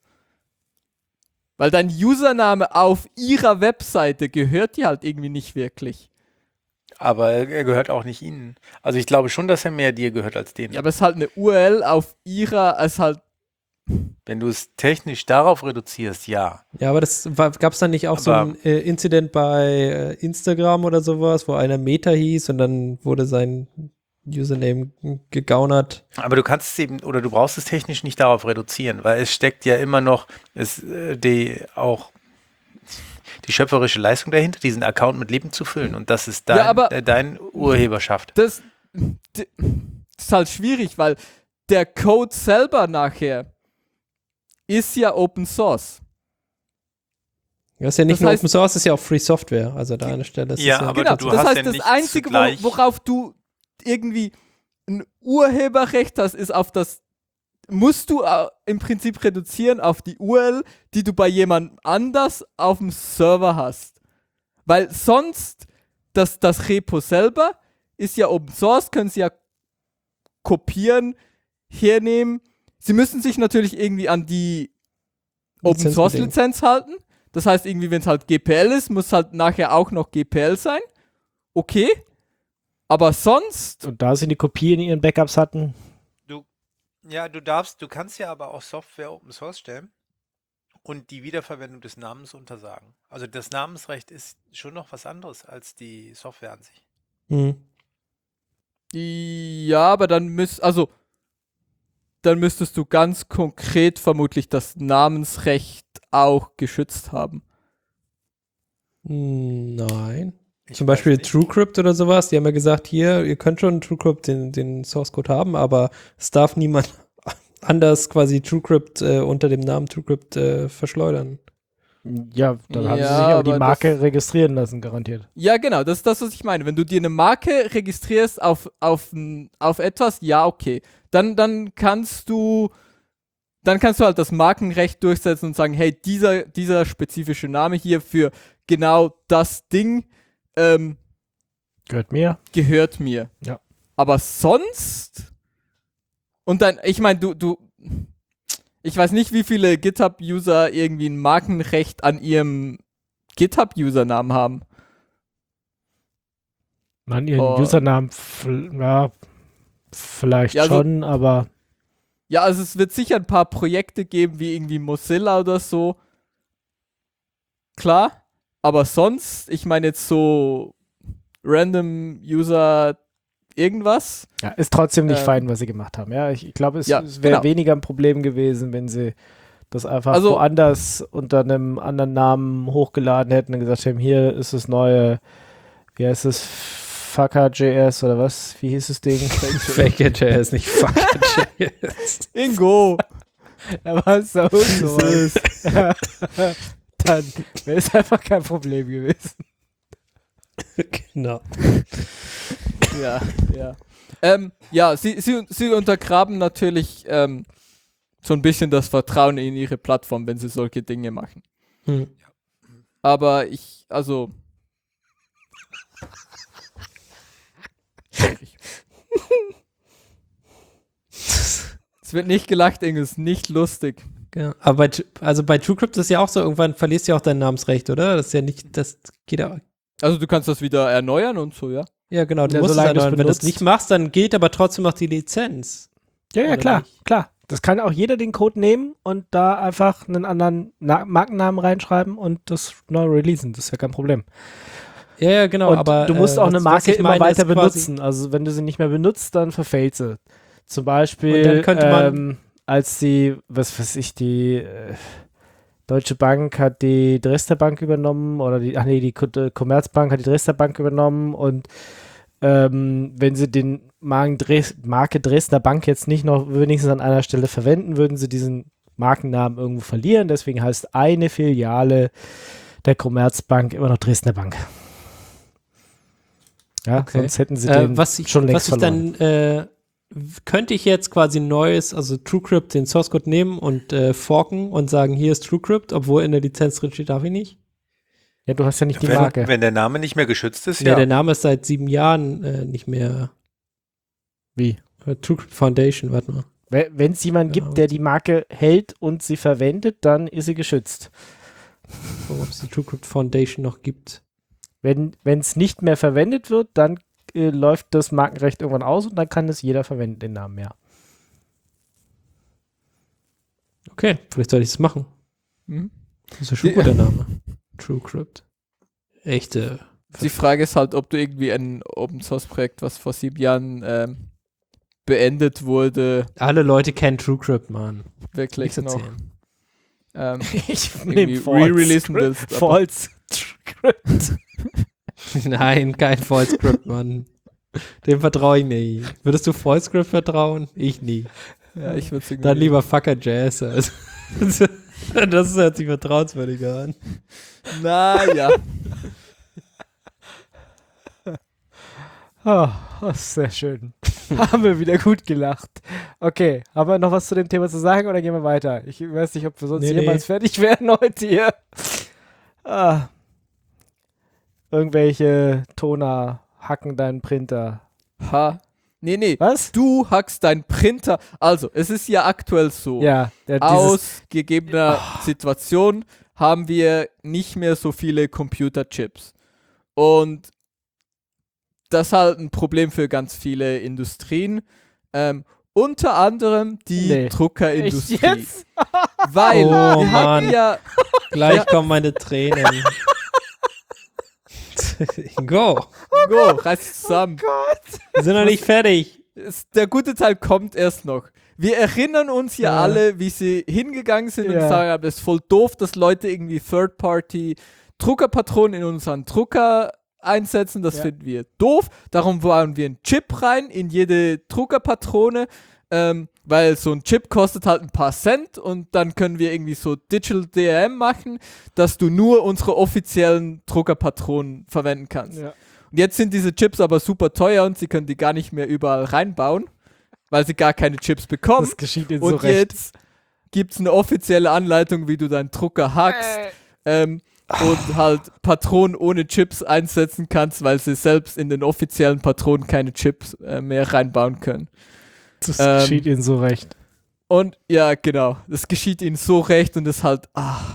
Weil dein Username auf ihrer Webseite gehört dir halt irgendwie nicht wirklich. Aber er gehört auch nicht ihnen. Also ich glaube schon, dass er mehr dir gehört als denen. Ja, aber es ist halt eine URL auf ihrer, es halt. Wenn du es technisch darauf reduzierst, ja. Ja, aber gab es dann nicht auch so ein Incident bei Instagram oder sowas, wo einer Meta hieß und dann wurde sein Username gegaunert? Aber du kannst es eben, oder du brauchst es technisch nicht darauf reduzieren, weil es steckt ja immer noch, die schöpferische Leistung dahinter, diesen Account mit Leben zu füllen. Und das ist dein Urheberschaft. Das ist halt schwierig, weil der Code selber nachher ist ja Open Source. Ja, ist ja nicht Das nur heißt- Open Source, ist ja auch Free Software. Also da an der Stelle ist Ja, es aber Genau, du das hast heißt, ja das nicht Einzige, zugleich- worauf du irgendwie ein Urheberrecht hast, ist auf das, musst du im Prinzip reduzieren auf die URL, die du bei jemand anders auf dem Server hast. Weil sonst, das Repo selber ist ja Open Source, können sie ja kopieren, hernehmen. Sie müssen sich natürlich irgendwie an die Open Source Lizenz halten. Das heißt irgendwie, wenn es halt GPL ist, muss halt nachher auch noch GPL sein. Okay. Aber sonst, Und da sie die Kopie in ihren Backups hatten, Du kannst ja aber auch Software Open Source stellen und die Wiederverwendung des Namens untersagen. Also das Namensrecht ist schon noch was anderes als die Software an sich. Mhm. ja, aber dann müsstest du ganz konkret vermutlich das Namensrecht auch geschützt haben. Nein. Ich Zum weiß Beispiel nicht. TrueCrypt oder sowas, die haben ja gesagt, hier, ihr könnt schon TrueCrypt den Source Code haben, aber es darf niemand anders quasi TrueCrypt unter dem Namen TrueCrypt verschleudern. ja, dann haben sie Ja, sich aber die aber Marke registrieren lassen, garantiert. Ja, genau, das ist das, was ich meine. Wenn du dir eine Marke registrierst auf etwas, ja, okay. Dann kannst du halt das Markenrecht durchsetzen und sagen, hey, dieser spezifische Name hier für genau das Ding Gehört mir. gehört mir. Ja. Aber sonst und dann, ich meine, ich weiß nicht, wie viele GitHub-User irgendwie ein Markenrecht an ihrem GitHub-Usernamen haben. Man, ihren Oh. Usernamen, vielleicht Ja, also- schon, aber Ja, also es wird sicher ein paar Projekte geben, wie irgendwie Mozilla oder so. Klar, aber sonst, ich meine jetzt so random User irgendwas. ja, ist trotzdem nicht Ähm, fein, was sie gemacht haben. Ja, ich glaube, es Ja, wäre genau. weniger ein Problem gewesen, wenn sie das einfach Also- woanders unter einem anderen Namen hochgeladen hätten und gesagt haben, hier ist das neue, wie heißt es, Fucker.js oder was? Wie hieß das Ding? Fake.js, nicht Fuck.js. Ingo. Aber so dann wäre es einfach kein Problem gewesen. Genau. Ja, ja. Ja, sie untergraben natürlich so ein bisschen das Vertrauen in ihre Plattform, wenn sie solche Dinge machen. Hm. Aber schwierig. Es wird nicht gelacht, Ingo, es ist nicht lustig. Ja, aber bei TrueCrypt ist ja auch so, irgendwann verlierst du ja auch dein Namensrecht, oder? Das ist ja nicht, das geht ja. Also du kannst das wieder erneuern und so, ja? Ja, genau, du Ja, musst es solange du's erneuern. Wenn du es benutzt. nicht machst, dann gilt aber trotzdem noch die Lizenz. Ja, Oder klar, nicht? klar. Das kann auch jeder den Code nehmen und da einfach einen anderen Markennamen reinschreiben und das neu releasen. Das ist ja kein Problem. Ja, genau, Und aber du musst auch eine was Marke ich immer meine, weiter ist quasi- benutzen. Also wenn du sie nicht mehr benutzt, dann verfällt sie. Zum Und Beispiel, dann könnte man- als die, was weiß ich, die Deutsche Bank hat die Dresdner Bank übernommen oder die Commerzbank hat die Dresdner Bank übernommen und wenn sie den Marke Dresdner Bank jetzt nicht noch wenigstens an einer Stelle verwenden, würden sie diesen Markennamen irgendwo verlieren. Deswegen heißt eine Filiale der Commerzbank immer noch Dresdner Bank. Ja, Okay. sonst hätten sie den schon längst verloren. Könnte ich jetzt quasi ein neues, also TrueCrypt, den Source Code nehmen und forken und sagen, hier ist TrueCrypt, obwohl in der Lizenz drin steht, darf ich nicht? Ja, du hast ja nicht die Marke. Wenn der Name nicht mehr geschützt ist, Ja, ja. der Name ist seit 7 Jahren nicht mehr. Wie? TrueCrypt Foundation, warte mal. Wenn es jemanden Ja, gibt, der die Marke hält und sie verwendet, dann ist sie geschützt. Gucken, ob es die TrueCrypt Foundation noch gibt. Wenn es nicht mehr verwendet wird, dann läuft das Markenrecht irgendwann aus und dann kann es jeder verwenden, den Namen, ja. Okay, vielleicht sollte ich es machen. Mhm. Das ist ja schon ein guter Name. TrueCrypt. Echte. Die Frage ist halt, ob du irgendwie ein Open-Source-Projekt, was vor 7 Jahren beendet wurde, Alle Leute kennen TrueCrypt, Mann. wirklich Nichts noch erzählen. Ich irgendwie re-releasen willst. aber- False VoiceScript. Nein, kein VoiceScript, Mann. Dem vertraue ich nicht. Würdest du VoiceScript vertrauen? Ich nie. Ja, ich würde Dann lieber Fucker Jazz. Also. Das hört sich vertrauenswürdiger an. Naja. Sehr schön. Haben wir wieder gut gelacht. Okay, haben wir noch was zu dem Thema zu sagen oder gehen wir weiter? Ich weiß nicht, ob wir sonst jemals fertig werden heute hier. Irgendwelche Toner hacken deinen Printer. Nee. Was? Du hackst deinen Printer. Also, es ist ja aktuell so. Ja, Aus gegebener Situation haben wir nicht mehr so viele Computerchips. Und das ist halt ein Problem für ganz viele Industrien. Unter anderem die Druckerindustrie. Echt jetzt? Weil wir hatten Mann. ja... Gleich kommen meine Tränen. Go. Reiß zusammen. Wir sind noch nicht fertig. Der gute Teil kommt erst noch. Wir erinnern uns ja alle, wie sie hingegangen sind und sagen, es ist voll doof, dass Leute irgendwie Third-Party-Druckerpatronen in unseren Drucker einsetzen. Das finden wir doof. Darum bauen wir einen Chip rein in jede Druckerpatrone, weil so ein Chip kostet halt ein paar Cent und dann können wir irgendwie so Digital DRM machen, dass du nur unsere offiziellen Druckerpatronen verwenden kannst. Ja. Und jetzt sind diese Chips aber super teuer und sie können die gar nicht mehr überall reinbauen, weil sie gar keine Chips bekommen. Das geschieht ihnen und so recht. Jetzt gibt es eine offizielle Anleitung, wie du deinen Drucker hackst und halt Patronen ohne Chips einsetzen kannst, weil sie selbst in den offiziellen Patronen keine Chips mehr reinbauen können. Das geschieht ihnen so recht. Und ja, genau, das geschieht ihnen so recht und das halt,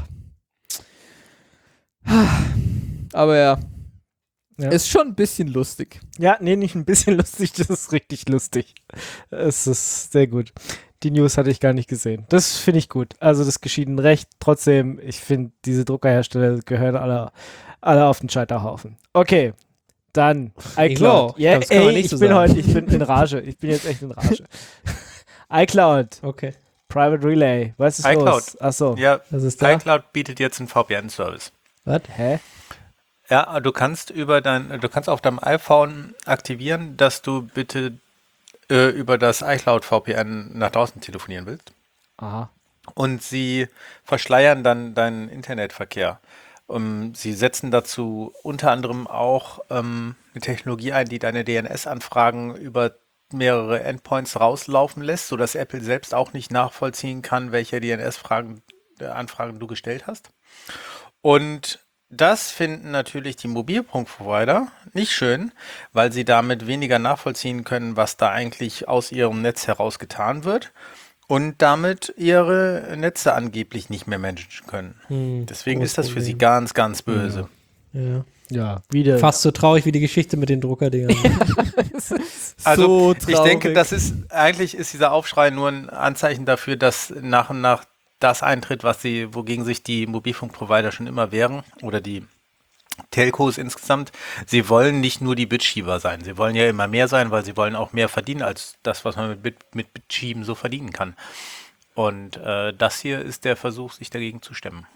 aber ja. Ist schon ein bisschen lustig. Ja, nee, nicht ein bisschen lustig, das ist richtig lustig. Es ist sehr gut. Die News hatte ich gar nicht gesehen. Das finde ich gut. Also das geschieht ihnen recht. Trotzdem, ich finde, diese Druckerhersteller gehören alle auf den Scheiterhaufen. Okay, dann iCloud. Ja, ich bin in Rage. Ich bin jetzt echt in Rage. iCloud. Okay. Private Relay. Was ist iCloud. los? Achso. Ja, Was ist da? iCloud bietet jetzt einen VPN-Service. Was? Hä? Ja, du kannst auf deinem iPhone aktivieren, dass du bitte über das iCloud VPN nach draußen telefonieren willst. Aha. Und sie verschleiern dann deinen Internetverkehr. Sie setzen dazu unter anderem auch eine Technologie ein, die deine DNS-Anfragen über mehrere Endpoints rauslaufen lässt, sodass Apple selbst auch nicht nachvollziehen kann, welche DNS-Anfragen du gestellt hast. Und das finden natürlich die Mobilfunkprovider nicht schön, weil sie damit weniger nachvollziehen können, was da eigentlich aus ihrem Netz heraus getan wird und damit ihre Netze angeblich nicht mehr managen können. Deswegen ist das für sie ganz, ganz böse. Ja. Wieder. Fast so traurig wie die Geschichte mit den Druckerdingern. Also So ich denke, traurig. eigentlich ist dieser Aufschrei nur ein Anzeichen dafür, dass nach und nach das eintritt, wogegen sich die Mobilfunkprovider schon immer wehren oder die Telcos insgesamt. Sie wollen nicht nur die Bitschieber sein. Sie wollen ja immer mehr sein, weil sie wollen auch mehr verdienen als das, was man mit Bitschieben so verdienen kann. Und das hier ist der Versuch, sich dagegen zu stemmen.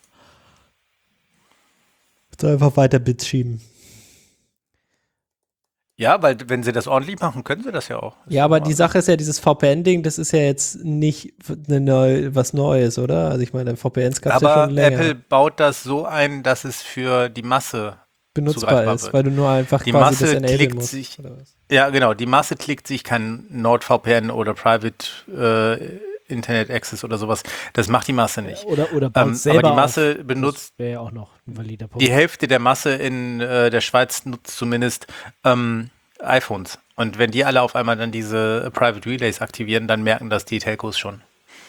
Einfach weiter Bits schieben. Ja, weil wenn sie das ordentlich machen, können sie das ja auch. Ja, aber die Sache ist ja, dieses VPN-Ding, das ist ja jetzt nicht was Neues, oder? Also ich meine, VPNs gab es ja schon länger. Apple baut das so ein, dass es für die Masse benutzbar ist, wird. weil du nur einfach Die quasi Masse das enablen klickt musst. sich- oder was? Ja, genau. Die Masse klickt sich kein NordVPN oder Private Internet Access oder sowas. Das macht die Masse nicht. Oder baut selber aber die Masse auf. benutzt, Das wäre ja auch noch ein valider Punkt. die Hälfte der Masse in der Schweiz nutzt zumindest iPhones. Und wenn die alle auf einmal dann diese Private Relays aktivieren, dann merken das die Telcos schon.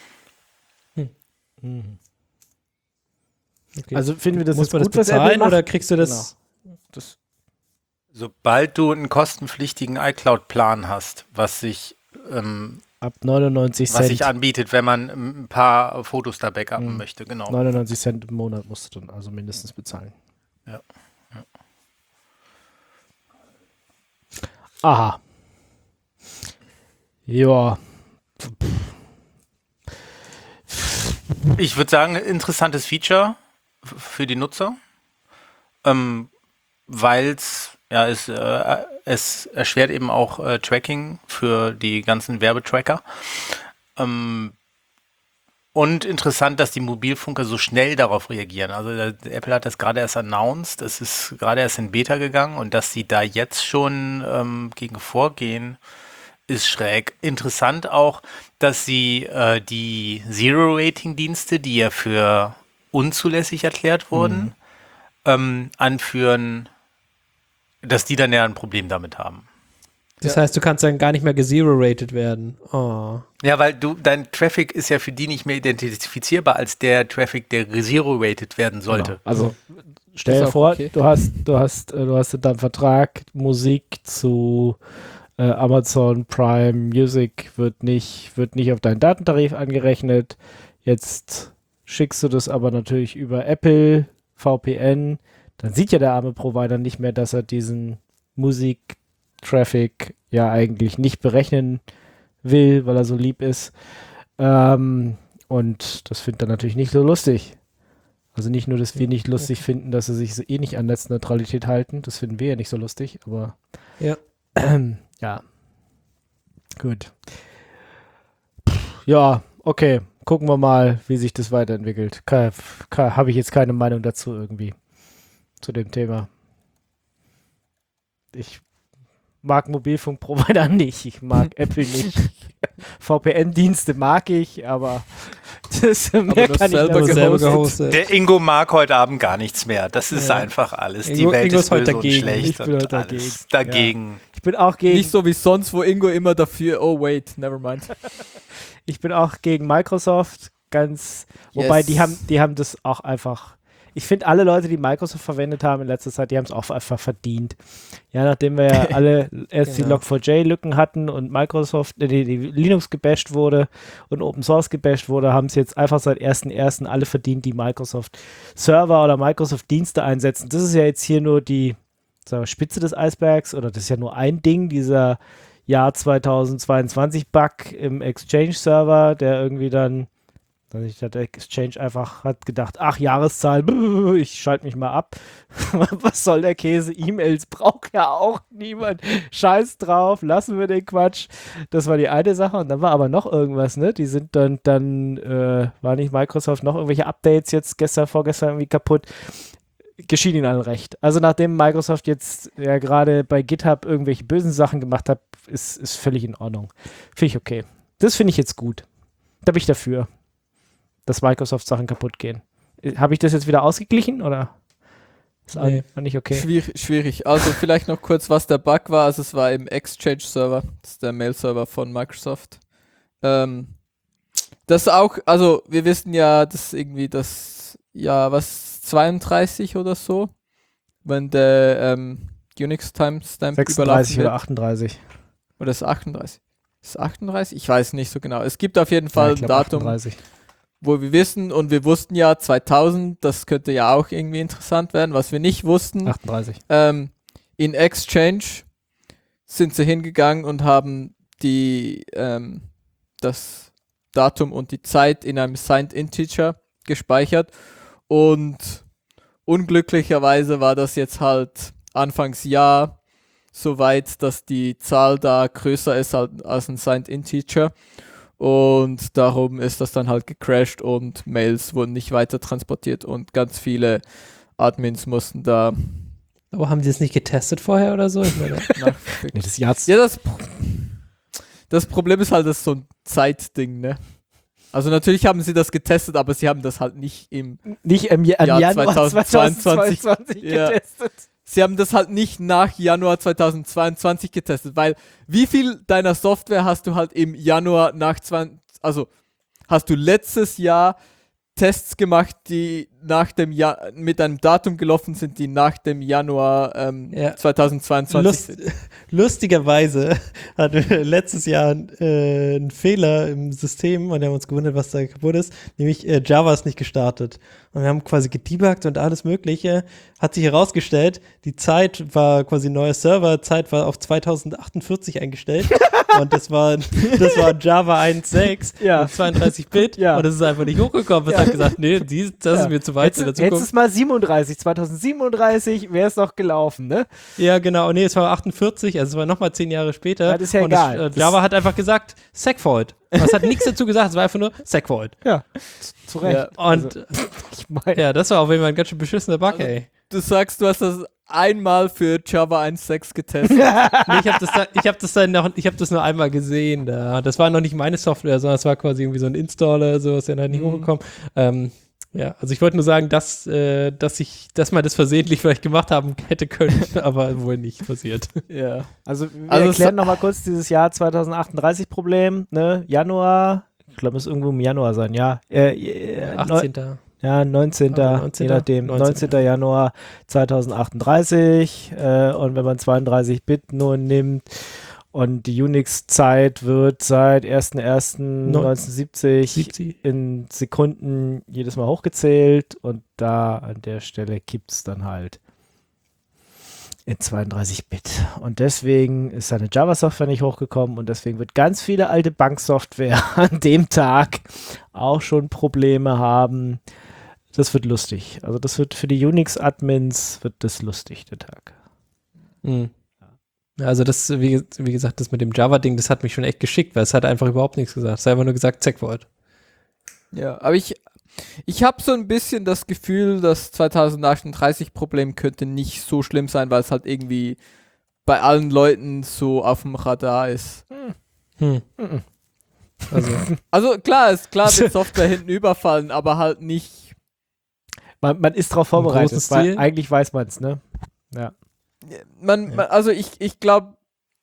Okay. Also finden wir das Muss jetzt man gut, das was Apple bezahlen macht? oder kriegst du das? Das, Sobald du einen kostenpflichtigen iCloud-Plan hast, was sich ab 99 Cent. anbietet, wenn man ein paar Fotos da backuppen möchte, genau. 99 Cent im Monat musst du dann also mindestens bezahlen. Ja. Aha. Ja. Ich würde sagen, interessantes Feature für die Nutzer. weil es erschwert eben auch Tracking für die ganzen Werbetracker. Und interessant, dass die Mobilfunker so schnell darauf reagieren. Also Apple hat das gerade erst announced, es ist gerade erst in Beta gegangen und dass sie da jetzt schon gegen vorgehen, ist schräg. Interessant auch, dass sie die Zero-Rating-Dienste, die ja für unzulässig erklärt wurden, anführen, dass die dann ja ein Problem damit haben. Das heißt, du kannst dann gar nicht mehr gezero-rated werden. Oh. Ja, weil dein Traffic ist ja für die nicht mehr identifizierbar als der Traffic, der zero-rated werden sollte. Genau. Also stell dir auch vor, okay. du hast in deinem Vertrag Musik zu Amazon Prime Music wird nicht auf deinen Datentarif angerechnet. Jetzt schickst du das aber natürlich über Apple VPN. Dann sieht ja der arme Provider nicht mehr, dass er diesen Musik-Traffic ja eigentlich nicht berechnen will, weil er so lieb ist. Und das findet er natürlich nicht so lustig. Also nicht nur, dass wir nicht lustig finden, dass sie sich so eh nicht an Netzneutralität halten. Das finden wir ja nicht so lustig, aber Ja. ja. Gut. Ja, okay. Gucken wir mal, wie sich das weiterentwickelt. Habe ich jetzt keine Meinung dazu irgendwie. Zu dem Thema. Ich mag Mobilfunkprovider nicht. Ich mag Apple nicht. VPN-Dienste mag ich, aber das mehr das kann ich selber dazu gehostet. Der Ingo mag heute Abend gar nichts mehr. Das ist einfach alles. Die Ingo- Welt Ingo ist ist heute böse und dagegen. schlecht Ich bin und heute alles dagegen. dagegen. Ich bin auch gegen. Nicht so wie sonst, wo Ingo immer dafür, oh wait, never mind. Ich bin auch gegen Microsoft, wobei Yes. die haben das auch einfach, ich finde alle Leute, die Microsoft verwendet haben in letzter Zeit, die haben es auch einfach verdient. Ja, nachdem wir ja alle erst die Genau. Log4j-Lücken hatten und Microsoft, die Linux gebasht wurde und Open Source gebasht wurde, haben es jetzt einfach seit 1.1. alle verdient, die Microsoft Server oder Microsoft Dienste einsetzen. Das ist ja jetzt hier nur die Spitze des Eisbergs, oder das ist ja nur ein Ding, dieser Jahr 2022 Bug im Exchange-Server, der irgendwie dann, der Exchange einfach hat gedacht, ach, Jahreszahl, ich schalte mich mal ab. Was soll der Käse? E-Mails braucht ja auch niemand. Scheiß drauf, lassen wir den Quatsch. Das war die eine Sache. Und dann war aber noch irgendwas, ne? Die sind dann war nicht Microsoft noch irgendwelche Updates jetzt vorgestern irgendwie kaputt. Geschieht ihnen allen recht. Also nachdem Microsoft jetzt ja gerade bei GitHub irgendwelche bösen Sachen gemacht hat, ist völlig in Ordnung. Finde ich okay. Das finde ich jetzt gut. Da bin ich dafür, dass Microsoft-Sachen kaputt gehen. Habe ich das jetzt wieder ausgeglichen oder ist Nee. nicht okay? Schwierig. Also vielleicht noch kurz, was der Bug war. Also es war im Exchange-Server. Das ist der Mail-Server von Microsoft. Das auch, also wir wissen ja, dass irgendwie das, ja, was 32 oder so, wenn der Unix-Timestamp 36 überlassen oder wird. 38. Oder ist 38? Ist 38? Ich weiß nicht so genau. Es gibt auf jeden Fall ich ein glaub Datum, 38. wo wir wissen, und wir wussten ja 2000, das könnte ja auch irgendwie interessant werden, was wir nicht wussten. 38. In Exchange sind sie hingegangen und haben das Datum und die Zeit in einem Signed Integer gespeichert, und unglücklicherweise war das jetzt halt Anfangsjahr so weit, dass die Zahl da größer ist als ein Signed Integer, und darum ist das dann halt gecrashed und Mails wurden nicht weiter transportiert und ganz viele Admins mussten da Aber haben die das nicht getestet vorher oder so? Ich meine, Nee, das Jahr Ja, das Problem ist halt, das ist so ein Zeitding, ne? Also natürlich haben sie das getestet, aber sie haben das halt nicht im nicht im Januar 2022 2022 Ja. getestet. Sie haben das halt nicht nach Januar 2022 getestet, weil wie viel deiner Software hast du halt im Januar also hast du letztes Jahr Tests gemacht, die nach dem Jahr mit einem Datum gelaufen sind, die nach dem Januar Ja. 2022 sind. Lustigerweise hatten wir letztes Jahr einen Fehler im System und wir haben uns gewundert, was da kaputt ist. Nämlich Java ist nicht gestartet. und wir haben quasi gedebuggt und alles Mögliche. Hat sich herausgestellt, die Zeit war quasi neuer Server, Zeit war auf 2048 eingestellt und das war Java 1.6 Ja. und 32-Bit Ja. und das ist einfach nicht hochgekommen. Es hat gesagt, nee, das ist mir zu weit in der Hättest Zukunft. es mal 2037 wäre es doch gelaufen, ne? Ja, genau. Nee, es war 48, also es war nochmal 10 Jahre später. Ja, das ist ja und egal. Java hat einfach gesagt, Segvoid. Es hat nichts dazu gesagt, es war einfach nur Segvoid. Ja, zu Recht. Ja. Und Ich meine, ja, das war auf jeden Fall ein ganz schön beschissener Bug, ey. Du sagst, du hast das einmal für Java 1.6 getestet. Nee, ich hab das nur einmal gesehen. Das war noch nicht meine Software, sondern es war quasi irgendwie so ein Installer, so ist dann halt nicht hochgekommen. Ja, also ich wollte nur sagen, dass man das versehentlich vielleicht gemacht haben hätte können, aber wohl nicht passiert. Ja. also wir Also erklären nochmal kurz dieses Jahr 2038 Problem, ne? Januar, ich glaube, es muss irgendwo im Januar sein, ja. 18. Ja, 19. Aber 19. Je nachdem, 19. Januar 2038 und wenn man 32-Bit nur nimmt und die Unix-Zeit wird seit 1.1.1970 70. in Sekunden jedes Mal hochgezählt und da an der Stelle gibt es dann halt in 32-Bit. Und deswegen ist seine Java-Software nicht hochgekommen und deswegen wird ganz viele alte Banksoftware an dem Tag auch schon Probleme haben. Das wird lustig. Also das wird für die Unix-Admins wird das lustig, der Tag. Mhm. Also das, wie gesagt, das mit dem Java-Ding, das hat mich schon echt geschickt, weil es hat einfach überhaupt nichts gesagt. Es hat einfach nur gesagt, Segvoid. Ja, aber ich habe so ein bisschen das Gefühl, das 2038-Problem könnte nicht so schlimm sein, weil es halt irgendwie bei allen Leuten so auf dem Radar ist. Also klar wird Software hinten überfallen, aber halt nicht. Man ist darauf Im vorbereitet, großen weil Stil? eigentlich weiß man es, ne? Ja. Also ich glaube,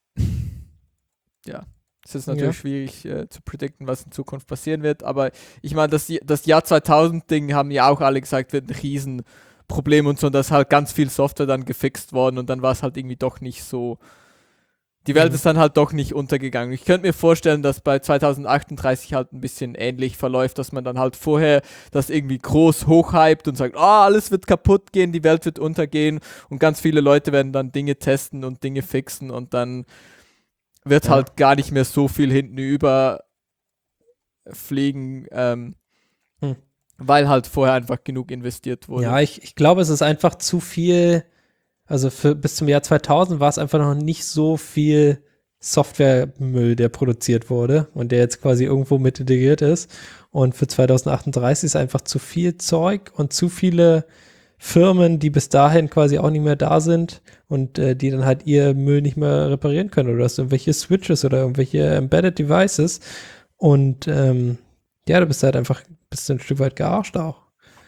ja, es ist natürlich Ja. schwierig zu predikten, was in Zukunft passieren wird, aber ich meine, das Jahr 2000-Ding haben ja auch alle gesagt, wird ein Riesenproblem und so, und da ist halt ganz viel Software dann gefixt worden und dann war es halt irgendwie doch nicht so, die Welt ist dann halt doch nicht untergegangen. Ich könnte mir vorstellen, dass bei 2038 halt ein bisschen ähnlich verläuft, dass man dann halt vorher das irgendwie groß hochhypt und sagt, alles wird kaputt gehen, die Welt wird untergehen und ganz viele Leute werden dann Dinge testen und Dinge fixen und dann wird halt gar nicht mehr so viel hinten über fliegen, weil halt vorher einfach genug investiert wurde. Ja, ich glaube, es ist einfach zu viel, also bis zum Jahr 2000 war es einfach noch nicht so viel Softwaremüll, der produziert wurde und der jetzt quasi irgendwo mit integriert ist. Und für 2038 ist einfach zu viel Zeug und zu viele Firmen, die bis dahin quasi auch nicht mehr da sind und die dann halt ihr Müll nicht mehr reparieren können. Oder du hast irgendwelche Switches oder irgendwelche Embedded Devices. Und ja, du bist halt einfach ein Stück weit gearscht auch.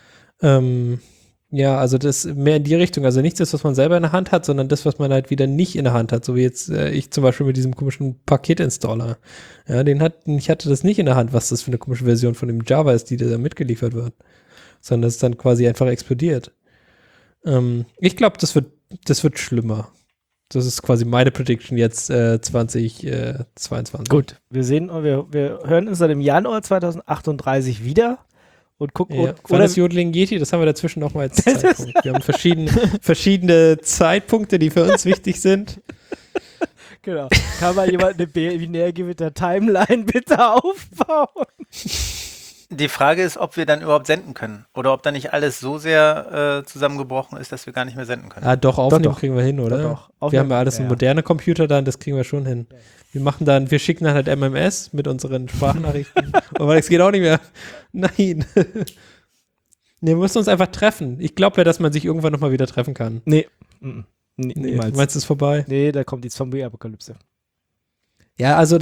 Ja, also das mehr in die Richtung. Also nicht das, was man selber in der Hand hat, sondern das, was man halt wieder nicht in der Hand hat. So wie jetzt ich zum Beispiel mit diesem komischen Paketinstaller. Ja, ich hatte das nicht in der Hand, was das für eine komische Version von dem Java ist, die da mitgeliefert wird. Sondern das ist dann quasi einfach explodiert. Ich glaube, das wird schlimmer. Das ist quasi meine Prediction jetzt 2022. Gut, wir hören uns dann im Januar 2038 wieder und gucken. Ja. Oder das Jodeling Yeti, das haben wir dazwischen noch mal als Zeitpunkt. Wir haben verschiedene Zeitpunkte, die für uns wichtig sind. Genau. Kann mal jemand eine Binärgewitter-Timeline bitte aufbauen? Die Frage ist, ob wir dann überhaupt senden können. Oder ob da nicht alles so sehr zusammengebrochen ist, dass wir gar nicht mehr senden können. Ah, doch, aufnehmen Doch. kriegen wir hin, oder? Doch. Wir haben ja alles Ja. moderne Computer dann, das kriegen wir schon hin. Wir schicken dann halt MMS mit unseren Sprachnachrichten. Aber das geht auch nicht mehr. Nein. Nee, wir müssen uns einfach treffen. Ich glaube ja, dass man sich irgendwann nochmal wieder treffen kann. Nee. Nee, Niemals. du meinst, es ist vorbei? Nee, da kommt die Zombie-Apokalypse. Ja, also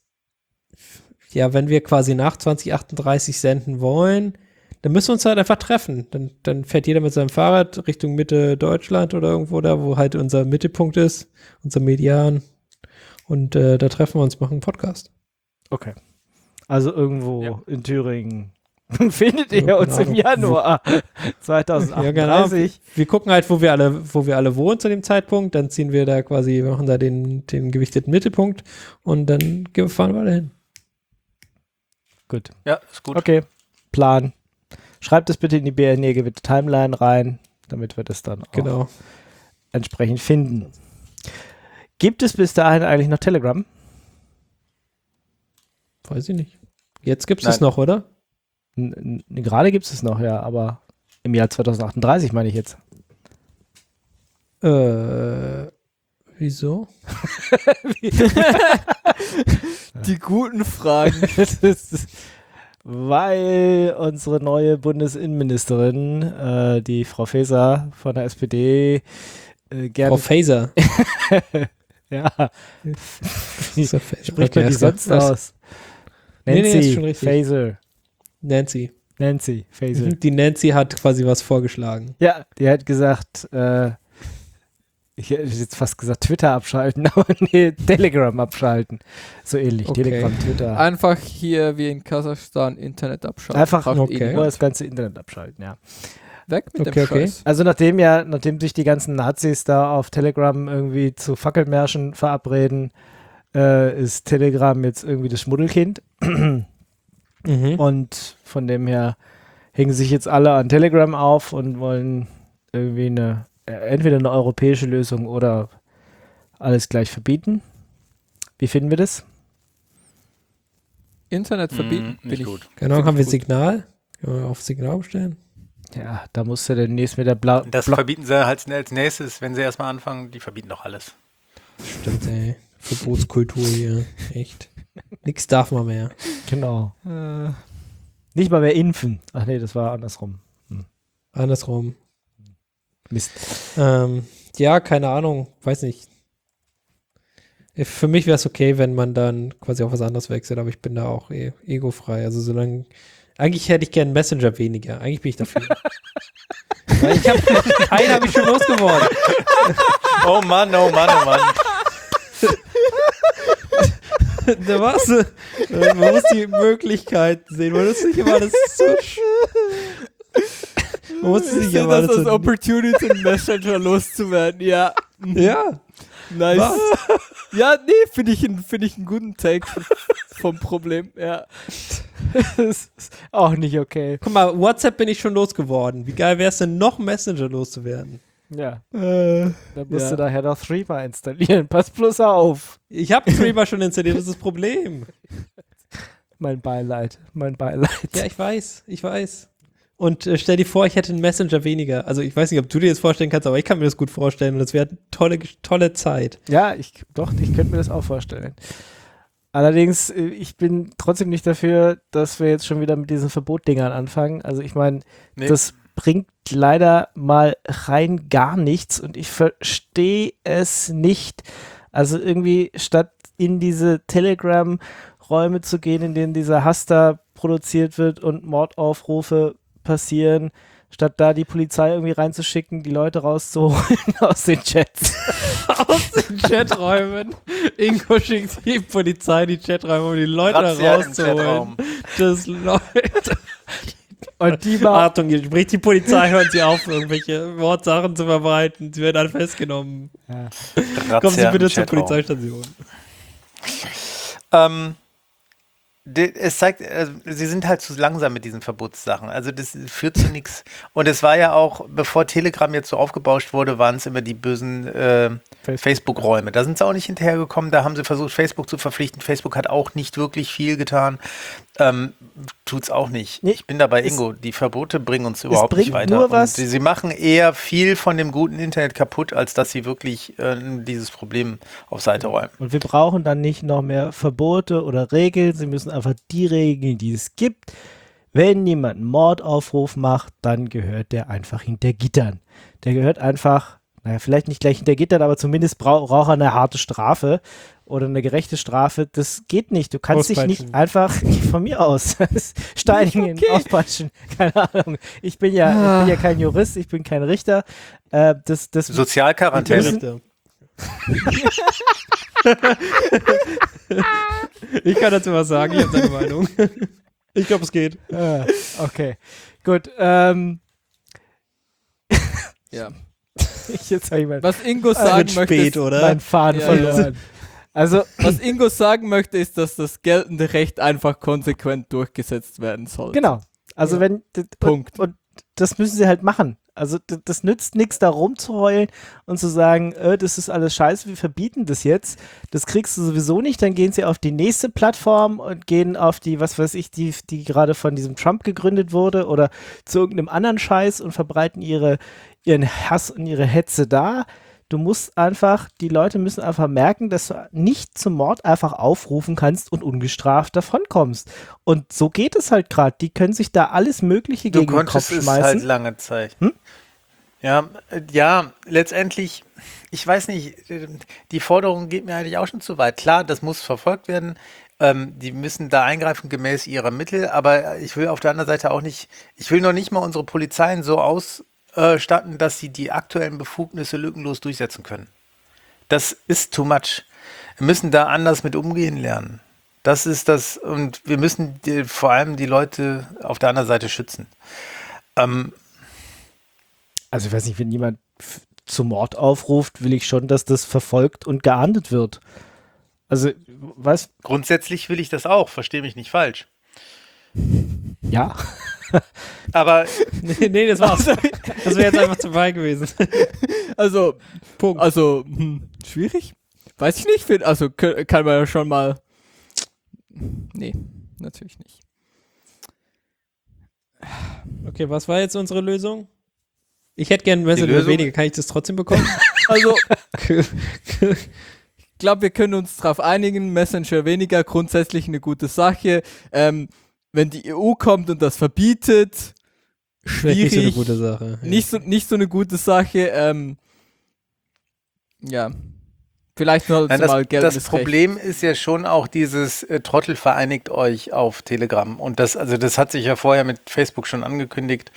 wenn wir quasi nach 2038 senden wollen, dann müssen wir uns halt einfach treffen. Dann fährt jeder mit seinem Fahrrad Richtung Mitte Deutschland oder irgendwo da, wo halt unser Mittelpunkt ist, unser Median. Und da treffen wir uns, machen einen Podcast. Okay. Also irgendwo in Thüringen findet Ja, ihr uns keine im Januar 2038. Ja, genau. Wir gucken halt, wo wir alle wohnen zu dem Zeitpunkt. Dann ziehen wir da quasi, machen da den gewichteten Mittelpunkt und dann fahren wir alle hin. Gut. Ja, ist gut. Okay. Plan. Schreibt es bitte in die BNE-Gewitter Timeline rein, damit wir das dann auch entsprechend finden. Gibt es bis dahin eigentlich noch Telegram? Weiß ich nicht. Jetzt gibt es es noch, oder? Gerade gibt es noch, ja, aber im Jahr 2038 meine ich jetzt. Wieso? Die guten Fragen. Weil unsere neue Bundesinnenministerin, die Frau Faeser von der SPD, gerne... Frau Faeser. Ja. Wie spricht man Okay, die sonst was? aus? Nee, Nancy ist schon richtig. Faeser. Nancy Faeser. Die Nancy hat quasi was vorgeschlagen. Ja, die hat gesagt, ich hätte jetzt fast gesagt Twitter abschalten, aber nee, Telegram abschalten. So ähnlich, Okay. Telegram, Twitter. Einfach hier wie in Kasachstan Internet abschalten. Einfach Braucht okay. eh nur niemand. das ganze Internet abschalten, ja. Weg mit Okay, dem okay. Scheiß. Also nachdem sich die ganzen Nazis da auf Telegram irgendwie zu Fackelmärschen verabreden, ist Telegram jetzt irgendwie das Schmuddelkind. Mhm. Und von dem her hängen sich jetzt alle an Telegram auf und wollen irgendwie entweder eine europäische Lösung oder alles gleich verbieten. Wie finden wir das? Internet verbieten nicht bin gut. Keine Ahnung, haben wir gut. Signal? Können wir auf Signal bestellen? Ja, da musst du demnächst mit der Blau. Das verbieten sie halt als nächstes, wenn sie erstmal anfangen, die verbieten doch alles. Stimmt, ey. Verbotskultur hier. Echt. Nix darf man mehr. Genau. Nicht mal mehr impfen. Ach nee, das war andersrum. Andersrum. Mist. Ja, keine Ahnung. Weiß nicht. Für mich wäre es okay, wenn man dann quasi auf was anderes wechselt, aber ich bin da auch egofrei. Also solange. Eigentlich hätte ich gern Messenger weniger. Eigentlich bin ich dafür. Weil einen habe ich schon losgeworden. Oh Mann, oh Mann, oh Mann. Da war's. Man muss die Möglichkeiten sehen. Man muss nicht immer das so. Man muss Ich nicht sehe immer das das als so. Opportunity, einen Messenger loszuwerden. Ja, Ja. nice. Was? Ja, nee, finde ich einen guten Take vom Problem. Ja. Das ist auch nicht okay. Guck mal, WhatsApp bin ich schon losgeworden. Wie geil wäre es denn, noch Messenger loszuwerden? Ja. Dann musst ja. du daher noch Threema installieren. Pass bloß auf. Ich habe Threema schon installiert, das ist das Problem. Mein Beileid. Ja, ich weiß. Und stell dir vor, ich hätte einen Messenger weniger. Also ich weiß nicht, ob du dir das vorstellen kannst, aber ich kann mir das gut vorstellen und das wäre eine tolle Zeit. Ja, ich könnte mir das auch vorstellen. Allerdings, ich bin trotzdem nicht dafür, dass wir jetzt schon wieder mit diesen Verbotdingern anfangen. Also ich meine, Nee. das bringt leider mal rein gar nichts und ich verstehe es nicht. Also irgendwie statt in diese Telegram-Räume zu gehen, in denen dieser Hass da produziert wird und Mordaufrufe passieren, statt da die Polizei irgendwie reinzuschicken, die Leute rauszuholen aus den Chats. Aus den Chaträumen. Ingo schickt die Polizei in die Chaträume, um die Leute Razzia im rauszuholen. Chatraum. Das Leute. Und die mal Achtung, hier spricht die Polizei, hören Sie auf, irgendwelche Mordsachen zu verbreiten. Sie werden alle festgenommen. Kommen Sie Razzia bitte im zur Chatraum. Polizeistation. Es zeigt, sie sind halt zu langsam mit diesen Verbotssachen. Also das führt zu nichts. Und es war ja auch, bevor Telegram jetzt so aufgebauscht wurde, waren es immer die bösen Facebook-Räume. Da sind sie auch nicht hinterhergekommen. Da haben sie versucht, Facebook zu verpflichten. Facebook hat auch nicht wirklich viel getan. Tut's auch nicht. Nee, ich bin dabei, Ingo. Die Verbote bringen uns überhaupt bringt nicht weiter. nur was- Und sie machen eher viel von dem guten Internet kaputt, als dass sie wirklich dieses Problem auf Seite räumen. Und wir brauchen dann nicht noch mehr Verbote oder Regeln. Sie müssen einfach die Regeln, die es gibt. Wenn jemand einen Mordaufruf macht, dann gehört der einfach hinter Gittern. Der gehört einfach, naja, vielleicht nicht gleich hinter Gittern, aber zumindest braucht er eine harte Strafe oder eine gerechte Strafe. Das geht nicht. Du kannst dich nicht Auspeitschen. einfach von mir aus steinigen, auspeitschen. Keine Ahnung. Ich bin ja kein Jurist, ich bin kein Richter. Das Sozialquarantäne. Ich kann dazu was sagen, ich habe seine Meinung. Ich glaube, es geht. Okay, gut. Ja. Jetzt habe ich Was Ingo sagen Wird möchte, spät, ist, oder? meinen Faden Ja, verloren. Also, was Ingo sagen möchte, ist, dass das geltende Recht einfach konsequent durchgesetzt werden soll. genau. Also Ja. wenn Punkt. Und das müssen sie halt machen. Also das nützt nichts, da rumzuheulen und zu sagen, das ist alles scheiße, wir verbieten das jetzt. Das kriegst du sowieso nicht. Dann gehen sie auf die nächste Plattform und gehen auf die, was weiß ich, die gerade von diesem Trump gegründet wurde oder zu irgendeinem anderen Scheiß und verbreiten ihren Hass und ihre Hetze da. Du musst einfach, die Leute müssen einfach merken, dass du nicht zum Mord einfach aufrufen kannst und ungestraft davonkommst. Und so geht es halt gerade. Die können sich da alles Mögliche Du gegen den Kopf konntest es schmeißen. halt lange Zeit. Hm? Ja, letztendlich, ich weiß nicht, die Forderung geht mir eigentlich auch schon zu weit. Klar, das muss verfolgt werden. Die müssen da eingreifen gemäß ihrer Mittel, aber ich will auf der anderen Seite auch nicht, ich will noch nicht mal unsere Polizeien so ausstatten, dass sie die aktuellen Befugnisse lückenlos durchsetzen können. Das ist too much. Wir müssen da anders mit umgehen lernen. Das ist das, und wir müssen vor allem die Leute auf der anderen Seite schützen. Also ich weiß nicht, wenn jemand zum Mord aufruft, will ich schon, dass das verfolgt und geahndet wird. Also, was? Grundsätzlich will ich das auch, verstehe mich nicht falsch. Ja. Aber Nee, das war's. Das wäre jetzt einfach zu weit gewesen. Also, Punkt. also schwierig? Weiß ich nicht. Also kann man ja schon mal. Nee, natürlich nicht. Okay, was war jetzt unsere Lösung? Ich hätte gerne Messenger Lösung- weniger. Kann ich das trotzdem bekommen? Also, ich glaube, wir können uns darauf einigen, Messenger weniger, grundsätzlich eine gute Sache. Wenn die EU kommt und das verbietet, Vielleicht schwierig. nicht so eine gute Sache. Ja. Nicht so eine gute Sache. Ja. Vielleicht noch nein, mal geltendes das Problem ist ja schon auch dieses Trottel vereinigt euch auf Telegram. Und das hat sich ja vorher mit Facebook schon angekündigt.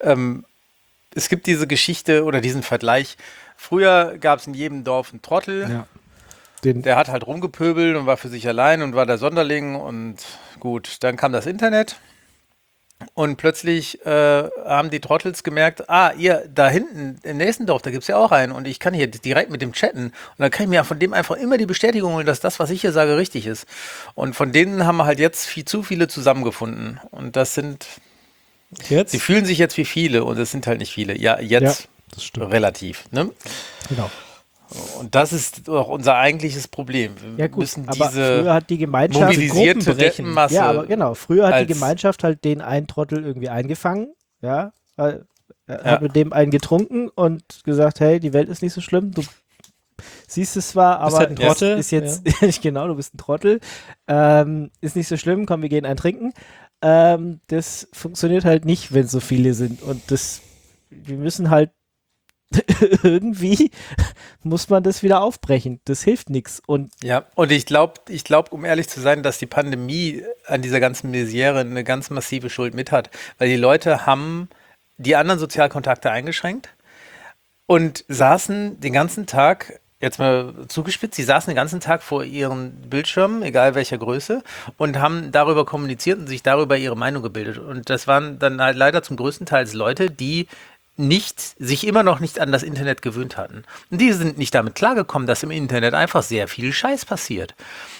Es gibt diese Geschichte oder diesen Vergleich. Früher gab es in jedem Dorf einen Trottel. Ja. Der hat halt rumgepöbelt und war für sich allein und war der Sonderling und gut, dann kam das Internet und plötzlich haben die Trottels gemerkt, ihr da hinten im nächsten Dorf, da gibt es ja auch einen und ich kann hier direkt mit dem chatten und dann kann ich mir von dem einfach immer die Bestätigung holen, dass das, was ich hier sage, richtig ist. Und von denen haben wir halt jetzt zu viele zusammengefunden und das sind, Jetzt? sie fühlen sich jetzt wie viele und es sind halt nicht viele. Ja, jetzt das stimmt. relativ, ne? Genau. Und das ist auch unser eigentliches Problem. Wir Ja gut, müssen aber diese früher hat die Gemeinschaft mobilisierte Gruppen brechen. Deppenmasse Ja, aber genau, früher hat die als- Gemeinschaft halt den einen Trottel irgendwie eingefangen, ja, hat mit dem einen getrunken und gesagt, hey, die Welt ist nicht so schlimm, du siehst es zwar, Bist aber halt ein Trottel, ist jetzt, genau, du bist ein Trottel, ist nicht so schlimm, komm, wir gehen einen trinken. Das funktioniert halt nicht, wenn so viele sind und wir müssen halt irgendwie muss man das wieder aufbrechen. Das hilft nichts. Und Ja, und ich glaube, um ehrlich zu sein, dass die Pandemie an dieser ganzen Misere eine ganz massive Schuld mit hat. Weil die Leute haben die anderen Sozialkontakte eingeschränkt und saßen den ganzen Tag, jetzt mal zugespitzt, sie saßen den ganzen Tag vor ihren Bildschirmen, egal welcher Größe, und haben darüber kommuniziert und sich darüber ihre Meinung gebildet. Und das waren dann halt leider zum größten Teil Leute, die sich immer noch nicht an das Internet gewöhnt hatten. Und die sind nicht damit klargekommen, dass im Internet einfach sehr viel Scheiß passiert.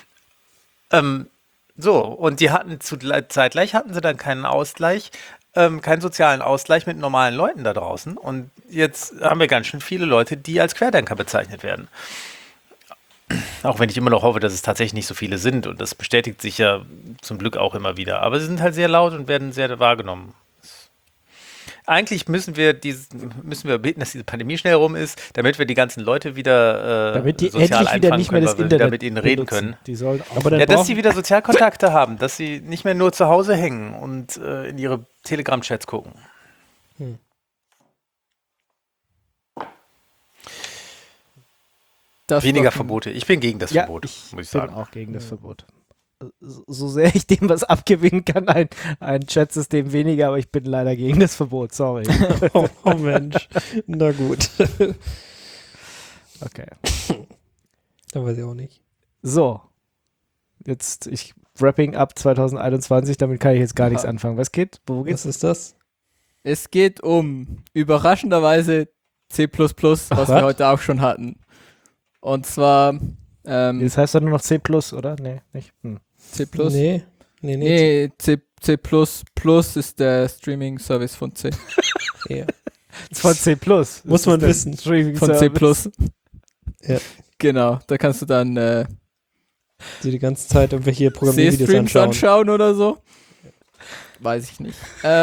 Und die hatten zeitgleich hatten sie dann keinen Ausgleich, keinen sozialen Ausgleich mit normalen Leuten da draußen. Und jetzt haben wir ganz schön viele Leute, die als Querdenker bezeichnet werden. Auch wenn ich immer noch hoffe, dass es tatsächlich nicht so viele sind. Und das bestätigt sich ja zum Glück auch immer wieder. Aber sie sind halt sehr laut und werden sehr wahrgenommen. Eigentlich müssen wir beten, dass diese Pandemie schnell rum ist, damit wir die ganzen Leute wieder damit die sozial endlich wieder einfangen nicht mehr können, das weil wir Internet wieder mit ihnen reden benutzen. können. Die sollen Aber dann Ja, dass brauchen- sie wieder Sozialkontakte haben, dass sie nicht mehr nur zu Hause hängen und in ihre Telegram-Chats gucken. Das Weniger war- Verbote. Ich bin gegen das Ja, Verbot, ich muss ich bin sagen. auch gegen das Verbot. So sehr ich dem was abgewinnen kann, ein Chatsystem weniger, aber ich bin leider gegen das Verbot, sorry. Oh Mensch. Na gut. Okay. Da weiß ich auch nicht. So. Jetzt, Wrapping up 2021, damit kann ich jetzt gar nichts anfangen. Was geht? Wo geht's? Was ist das? Es geht um überraschenderweise C++, was was? wir heute auch schon hatten. Und zwar Das heißt doch nur noch C+, oder? Nee, nicht. C++. Nee. Nee, C++ ist der Streaming-Service von C. Ja. Von C++. Muss man wissen. Von C++. Ja. Genau, da kannst du dann Die ganze Zeit irgendwelche Programmiervideos C-Streams anschauen oder so. Weiß ich nicht.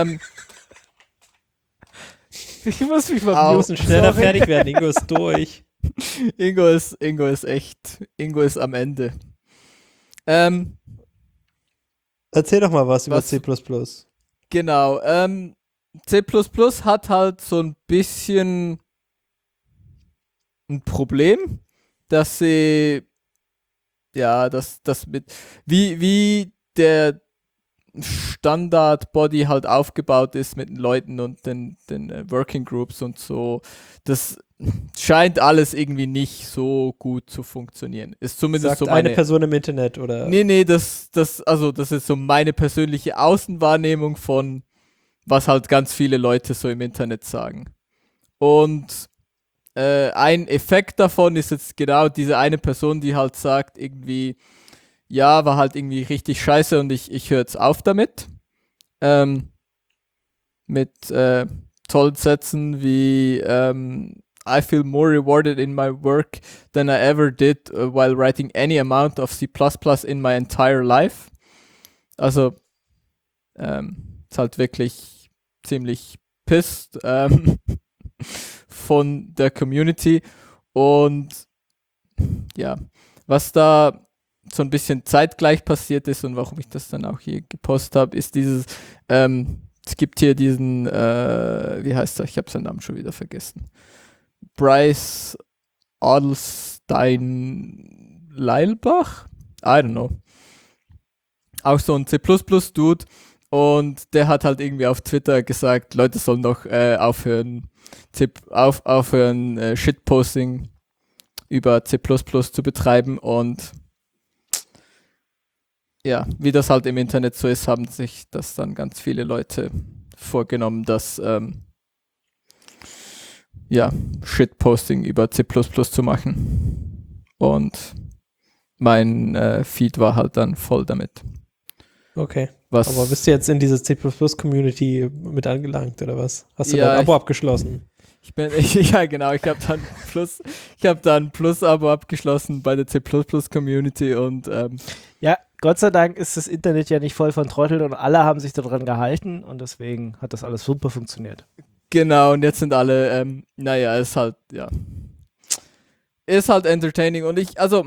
Ich muss mich mal Au. muten. Schneller Sorry. fertig werden, Ingo ist durch. Ingo ist am Ende. Erzähl doch mal was über Was? C++. Genau, C++ hat halt so ein bisschen ein Problem, dass sie, ja, das mit, wie der Standard-Body halt aufgebaut ist mit den Leuten und den Working Groups und so, das scheint alles irgendwie nicht so gut zu funktionieren. Ist zumindest Sagt so eine Person im Internet oder? Nee, das ist so meine persönliche Außenwahrnehmung von, was halt ganz viele Leute so im Internet sagen. Und ein Effekt davon ist jetzt genau diese eine Person, die halt sagt irgendwie, ja, war halt irgendwie richtig scheiße und ich höre jetzt auf damit. Mit tollen Sätzen wie I feel more rewarded in my work than I ever did while writing any amount of C++ in my entire life. Also ist halt wirklich ziemlich pissed von der Community. Und ja, was da so ein bisschen zeitgleich passiert ist und warum ich das dann auch hier gepostet habe, ist dieses, es gibt hier diesen, wie heißt er? Ich habe seinen Namen schon wieder vergessen. Bryce Adelstein-Leilbach? I don't know. Auch so ein C++-Dude. Und der hat halt irgendwie auf Twitter gesagt, Leute sollen doch aufhören, Shitposting über C++ zu betreiben. Und ja, wie das halt im Internet so ist, haben sich das dann ganz viele Leute vorgenommen, dass Shitposting über C++ zu machen. Und mein Feed war halt dann voll damit. Okay. Was Aber bist du jetzt in diese C++-Community mit angelangt oder was? Hast du Ja, dein Abo abgeschlossen? ja genau, ich habe dann ein Plus-Abo abgeschlossen bei der C++-Community und Ja, Gott sei Dank ist das Internet ja nicht voll von Trotteln und alle haben sich daran gehalten und deswegen hat das alles super funktioniert. genau, und jetzt sind alle, ist halt entertaining und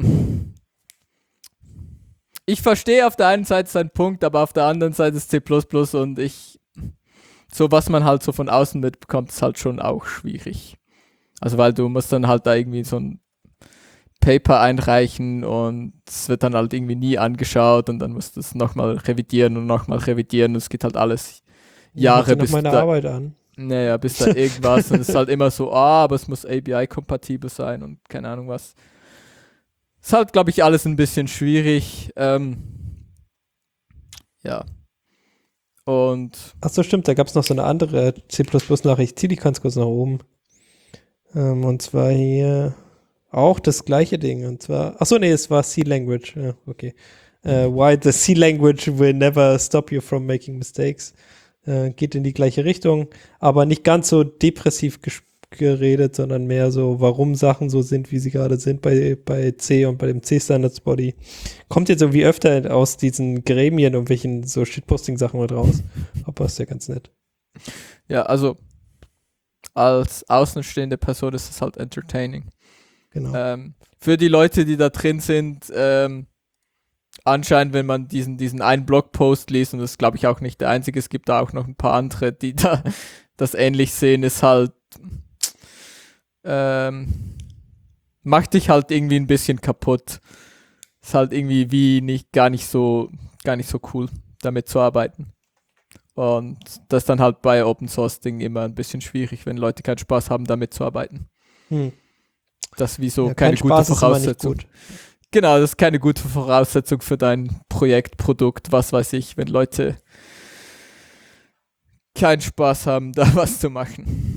ich verstehe auf der einen Seite seinen Punkt, aber auf der anderen Seite ist C++ und so was man halt so von außen mitbekommt, ist halt schon auch schwierig. Also weil du musst dann halt da irgendwie so ein Paper einreichen und es wird dann halt irgendwie nie angeschaut und dann musst du es nochmal revidieren und es geht halt alles Jahre bis meine Arbeit an. Naja, bis da irgendwas und es ist halt immer so, aber es muss ABI-kompatibel sein und keine Ahnung was. Ist halt, glaube ich, alles ein bisschen schwierig. Ja. Und Achso, stimmt, da gab es noch so eine andere C++-Nachricht. Zieh die ganz kurz nach oben. Und zwar hier auch das gleiche Ding. Und zwar, achso, nee, es war C-Language. Ja, okay. Why the C-Language will never stop you from making mistakes. Geht in die gleiche Richtung, aber nicht ganz so depressiv geredet, sondern mehr so, warum Sachen so sind, wie sie gerade sind bei C und bei dem C-Standards Body. Kommt jetzt irgendwie öfter aus diesen Gremien irgendwelchen so Shitposting-Sachen mit raus. Aber ist ja ganz nett. ja, also als außenstehende Person ist es halt entertaining. Genau. Für die Leute, die da drin sind, anscheinend, wenn man diesen einen Blogpost liest, und das ist, glaube ich, auch nicht der einzige, es gibt da auch noch ein paar andere, die da das ähnlich sehen, ist halt macht dich halt irgendwie ein bisschen kaputt. Ist halt irgendwie gar nicht so cool, damit zu arbeiten. Und das ist dann halt bei Open Source Dingen immer ein bisschen schwierig, wenn Leute keinen Spaß haben, damit zu arbeiten. Das ist wie so Ja, keine kein gute Spaß ist immer nicht Voraussetzung. gut. Genau, das ist keine gute Voraussetzung für dein Projekt, Produkt, was weiß ich, wenn Leute keinen Spaß haben, da was zu machen.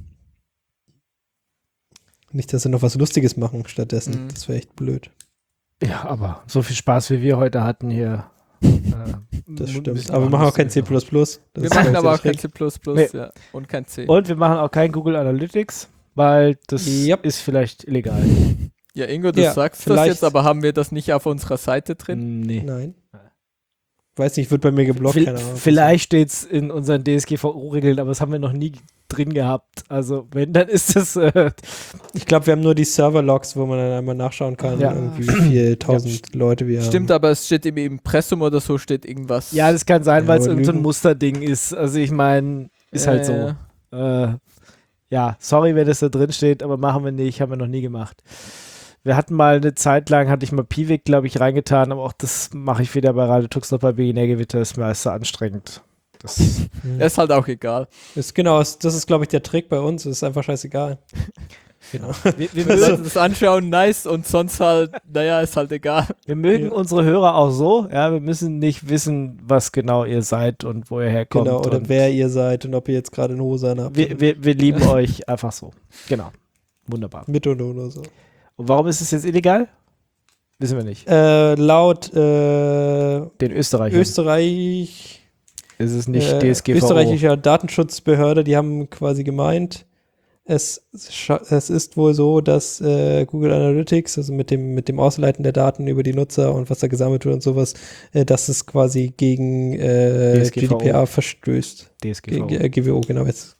Nicht, dass sie noch was Lustiges machen stattdessen. Mhm. Das wäre echt blöd. Ja, aber so viel Spaß, wie wir heute hatten hier, Das stimmt. Aber wir machen auch kein C++. Das Wir ist machen halt aber der auch kein Trick. C++, Nee. ja, und kein C. Und wir machen auch kein Google Analytics, weil das Yep. ist vielleicht illegal. Ja, Ingo, du Ja, sagst das vielleicht- jetzt, aber haben wir das nicht auf unserer Seite drin? Nee. Nein. Weiß nicht, wird bei mir geblockt, keine Ahnung. Vielleicht steht es in unseren DSGVO-Regeln, aber das haben wir noch nie drin gehabt. Also wenn, dann ist das Ich glaube, wir haben nur die Server-Logs, wo man dann einmal nachschauen kann, Ja. irgendwie wie viele tausend Leute wir Stimmt, haben. aber es steht im Impressum oder so steht irgendwas. ja, das kann sein, Ja, weil es aber irgend so ein Lügen. Musterding ist. Also ich meine, ist halt so. Ja, sorry, wenn das da drin steht, aber machen wir nicht, haben wir noch nie gemacht. Wir hatten mal eine Zeit lang, hatte ich mal Piwik, glaube ich, reingetan, aber auch das mache ich wieder bei Radio Tux noch bei Beginnergewitter, ist mir alles so anstrengend. Das Ist halt auch egal. Ist genau, das ist, glaube ich, der Trick bei uns. Ist einfach scheißegal. Genau. Wir müssen das anschauen, nice, und sonst halt, naja, ist halt egal. Wir mögen Ja. unsere Hörer auch so, ja, wir müssen nicht wissen, was genau ihr seid und wo ihr herkommt. Genau, oder und wer ihr seid und ob ihr jetzt gerade eine Hose anhabt. wir lieben euch einfach so. Genau. Wunderbar. Mit oder so. Und warum ist es jetzt illegal? Wissen wir nicht. Laut Den Österreichern Österreich, ist es nicht DSGVO. österreichischer Datenschutzbehörde, die haben quasi gemeint, es ist wohl so, dass Google Analytics, also mit dem Ausleiten der Daten über die Nutzer und was da gesammelt wird und sowas, dass es quasi gegen DSGVO. GDPR verstößt. DSGVO. Gegen GWO, genau jetzt.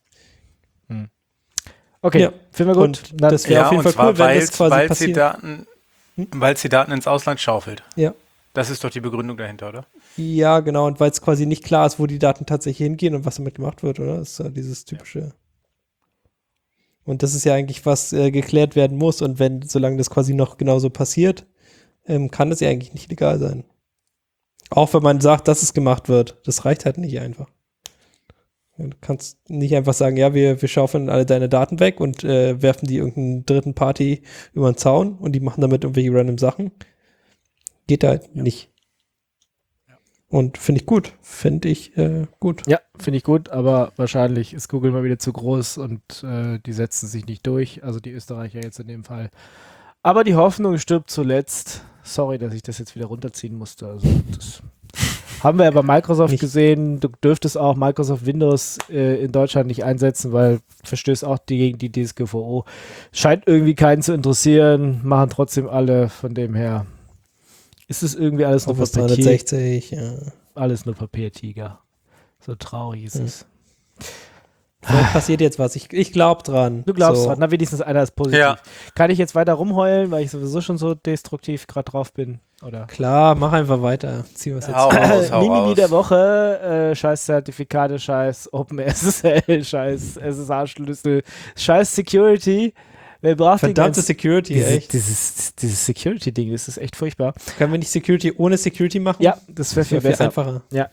Okay, Ja. finden wir gut. Und Na, das wäre auf jeden und Fall cool, zwar, wenn das quasi weil passiert. sie Daten ins Ausland schaufelt. Ja. Das ist doch die Begründung dahinter, oder? Ja, genau, und weil es quasi nicht klar ist, wo die Daten tatsächlich hingehen und was damit gemacht wird, oder? Das ist ja dieses typische. Und das ist ja eigentlich, was geklärt werden muss. Und solange das quasi noch genauso passiert, kann das ja eigentlich nicht legal sein. Auch wenn man sagt, dass es gemacht wird. Das reicht halt nicht einfach. Du kannst nicht einfach sagen, ja, wir schaufeln alle deine Daten weg und werfen die irgendeinen dritten Party über den Zaun und die machen damit irgendwelche random Sachen. Geht halt nicht. Und finde ich gut. Ja, finde ich gut, aber wahrscheinlich ist Google mal wieder zu groß und die setzen sich nicht durch, also die Österreicher jetzt in dem Fall. Aber die Hoffnung stirbt zuletzt. Sorry, dass ich das jetzt wieder runterziehen musste. Also das haben wir ja bei Microsoft Nicht. gesehen. Du dürftest auch Microsoft Windows in Deutschland nicht einsetzen, weil verstößt auch gegen die DSGVO. Scheint irgendwie keinen zu interessieren, machen trotzdem alle, von dem her. Ist es irgendwie alles nur Office Papier? 360, ja. Alles nur Papiertiger. So traurig ist es. Vielleicht passiert jetzt was. Ich glaube dran. Du glaubst so. dran, na wenigstens einer ist positiv. Ja. Kann ich jetzt weiter rumheulen, weil ich sowieso schon so destruktiv gerade drauf bin? Oder? Klar, mach einfach weiter. Ziehen wir es jetzt. Hau raus, hau Mimimi raus. der Woche, scheiß Zertifikate, scheiß OpenSSL, scheiß SSH-Schlüssel, scheiß Security. Wer braucht Verdammte Security, echt. Dieses Security-Ding, das ist echt furchtbar. Können wir nicht Security ohne Security machen? Ja, das wäre viel Viel besser. einfacher. Ja.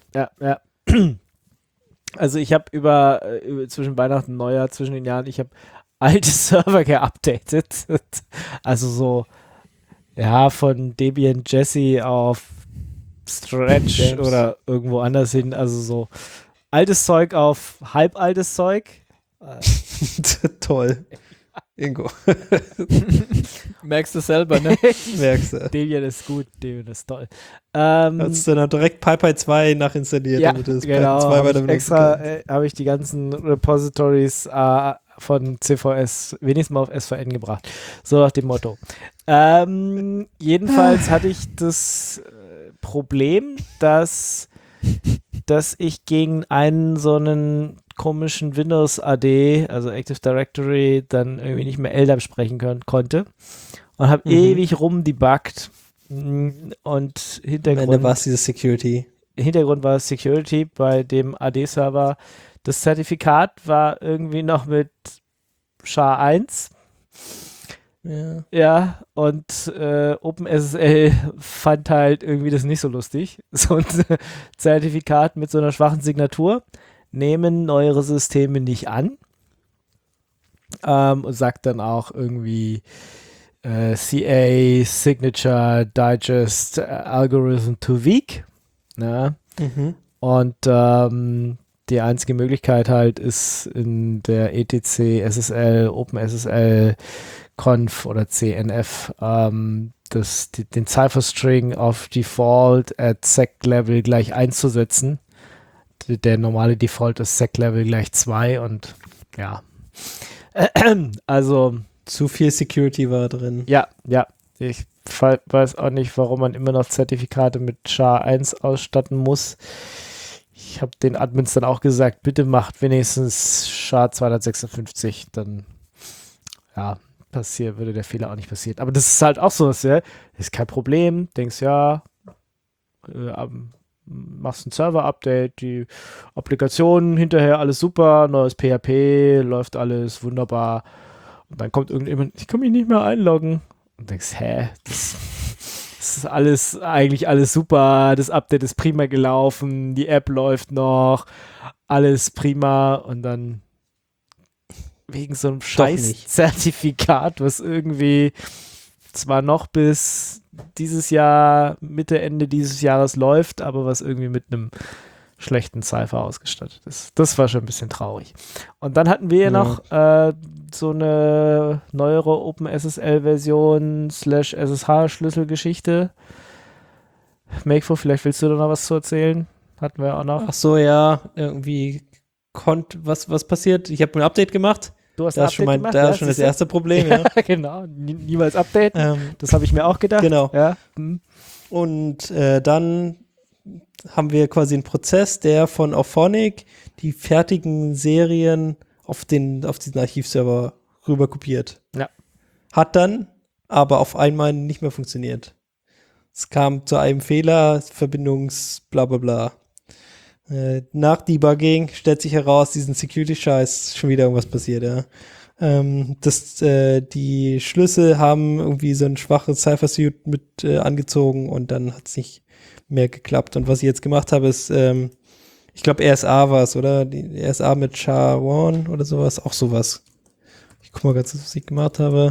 Also ich habe über zwischen Weihnachten und Neujahr, zwischen den Jahren, ich habe alte Server geupdatet. Also so, ja, von Debian Jessie auf Stretch James. oder irgendwo anders hin. Also so altes Zeug auf halbaltes Zeug. Toll. Ingo. Merkst du selber, ne? Merkst du. Debian ist gut, Debian ist toll. Hast du dann direkt PyPy 2 nachinstalliert, Ja, damit du das genau. PyPy 2 weiter Hab ich benutzen extra kannst. habe ich die ganzen Repositories von CVS wenigstens mal auf SVN gebracht. So nach dem Motto. Jedenfalls hatte ich das Problem, dass ich gegen einen so einen komischen Windows AD, also Active Directory, dann irgendwie nicht mehr LDAP sprechen konnte und habe ewig rumdebuggt und Am Hintergrund Ende war es dieses Security. Hintergrund war Security bei dem AD-Server. Das Zertifikat war irgendwie noch mit SHA-1. Ja. Ja, und OpenSSL fand halt irgendwie das nicht so lustig. So ein Zertifikat mit so einer schwachen Signatur nehmen neuere Systeme nicht an. Und sagt dann auch irgendwie CA, Signature, Digest, Algorithm too weak. Na? Und die einzige Möglichkeit halt ist in der ETC SSL, OpenSSL Conf oder CNF den Cypher-String auf Default at Sec-Level gleich einzusetzen. Der normale Default ist Sec-Level gleich 2 und ja. Also Zu viel Security war drin. ja. Ich weiß auch nicht, warum man immer noch Zertifikate mit SHA-1 ausstatten muss. Ich habe den Admins dann auch gesagt, bitte macht wenigstens SHA-256, dann würde der Fehler auch nicht passieren. Aber das ist halt auch so, ja, ist kein Problem, denkst machst ein Server-Update, die Applikationen hinterher, alles super, neues PHP, läuft alles wunderbar. Und dann kommt irgendjemand, ich kann mich nicht mehr einloggen. Und denkst, das ist eigentlich alles super, das Update ist prima gelaufen, die App läuft noch, alles prima und dann wegen so einem scheiß Zertifikat, was irgendwie zwar noch bis dieses Jahr, Mitte, Ende dieses Jahres läuft, aber was irgendwie mit einem schlechten Cypher ausgestattet ist. Das war schon ein bisschen traurig. Und dann hatten wir noch so eine neuere OpenSSL-Version /SSH-Schlüsselgeschichte. Makefo, vielleicht willst du da noch was zu erzählen? Hatten wir auch noch. Ach so, ja, irgendwie was passiert? Ich habe ein Update gemacht. Du hast das ein Update gemacht? Da ist schon das erste Problem, ja. Genau, niemals updaten. Das habe ich mir auch gedacht. Genau. Ja. Und dann haben wir quasi einen Prozess, der von Auphonic die fertigen Serien auf diesen Archivserver rüber kopiert. Ja. Hat dann aber auf einmal nicht mehr funktioniert. Es kam zu einem Fehler, bla bla bla. Nach Debugging stellt sich heraus, diesen Security-Scheiß schon wieder irgendwas passiert, ja. Die Schlüssel haben irgendwie so ein schwaches Cypher-Suit mit angezogen und dann hat es nicht mehr geklappt. Und was ich jetzt gemacht habe, ist, ich glaube RSA war es, oder? Die RSA mit SHA-1 oder sowas, auch sowas. Ich guck mal ganz, was ich gemacht habe.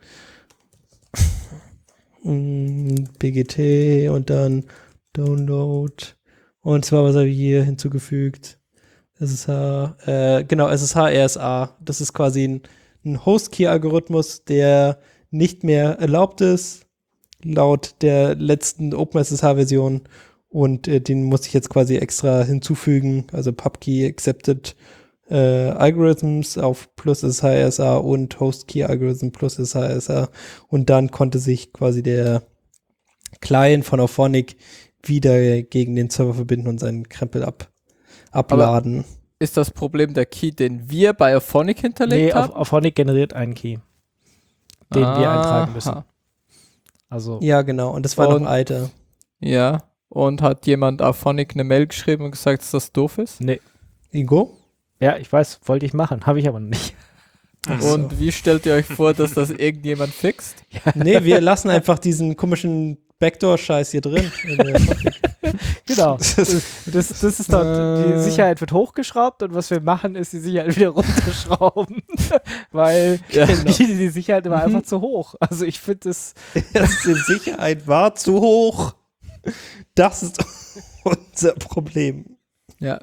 BGT und dann Download. Und zwar, was habe ich hier hinzugefügt? SSH RSA. Das ist quasi ein Host-Key-Algorithmus, der nicht mehr erlaubt ist, laut der letzten OpenSSH-Version. Und den muss ich jetzt quasi extra hinzufügen. Also PubKey Accepted Algorithms auf plus SSH RSA und Host-Key Algorithm plus SSH RSA. Und dann konnte sich quasi der Client von Auphonic wieder gegen den Server verbinden und seinen Krempel abladen. Aber ist das Problem der Key, den wir bei Auphonic hinterlegt haben? Auphonic generiert einen Key, den wir eintragen müssen. Also ja, genau. Und das war noch ein alter. Ja. Und hat jemand Auphonic eine Mail geschrieben und gesagt, dass das doof ist? Nee. Ingo? Ja, ich weiß, wollte ich machen, habe ich aber noch nicht. Und wie stellt ihr euch vor, dass das irgendjemand fixt? Nee, wir lassen einfach diesen komischen Backdoor-Scheiß hier drin. Genau. Das ist dann, die Sicherheit wird hochgeschraubt und was wir machen, ist die Sicherheit wieder runterschrauben. Weil die Sicherheit war einfach zu hoch. Also ich finde die Sicherheit war zu hoch. Das ist unser Problem. Ja.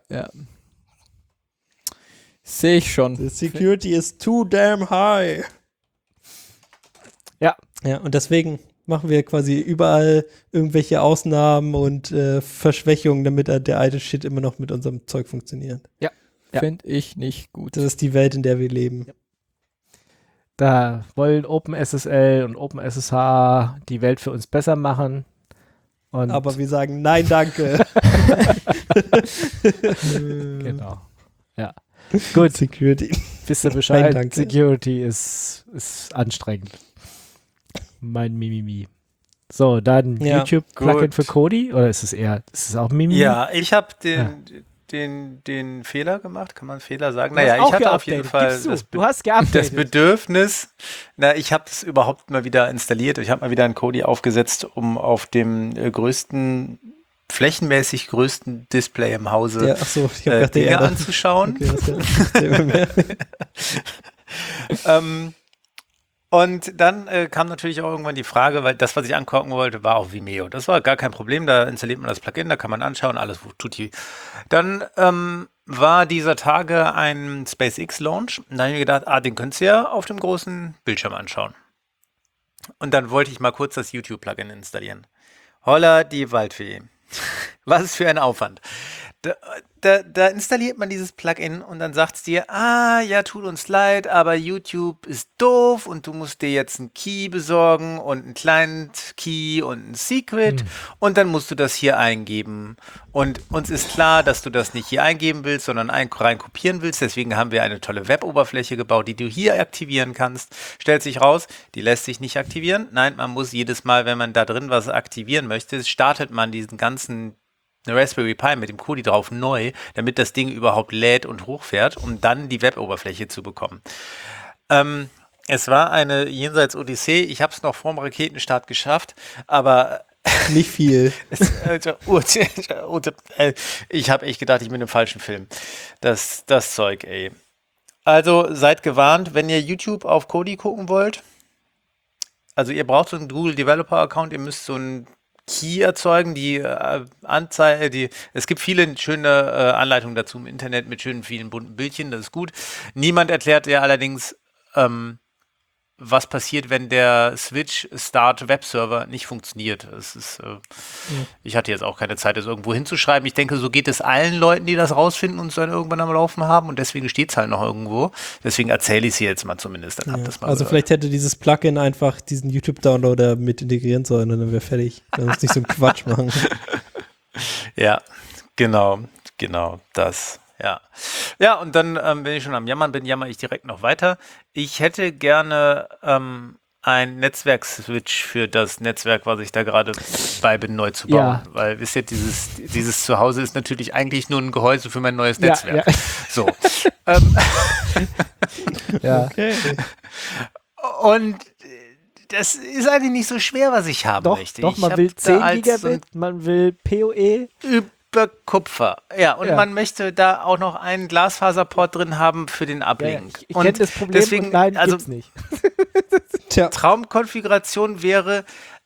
Sehe ich schon. The security is too damn high. Ja. Ja, und deswegen machen wir quasi überall irgendwelche Ausnahmen und Verschwächungen, damit der alte Shit immer noch mit unserem Zeug funktioniert. Ja. Finde ich nicht gut. Das ist die Welt, in der wir leben. Ja. Da wollen OpenSSL und OpenSSH die Welt für uns besser machen. Aber wir sagen, nein, danke. Genau. Ja. Gut. Security. Wisst ihr Bescheid? Nein, danke. Security ist anstrengend. Mein Mimimi. So, dann YouTube-Plugin für Kodi? Oder ist es auch Mimimi? Ja, ich habe den Fehler gemacht. Kann man Fehler sagen? Naja, ich hatte auf jeden Fall du hast geupdatet. Das Bedürfnis, ich habe das überhaupt mal wieder installiert. Ich habe mal wieder ein Kodi aufgesetzt, um auf dem flächenmäßig größten Display im Hause Dinge anzuschauen. Okay, und dann kam natürlich auch irgendwann die Frage, weil das, was ich angucken wollte, war auch Vimeo. Das war gar kein Problem, da installiert man das Plugin, da kann man anschauen, alles tutti. Dann war dieser Tage ein SpaceX-Launch und da habe ich mir gedacht, den könntest du ja auf dem großen Bildschirm anschauen. Und dann wollte ich mal kurz das YouTube-Plugin installieren. Holla die Waldfee. Was für ein Aufwand. Da installiert man dieses Plugin und dann sagt es dir, ja, tut uns leid, aber YouTube ist doof und du musst dir jetzt einen Key besorgen und einen Client-Key und ein Secret und dann musst du das hier eingeben. Und uns ist klar, dass du das nicht hier eingeben willst, sondern rein kopieren willst. Deswegen haben wir eine tolle Web-Oberfläche gebaut, die du hier aktivieren kannst. Stellt sich raus, die lässt sich nicht aktivieren. Nein, man muss jedes Mal, wenn man da drin was aktivieren möchte, startet man diesen ganzen Raspberry Pi mit dem Kodi drauf neu, damit das Ding überhaupt lädt und hochfährt, um dann die Web-Oberfläche zu bekommen. Es war eine Jenseits-Odyssee. Ich habe es noch vor dem Raketenstart geschafft, aber Nicht viel. ich habe echt gedacht, ich bin im falschen Film. Das Zeug, ey. Also seid gewarnt, wenn ihr YouTube auf Kodi gucken wollt. Also ihr braucht so einen Google Developer Account, ihr müsst so einen Key erzeugen, es gibt viele schöne Anleitungen dazu im Internet mit schönen vielen bunten Bildchen, das ist gut. Niemand erklärt dir allerdings, was passiert, wenn der Switch Start Webserver nicht funktioniert. Ich hatte jetzt auch keine Zeit, das irgendwo hinzuschreiben. Ich denke, so geht es allen Leuten, die das rausfinden und es dann irgendwann am Laufen haben und deswegen steht es halt noch irgendwo. Deswegen erzähle ich es hier jetzt mal zumindest. Dann habt das mal Also gehört. vielleicht hätte dieses Plugin einfach diesen YouTube-Downloader mit integrieren sollen und dann wäre fertig. Dann muss nicht so einen Quatsch machen. Ja, genau, das. Ja, und dann, wenn ich schon am Jammern bin, jammer ich direkt noch weiter. Ich hätte gerne ein Netzwerk-Switch für das Netzwerk, was ich da gerade bei bin, neu zu bauen. Ja. Weil, wisst ihr, dieses Zuhause ist natürlich eigentlich nur ein Gehäuse für mein neues Netzwerk. Ja. So. Ja. Okay. Und das ist eigentlich nicht so schwer, was ich haben möchte. Doch, Ich man hab will da 10 als so ein Gigabit, man will PoE. über Kupfer. Ja, und Ja. man möchte da auch noch einen Glasfaserport drin haben für den Ja, Uplink. ich kenne das Problem deswegen, und nein, also gibt's nicht. Tja, Traumkonfiguration wäre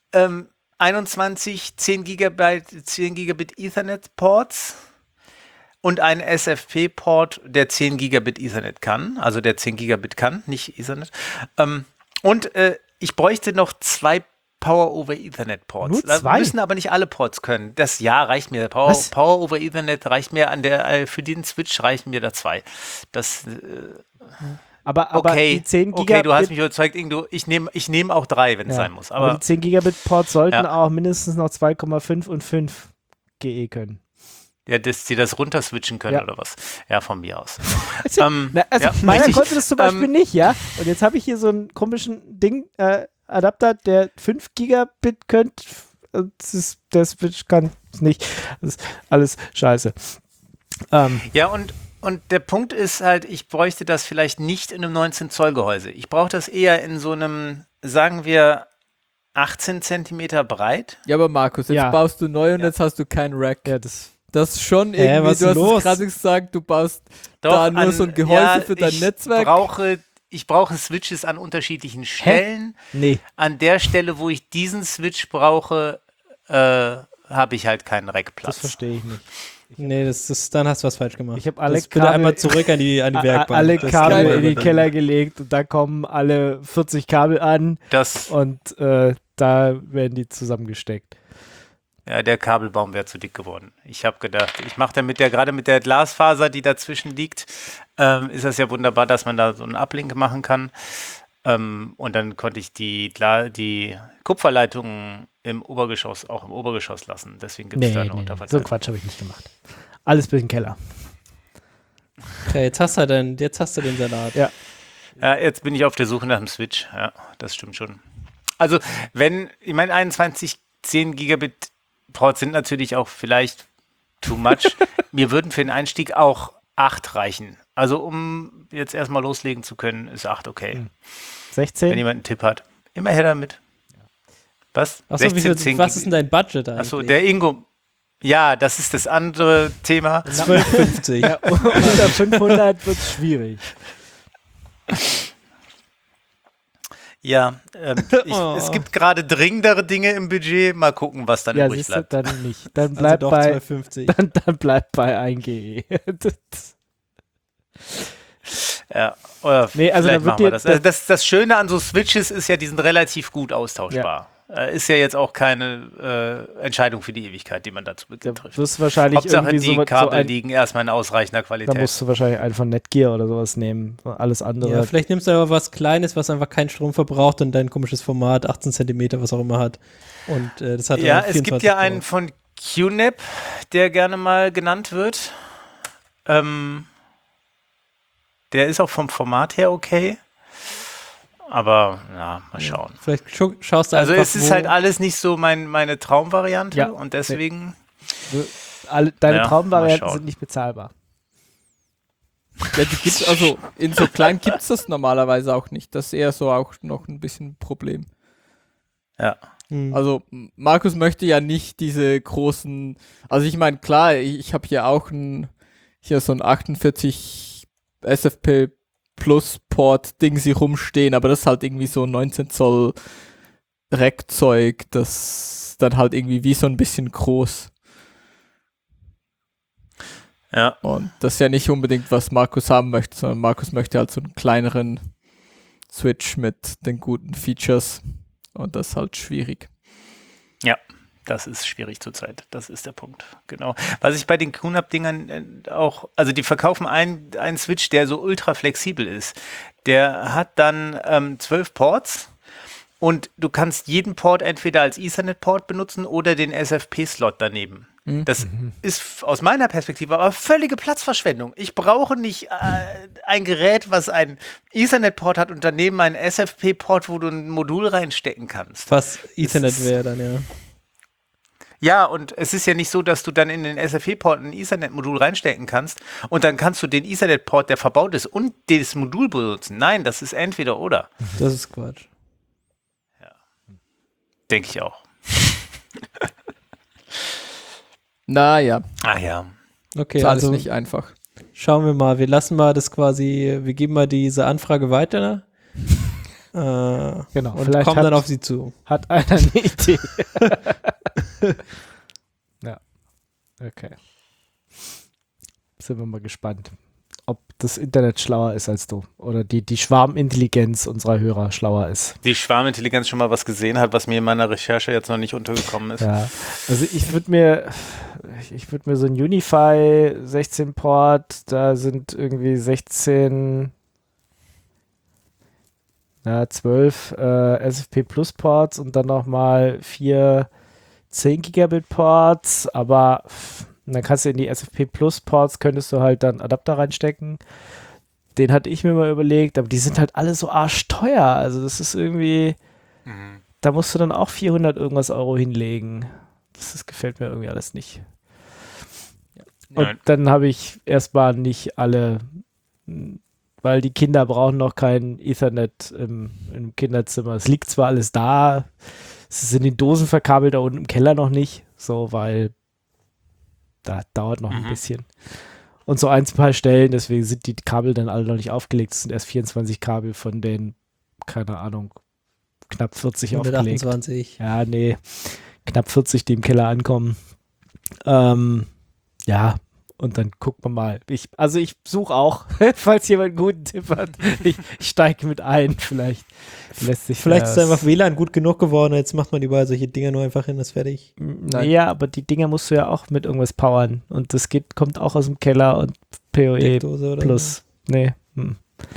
21 10 Gigabit Ethernet Ports und ein SFP-Port, der 10 Gigabit Ethernet kann, also der 10 Gigabit kann, nicht Ethernet. Und ich bräuchte noch 2 Power-over-Ethernet-Ports. Nur Da 2? müssen aber nicht alle Ports können. Das reicht mir. Was? Power-over-Ethernet reicht mir für den Switch reichen mir da 2. Das Aber okay. die 10 Gigabit, Okay, du hast mich überzeugt, Ingo. Ich nehm auch 3, wenn es sein muss. aber Aber die 10 Gigabit Ports sollten Ja. auch mindestens noch 2,5 und 5 GE können. ja, dass sie das runterswitchen können Ja. oder was? Ja, von mir aus. Na, also ja, meiner richtig. konnte das zum Beispiel nicht, ja. Und jetzt habe ich hier so einen komischen Adapter, der 5 Gigabit könnte. Der Switch kann es nicht. Das ist alles scheiße. Ja, und der Punkt ist halt, ich bräuchte das vielleicht nicht in einem 19-Zoll-Gehäuse. Ich brauche das eher in so einem, sagen wir, 18 Zentimeter breit. Ja, aber Markus, jetzt Ja. baust du neu und jetzt hast du kein Rack. Ja, das. Das ist schon irgendwie, was du ist hast los? es gerade gesagt, du baust Doch, da nur so ein Gehäuse für dein Netzwerk. Ich brauche Switches an unterschiedlichen Stellen. Nee. An der Stelle, wo ich diesen Switch brauche, habe ich halt keinen Das Rackplatz. verstehe ich nicht. nee, dann hast du was falsch gemacht. Ich habe alle das bitte Kabel- einmal zurück an die Werkbank. Alle Das Kabel kann man in den übernehmen. Keller gelegt und da kommen alle 40 Kabel an Das, und da werden die zusammengesteckt. ja, der Kabelbaum wäre zu dick geworden. Ich habe gedacht, ich mache da gerade mit der Glasfaser, die dazwischen liegt, ist das ja wunderbar, dass man da so einen Uplink machen kann. Und dann konnte ich die Kupferleitungen auch im Obergeschoss lassen. Deswegen gibt es da eine So einen Unterverteilung. Quatsch habe ich nicht gemacht. Alles bis in den Keller. Ja, jetzt hast du den Salat. Ja. Ja, jetzt bin ich auf der Suche nach dem Switch. Ja, das stimmt schon. Also, ich meine, 21 10 Gigabit Ports sind natürlich auch vielleicht too much. Mir würden für den Einstieg auch 8 reichen. Also, um jetzt erstmal loslegen zu können, ist 8 okay. Wenn 16? jemand einen Tipp hat. Immer her damit. Was? Achso, 10 was ist denn dein Budget eigentlich? Achso, der Ingo. Ja, das ist das andere Thema. 12,50. Ja, unter 500 wird es schwierig. Ja, Oh. es gibt gerade dringendere Dinge im Budget. Mal gucken, was dann Ja, übrig siehst du, bleibt. dann nicht. Dann Also bleibt doch bei 12,50. dann bleibt bei 1 GE. Ja, oder Nee, also vielleicht da wird machen wir dir- das. Also das Schöne an so Switches ist ja, die sind relativ gut austauschbar. Ist ja jetzt auch keine Entscheidung für die Ewigkeit, die man dazu Da trifft. wirst du wahrscheinlich Hauptsache, irgendwie die so Kabel ein, liegen erstmal in ausreichender da Qualität. musst du wahrscheinlich einen von Netgear oder sowas nehmen. Alles andere. Ja, vielleicht nimmst du aber was Kleines, was einfach keinen Strom verbraucht und dein komisches Format, 18 Zentimeter, was auch immer hat. Und das hat Ja, dann es gibt 24 ja einen Ports. von QNAP, der gerne mal genannt wird. Der ist auch vom Format her okay. Aber, ja, mal schauen. Vielleicht schaust du Also einfach, es ist halt alles nicht so meine Traumvariante Ja. und deswegen, Deine Ja, Traumvarianten mal schauen. sind nicht bezahlbar. Ja, die gibt's, also in so klein gibt's das normalerweise auch nicht. Das ist eher so auch noch ein bisschen ein Problem. ja. Also Markus möchte ja nicht diese großen, also ich meine, klar, ich habe hier auch hier so ein 48 SFP Plus Port Ding sie rumstehen, aber das ist halt irgendwie so 19 Zoll Rackzeug, das dann halt irgendwie wie so ein bisschen groß. Ja. Und das ist ja nicht unbedingt, was Markus haben möchte, sondern Markus möchte halt so einen kleineren Switch mit den guten Features. Und das ist halt schwierig. Ja, das ist schwierig zurzeit. Das ist der Punkt. Genau. Was ich bei den QNAP-Dingern auch, also die verkaufen einen Switch, der so ultra flexibel ist. Der hat dann 12 Ports und du kannst jeden Port entweder als Ethernet-Port benutzen oder den SFP-Slot daneben. Das ist aus meiner Perspektive aber völlige Platzverschwendung. Ich brauche nicht ein Gerät, was einen Ethernet-Port hat und daneben einen SFP-Port, wo du ein Modul reinstecken kannst. was Ethernet ist- wäre dann, ja. Ja, und es ist ja nicht so, dass du dann in den SFP-Port ein Ethernet-Modul reinstecken kannst und dann kannst du den Ethernet-Port, der verbaut ist, und das Modul benutzen. Nein, das ist entweder oder. Das ist Quatsch. Denke ich auch. Naja, Ah ja. Okay, ist alles also nicht einfach. schauen wir mal. Wir lassen mal das quasi, wir geben mal diese Anfrage weiter. Genau. Und Vielleicht kommen dann auf sie zu. hat einer eine Idee. Ja. Okay. Sind wir mal gespannt, ob das Internet schlauer ist als du. Oder die Schwarmintelligenz unserer Hörer schlauer ist. Die Schwarmintelligenz schon mal was gesehen hat, was mir in meiner Recherche jetzt noch nicht untergekommen ist. Ja. Also ich würde mir so ein Unify 16 Port, da sind irgendwie 12 SFP Plus Ports und dann nochmal 4 10 Gigabit Ports, aber dann kannst du in die SFP Plus Ports, könntest du halt dann Adapter reinstecken. Den hatte ich mir mal überlegt, aber die sind halt alle so arschteuer. Also das ist irgendwie, da musst du dann auch 400 irgendwas Euro hinlegen. Das gefällt mir irgendwie alles nicht. Und Nein. dann habe ich erstmal nicht alle, weil die Kinder brauchen noch kein Ethernet im Kinderzimmer. Es liegt zwar alles da, es ist in den Dosen verkabelt, da unten im Keller noch nicht, so, weil da dauert noch ein bisschen. Und so ein, zwei Stellen, deswegen sind die Kabel dann alle noch nicht aufgelegt. Es sind erst 24 Kabel von den, keine Ahnung, knapp 40 aufgelegt. 128. Ja, nee, knapp 40, die im Keller ankommen. Ja, und dann gucken wir mal. Ich suche auch, falls jemand einen guten Tipp hat. Ich steige mit ein, vielleicht lässt sich Vielleicht das. ist einfach WLAN gut genug geworden, jetzt macht man überall solche Dinger nur einfach hin, ist fertig. Ja, aber die Dinger musst du ja auch mit irgendwas powern. Und das kommt auch aus dem Keller und PoE Steckdose oder Plus. Nee. Nee.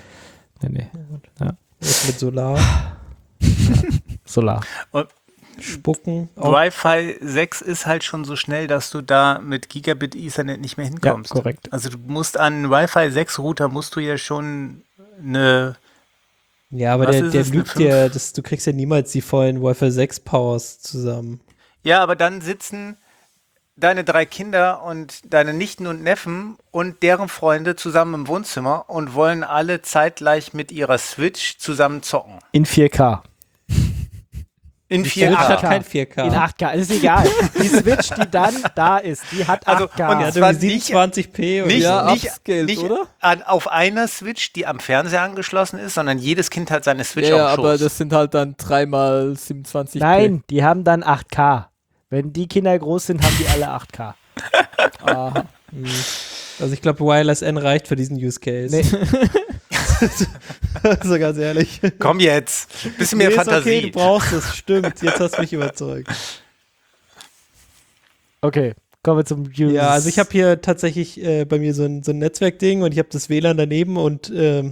Was mit Solar, Solar. Spucken. Wi-Fi 6 ist halt schon so schnell, dass du da mit Gigabit Ethernet nicht mehr hinkommst. Ja, korrekt. Also du musst an einen Wi-Fi 6 Router musst du ja schon eine. Ja, aber Was der ist es, eine lügt dir, du kriegst ja niemals die vollen Wi-Fi 6 Powers zusammen. Ja, aber dann sitzen deine 3 Kinder und deine Nichten und Neffen und deren Freunde zusammen im Wohnzimmer und wollen alle zeitgleich mit ihrer Switch zusammen zocken. In 4K. In Die Switch hat 4K. kein 4K. In 8K. Ist egal. Die Switch, die dann da ist, die hat 8K. Also, und Ja, zwar du 720p oder Nicht, Ja, nicht, upscaled, nicht oder? auf einer Switch, die am Fernseher angeschlossen ist, sondern jedes Kind hat seine Switch Ja, auf dem aber Schoß. das sind halt dann 3x27p. Nein, die haben dann 8K. Wenn die Kinder groß sind, haben die alle 8K. Aha. Also ich glaube, Wireless N reicht für diesen Use Case. Nee. Also ganz ehrlich. Komm jetzt. Bisschen mehr Nee, ist Fantasie. okay, du brauchst es. Stimmt, jetzt hast du mich überzeugt. Okay, kommen wir zum Use. Ja, also ich habe hier tatsächlich bei mir so ein Netzwerkding und ich habe das WLAN daneben und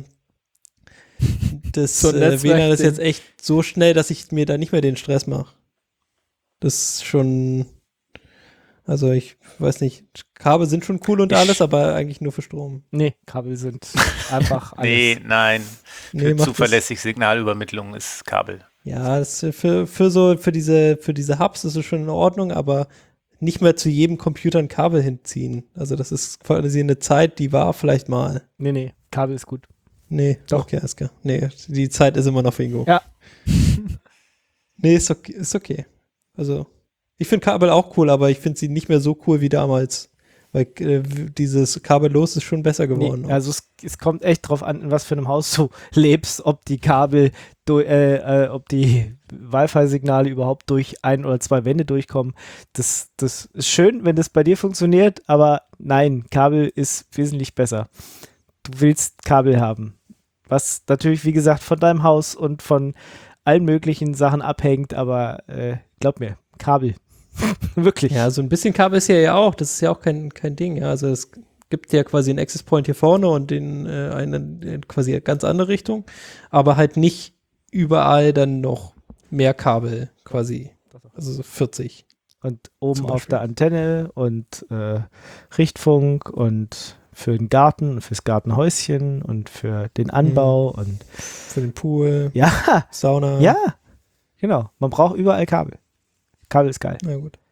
das So ein WLAN ist Netzwerkding. jetzt echt so schnell, dass ich mir da nicht mehr den Stress mache. Das ist schon, also ich weiß nicht, Kabel sind schon cool und alles, aber eigentlich nur für Strom. Nee, Kabel sind einfach alles. Nee, nein. Nee, Für macht das- zuverlässig Signalübermittlung ist Kabel. Ja, das ist für diese Hubs ist es schon in Ordnung, aber nicht mehr zu jedem Computer ein Kabel hinziehen. Also das ist quasi eine Zeit, die war vielleicht mal. Nee, Kabel ist gut. Nee, Doch. okay, alles klar. Nee, die Zeit ist immer noch für Ingo. Ja. Nee, ist okay. Also, ich finde Kabel auch cool, aber ich finde sie nicht mehr so cool wie damals. Weil dieses kabellos ist schon besser geworden. Nee, also es kommt echt drauf an, in was für einem Haus du lebst, ob die Kabel, ob die Wi-Fi-Signale überhaupt durch 1 oder 2 Wände durchkommen. Das ist schön, wenn das bei dir funktioniert, aber nein, Kabel ist wesentlich besser. Du willst Kabel haben. Was natürlich, wie gesagt, von deinem Haus und von allen möglichen Sachen abhängt, aber glaub mir, Kabel. Wirklich. Ja, so ein bisschen Kabel ist ja auch. Das ist ja auch kein Ding. Ja, also es gibt ja quasi einen Access Point hier vorne und einen quasi ganz andere Richtung, aber halt nicht überall dann noch mehr Kabel quasi. Also so 40. Und oben Zum auf Beispiel. der Antenne und Richtfunk und für den Garten und fürs Gartenhäuschen und für den Anbau und Für den Pool, ja, Sauna. ja, genau. Man braucht überall Kabel. Kabel ist geil. Na gut.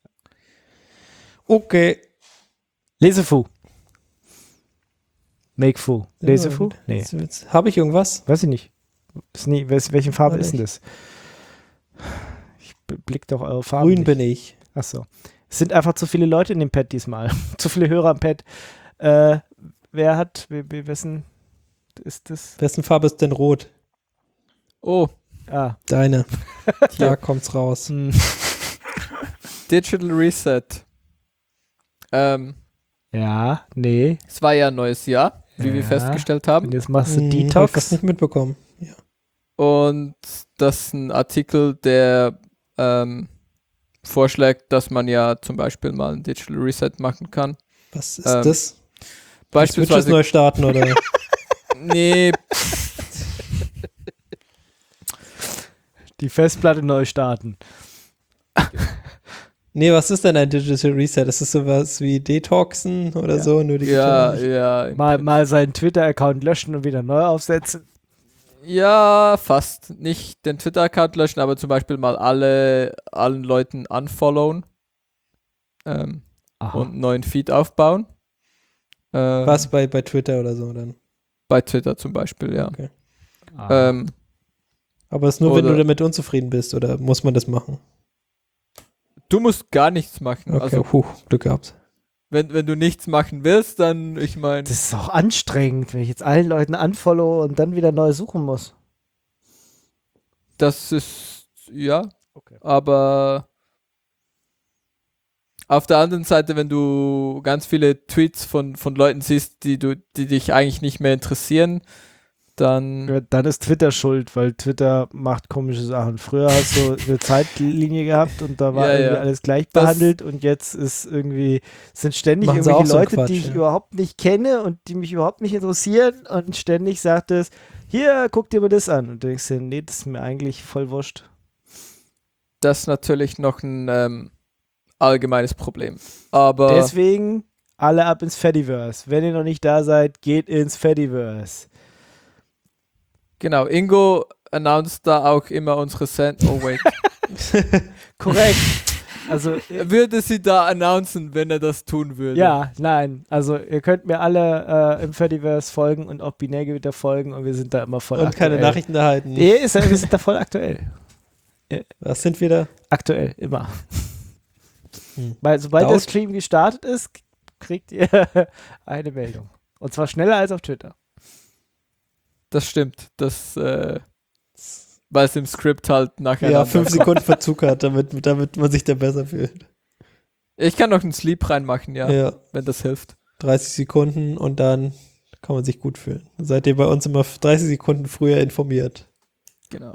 Okay. Lesefu. Make-Fu. Lesefu? Nee, Habe ich irgendwas? weiß ich nicht. Welche Farbe Weiß ist denn nicht. das? Ich blick doch eure Farben Grün nicht. bin ich. Achso. Es sind einfach zu viele Leute in dem Pad diesmal. Zu viele Hörer am Pad. Wessen ist das? Wessen Farbe ist denn rot? Oh, Ah. Deine. Da kommt's raus. Hm. Digital Reset. Ja, nee. Es war ja ein neues Jahr, wie wir Ja. festgestellt haben. Und jetzt machst du Hab ich Detox. fast nicht mitbekommen. Ja. Und das ist ein Artikel, der vorschlägt, dass man ja zum Beispiel mal ein Digital Reset machen kann. Was ist Ähm, das? Switches Beispielsweise, neu starten oder? nee, Die Festplatte neu starten. Nee, was ist denn ein Digital Reset? Das ist sowas wie Detoxen oder Ja. so, nur ja, digital. ja, Mal seinen Twitter-Account löschen und wieder neu aufsetzen. ja, fast nicht den Twitter-Account löschen, aber zum Beispiel mal allen Leuten unfollowen und einen neuen Feed aufbauen. Was bei Twitter oder so dann. Bei Twitter zum Beispiel, ja. Okay. Aber es ist nur, wenn Oder- du damit unzufrieden bist, oder muss man das machen? Du musst gar nichts machen. Okay, Also Glück gehabt. wenn du nichts machen willst, dann, ich meine, Das ist auch anstrengend, wenn ich jetzt allen Leuten unfollow und dann wieder neu suchen muss. das ist, ja, Okay. aber auf der anderen Seite, wenn du ganz viele Tweets von Leuten siehst, die dich eigentlich nicht mehr interessieren, dann Ja, dann ist Twitter schuld, weil Twitter macht komische Sachen. Früher hast du eine Zeitlinie gehabt und da war Ja, irgendwie ja. alles gleich Das- behandelt und jetzt sind ständig Machen sie irgendwelche auch so einen Leute, Quatsch, die ich ja. überhaupt nicht kenne und die mich überhaupt nicht interessieren und ständig sagt es, hier, guck dir mal das an. Und du denkst dir, nee, das ist mir eigentlich voll wurscht. das ist natürlich noch ein allgemeines Problem. Aber Deswegen alle ab ins Fediverse. Wenn ihr noch nicht da seid, geht ins Fediverse. genau, Ingo announced da auch immer unsere Oh wait. Korrekt. Also Würde sie da announcen, wenn er das tun würde? ja, nein. Also ihr könnt mir alle im Fediverse folgen und auch Binärgewitter folgen und wir sind da immer voll Und aktuell. keine Nachrichten erhalten. Nee, wir sind da voll aktuell. Was sind wir da? Aktuell, immer. Hm. Weil sobald der Laut? Stream gestartet ist, kriegt ihr eine Meldung. Und zwar schneller als auf Twitter. Das stimmt. Das, weil es im Skript halt nachher. Ja, 5 Sekunden Verzug hat, damit man sich da besser fühlt. Ich kann noch einen Sleep reinmachen, ja, Ja, wenn das hilft. 30 Sekunden und dann kann man sich gut fühlen. Seid ihr bei uns immer 30 Sekunden früher informiert. Genau.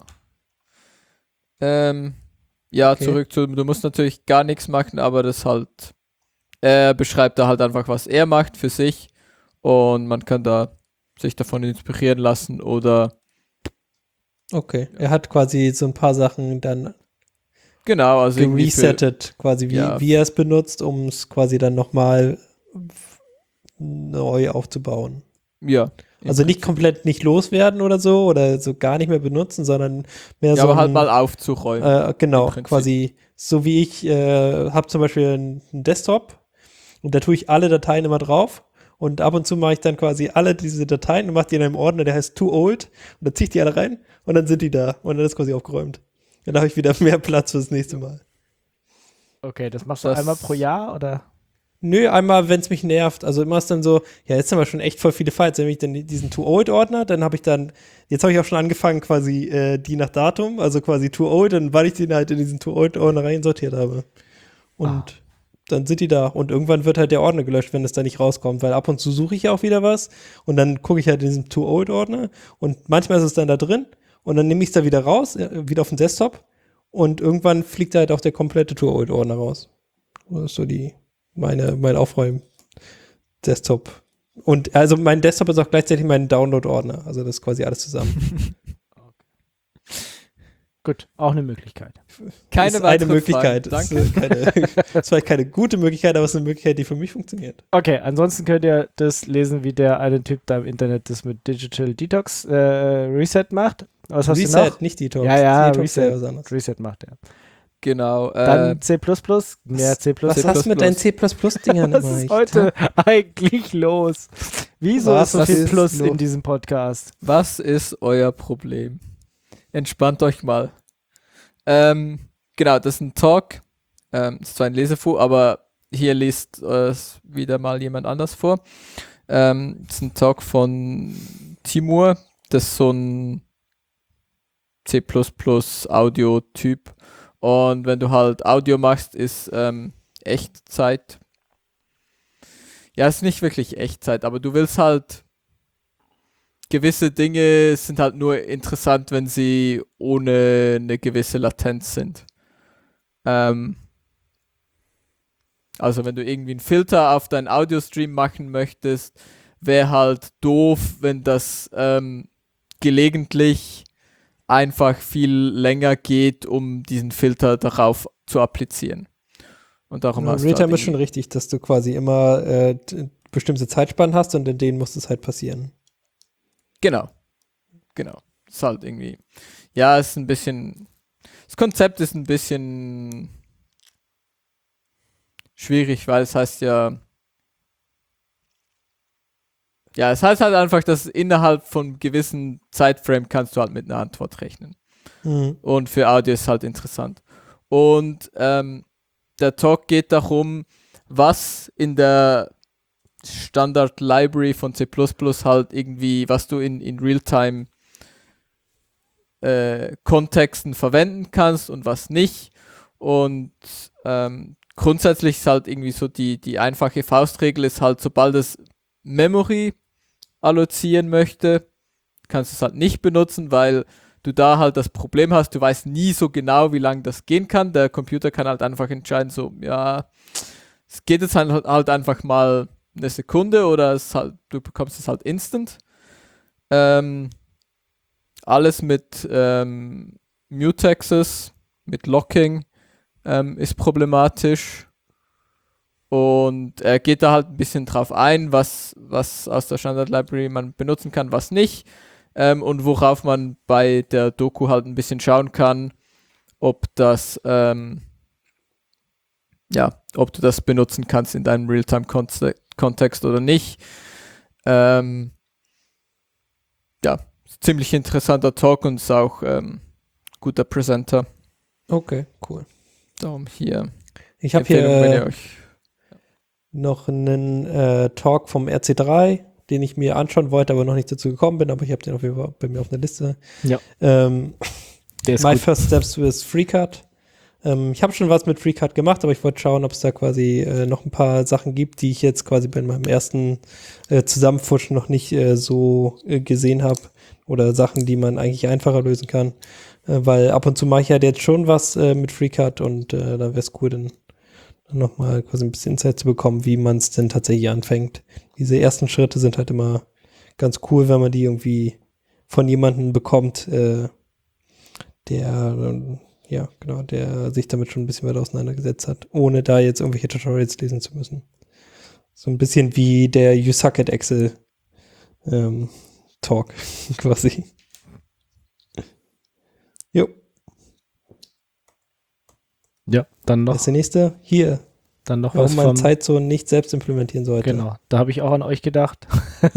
Ja, Okay. zurück zu, du musst natürlich gar nichts machen, aber das halt, er beschreibt da halt einfach, was er macht für sich und man kann da sich davon inspirieren lassen oder Okay. Er hat quasi so ein paar Sachen dann genau, also irgendwie für, geresettet, quasi ja. wie er es benutzt, um es quasi dann nochmal neu aufzubauen. ja. Also nicht komplett nicht loswerden oder so gar nicht mehr benutzen, sondern mehr Ja, so aber halt ein, mal aufzuräumen. genau, im Prinzip. quasi so wie ich habe zum Beispiel einen Desktop und da tue ich alle Dateien immer drauf und ab und zu mache ich dann quasi alle diese Dateien und mache die in einem Ordner, der heißt Too Old und dann ziehe ich die alle rein und dann sind die da und dann ist quasi aufgeräumt. Dann habe ich wieder mehr Platz fürs nächste Mal. Okay, das machst du Das- einmal pro Jahr oder? Nö, einmal, wenn es mich nervt. Also immer ist dann so, ja, jetzt haben wir schon echt voll viele Files. Dann habe ich dann diesen Too-Old-Ordner, dann habe ich dann, jetzt habe ich auch schon angefangen quasi die nach Datum, also quasi Too-Old, dann weil ich den halt in diesen Too-Old-Ordner reinsortiert habe. Und dann sind die da. Und irgendwann wird halt der Ordner gelöscht, wenn es da nicht rauskommt, weil ab und zu suche ich ja auch wieder was und dann gucke ich halt in diesem Too-Old-Ordner und manchmal ist es dann da drin und dann nehme ich es da wieder raus, wieder auf den Desktop und irgendwann fliegt da halt auch der komplette Too-Old-Ordner raus. Das ist so mein Aufräum-Desktop. Und also mein Desktop ist auch gleichzeitig mein Download-Ordner. Also das ist quasi alles zusammen. Gut, auch eine Möglichkeit. Keine Das ist weiteren eine Möglichkeit. Fragen. Das Danke. ist vielleicht keine gute Möglichkeit, aber es ist eine Möglichkeit, die für mich funktioniert. Okay, ansonsten könnt ihr das lesen, wie der eine Typ da im Internet das mit Digital Detox Reset macht. Was hast du Reset, noch? nicht Detox. Ja, Detox wäre was anderes. Reset macht er. Genau. Dann C++, mehr C++. Was hast du mit deinen C++-Dingern Was immer? ist heute eigentlich los? Wieso Was ist so viel ist Plus los? in diesem Podcast? Was ist euer Problem? Entspannt euch mal. Genau, das ist ein Talk. Ist zwar ein Lesefu, aber hier liest es wieder mal jemand anders vor. Das ist ein Talk von Timur. Das ist so ein C++ Audio-Typ. Und wenn du halt Audio machst, ist Echtzeit. Ja, ist nicht wirklich Echtzeit, aber du willst halt gewisse Dinge sind halt nur interessant, wenn sie ohne eine gewisse Latenz sind. Also wenn du irgendwie einen Filter auf deinen Audio-Stream machen möchtest, wäre halt doof, wenn das gelegentlich einfach viel länger geht, um diesen Filter darauf zu applizieren. Und darum hast du halt Realtime ist schon irgendwie- richtig, dass du quasi immer bestimmte Zeitspannen hast und in denen muss es halt passieren. Genau. Ist halt irgendwie. Ja, ist ein bisschen. Das Konzept ist ein bisschen schwierig, weil es heißt ja. Ja, es heißt halt einfach, dass innerhalb von gewissen Zeitframe kannst du halt mit einer Antwort rechnen. Mhm. Und für Audio ist halt interessant. Und der Talk geht darum, was in der Standard Library von C++ halt irgendwie, was du in Realtime Kontexten verwenden kannst und was nicht. Und grundsätzlich ist halt irgendwie so die einfache Faustregel ist halt, sobald es Memory allozieren möchte, kannst du es halt nicht benutzen, weil du da halt das Problem hast, du weißt nie so genau, wie lange das gehen kann. Der Computer kann halt einfach entscheiden, so, ja, es geht jetzt halt einfach mal eine Sekunde oder du bekommst es halt instant. Alles mit Mutexes, mit Locking ist problematisch. Und er geht da halt ein bisschen drauf ein, was aus der Standard Library man benutzen kann, was nicht. Und worauf man bei der Doku halt ein bisschen schauen kann, ob das, ob du das benutzen kannst in deinem Realtime-Kontext oder nicht. Ziemlich interessanter Talk und ist auch guter Presenter. Okay, cool. Darum hier. Ich habe Empfehlung, wenn ihr hier euch noch einen Talk vom RC3, den ich mir anschauen wollte, aber noch nicht dazu gekommen bin, aber ich habe den auf jeden Fall bei mir auf der Liste. Ja. My Der ist gut. First Steps with FreeCAD. Ich habe schon was mit FreeCAD gemacht, aber ich wollte schauen, ob es da quasi noch ein paar Sachen gibt, die ich jetzt quasi bei meinem ersten Zusammenfuschen noch nicht so gesehen habe oder Sachen, die man eigentlich einfacher lösen kann. Weil ab und zu mache ich halt jetzt schon was mit FreeCAD und da wäre es cool, dann nochmal quasi ein bisschen Insight zu bekommen, wie man es denn tatsächlich anfängt. Diese ersten Schritte sind halt immer ganz cool, wenn man die irgendwie von jemandem bekommt, der sich damit schon ein bisschen weiter auseinandergesetzt hat, ohne da jetzt irgendwelche Tutorials lesen zu müssen. So ein bisschen wie der You Suck at Excel Talk quasi. Jo. Ja, dann Was ist noch, der nächste? Hier. dann noch Warum was man vom... Zeitzonen nicht selbst implementieren sollte. Genau, da habe ich auch an euch gedacht.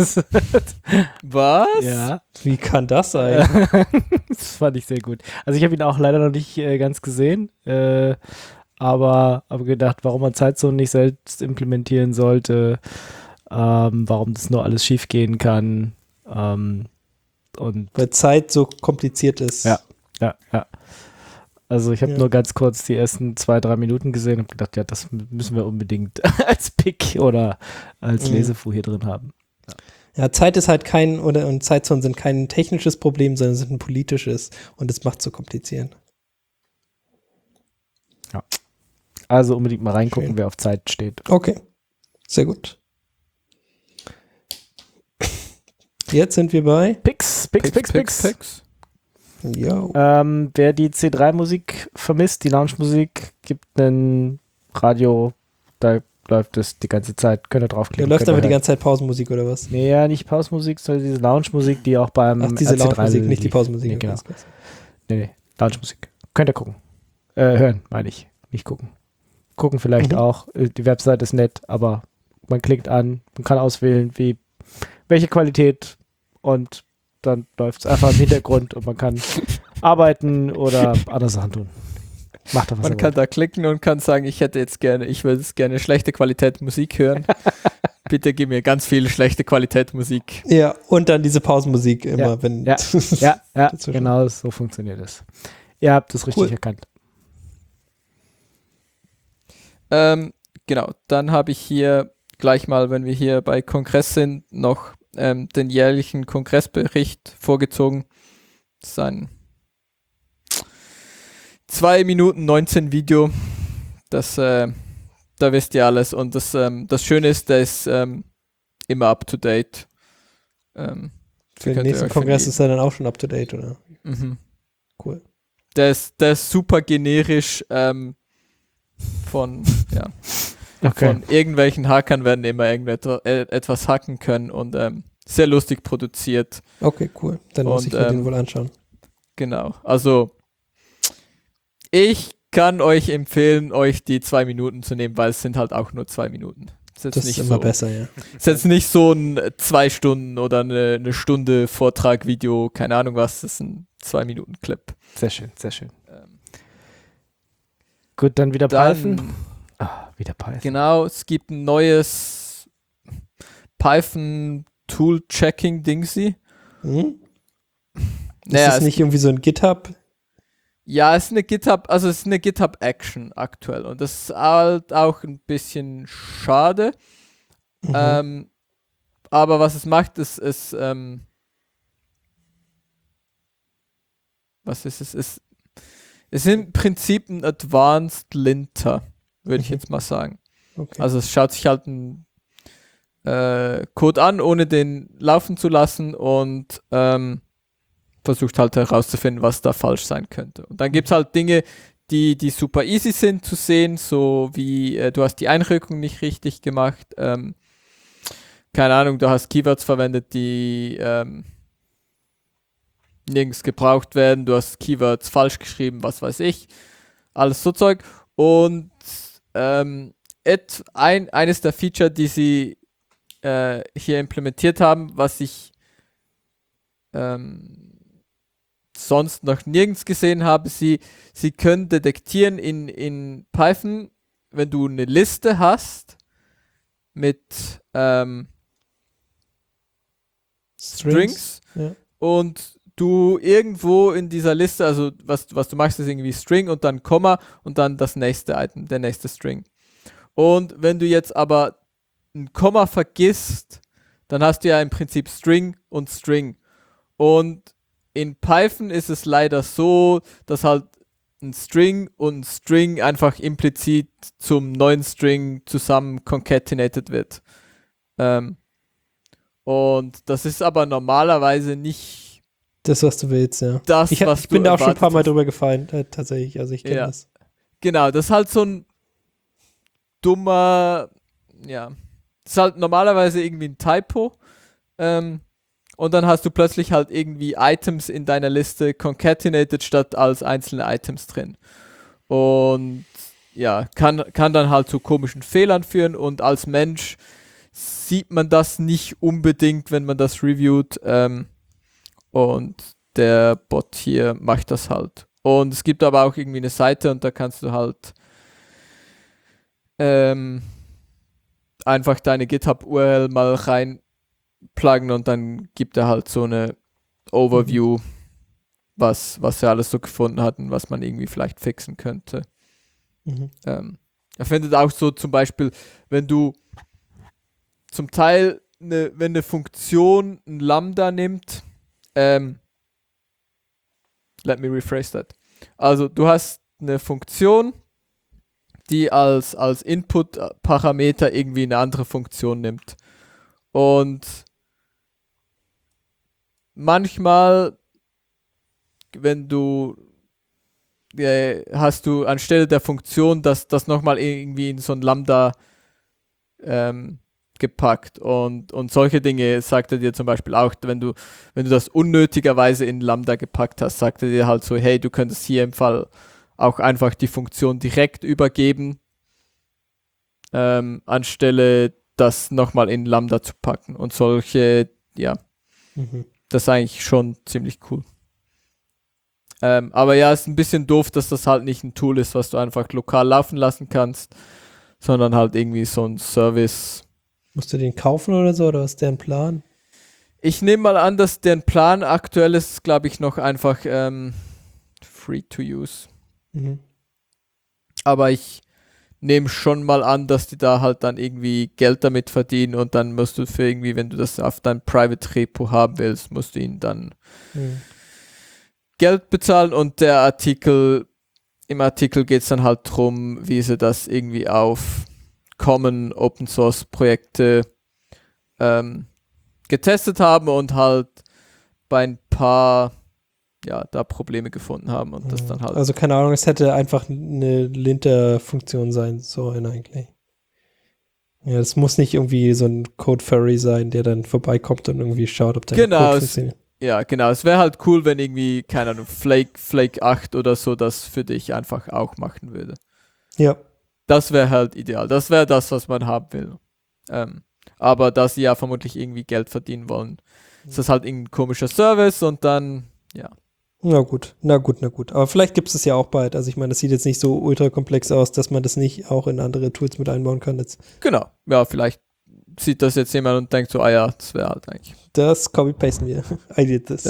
Was? Ja. Wie kann das sein? Das fand ich sehr gut. Also ich habe ihn auch leider noch nicht ganz gesehen, aber habe gedacht, warum man Zeitzonen nicht selbst implementieren sollte, warum das nur alles schief gehen kann. Und Weil Zeit so kompliziert ist. Ja. ja. Also ich habe nur ganz kurz die ersten 2-3 Minuten gesehen und gedacht, ja, das müssen wir unbedingt als Pick oder als Lesefu hier drin haben. Ja, Zeit ist halt und Zeitzonen sind kein technisches Problem, sondern sind ein politisches und das macht es so kompliziert. Ja. Also unbedingt mal reingucken, Schön. wer auf Zeit steht. Okay, sehr gut. Jetzt sind wir bei Picks. Jo. Wer die C3-Musik vermisst, die Lounge-Musik, gibt ein Radio, da läuft es die ganze Zeit, könnt ihr Da draufklicken. läuft könnt ihr aber die hören. ganze Zeit Pausenmusik oder was? Nee, ja, nicht Pausenmusik, sondern diese Lounge-Musik, die auch beim Ach, diese RC3 Lounge-Musik, nicht die lief. Pausenmusik. Nee, okay, genau. ist klar. Nee, Lounge-Musik. Könnt ihr gucken. Hören, meine ich. Nicht gucken. Gucken vielleicht auch. Die Website ist nett, aber man klickt an, man kann auswählen, welche Qualität und dann läuft es einfach im Hintergrund und man kann arbeiten oder andere Sachen tun. Macht doch was. Man kann da klicken und kann sagen, ich würde jetzt gerne schlechte Qualität Musik hören. Bitte gib mir ganz viel schlechte Qualität Musik. Ja, und dann diese Pausenmusik immer, wenn. Ja, dazwischen. genau so funktioniert es. Ihr habt es richtig erkannt. Genau, dann habe ich hier gleich mal, wenn wir hier bei Kongress sind, noch den jährlichen Kongressbericht vorgezogen. Das ist ein 2 Minuten 19 Video. Da wisst ihr alles. Und das Schöne ist, der ist immer up to date. Für den nächsten Kongress ist er dann auch schon up to date, oder? Mhm. Cool. Der ist super generisch von irgendwelchen Hackern werden immer etwas hacken können und sehr lustig produziert. Okay, cool. Dann muss ich mir den wohl anschauen. Genau. Also ich kann euch empfehlen, euch die 2 Minuten zu nehmen, weil es sind halt auch nur 2 Minuten. Das ist immer besser, ja. Ist jetzt nicht so ein 2 Stunden oder eine Stunde Vortrag, Video, keine Ahnung was, das ist ein 2 Minuten Clip. Sehr schön, sehr schön. Gut, dann wieder Python. Wieder Python. Genau, es gibt ein neues Python Tool-Checking-Dingsy. Ist das nicht irgendwie so ein GitHub? Ja, es ist eine GitHub-Action aktuell und das ist halt auch ein bisschen schade. Aber was es macht, was ist es? Es ist im Prinzip ein Advanced Linter, würde ich jetzt mal sagen. Okay. Also es schaut sich halt ein Code an, ohne den laufen zu lassen und versucht halt herauszufinden, was da falsch sein könnte. Und dann gibt es halt Dinge, die super easy sind zu sehen, so wie du hast die Einrückung nicht richtig gemacht, keine Ahnung, du hast Keywords verwendet, die nirgends gebraucht werden, du hast Keywords falsch geschrieben, was weiß ich, alles so Zeug. Und eines der Feature, die sie hier implementiert haben, was ich sonst noch nirgends gesehen habe, sie können detektieren in Python, wenn du eine Liste hast mit Strings Ja. und du irgendwo in dieser Liste, also was du machst, ist irgendwie String und dann Komma und dann das nächste Item, der nächste String. Und wenn du jetzt aber ein Komma vergisst, dann hast du ja im Prinzip String und String. Und in Python ist es leider so, dass halt ein String und ein String einfach implizit zum neuen String zusammen concatenated wird. Und das ist aber normalerweise nicht Das, was du willst, ja. das, Ich was bin du da auch schon ein paar Mal erwartet drüber gefallen, tatsächlich. Also ich kenne Ja. das. Genau, das ist halt so ein dummer, ja, das ist halt normalerweise irgendwie ein Typo. Und dann hast du plötzlich halt irgendwie Items in deiner Liste concatenated statt als einzelne Items drin. Und ja, kann dann halt zu komischen Fehlern führen und als Mensch sieht man das nicht unbedingt, wenn man das reviewt. Und der Bot hier macht das halt. Und es gibt aber auch irgendwie eine Seite und da kannst du halt einfach deine GitHub-URL mal reinpluggen und dann gibt er halt so eine Overview, was er alles so gefunden hat und was man irgendwie vielleicht fixen könnte. Mhm. Er findet auch so zum Beispiel, wenn du zum Teil wenn eine Funktion ein Lambda nimmt, let me rephrase that. Also du hast eine Funktion, die als Input-Parameter irgendwie eine andere Funktion nimmt. Und manchmal, wenn du hast du anstelle der Funktion das nochmal irgendwie in so ein Lambda gepackt und solche Dinge sagt er dir zum Beispiel auch, wenn du das unnötigerweise in Lambda gepackt hast, sagt er dir halt so, hey, du könntest hier im Fall auch einfach die Funktion direkt übergeben, anstelle das nochmal in Lambda zu packen und solche, ja, das ist eigentlich schon ziemlich cool. Aber ja, ist ein bisschen doof, dass das halt nicht ein Tool ist, was du einfach lokal laufen lassen kannst, sondern halt irgendwie so ein Service. Musst du den kaufen oder so, oder was ist deren Plan? Ich nehme mal an, dass deren Plan aktuell ist, glaube ich, noch einfach free to use. Mhm. Aber ich nehme schon mal an, dass die da halt dann irgendwie Geld damit verdienen und dann musst du für irgendwie, wenn du das auf dein Private Repo haben willst, musst du ihnen dann Geld bezahlen und im Artikel geht es dann halt drum, wie sie das irgendwie auf Common Open Source Projekte getestet haben und halt bei ein paar da Probleme gefunden haben und das dann halt. Also keine Ahnung, es hätte einfach eine Linter-Funktion sein sollen eigentlich. Ja, das muss nicht irgendwie so ein Code-Furry sein, der dann vorbeikommt und irgendwie schaut, ob der Code funktioniert. Ja, genau. Es wäre halt cool, wenn irgendwie, keine Ahnung, Flake 8 oder so das für dich einfach auch machen würde. Ja. Das wäre halt ideal. Das wäre das, was man haben will. Aber da sie ja vermutlich irgendwie Geld verdienen wollen, ist das halt irgendein komischer Service und dann, ja. Na gut. Aber vielleicht gibt es das ja auch bald. Also ich meine, das sieht jetzt nicht so ultra komplex aus, dass man das nicht auch in andere Tools mit einbauen kann jetzt. Genau. Ja, vielleicht sieht das jetzt jemand und denkt so, das wäre halt eigentlich. Das copy-pasten wir. I did this.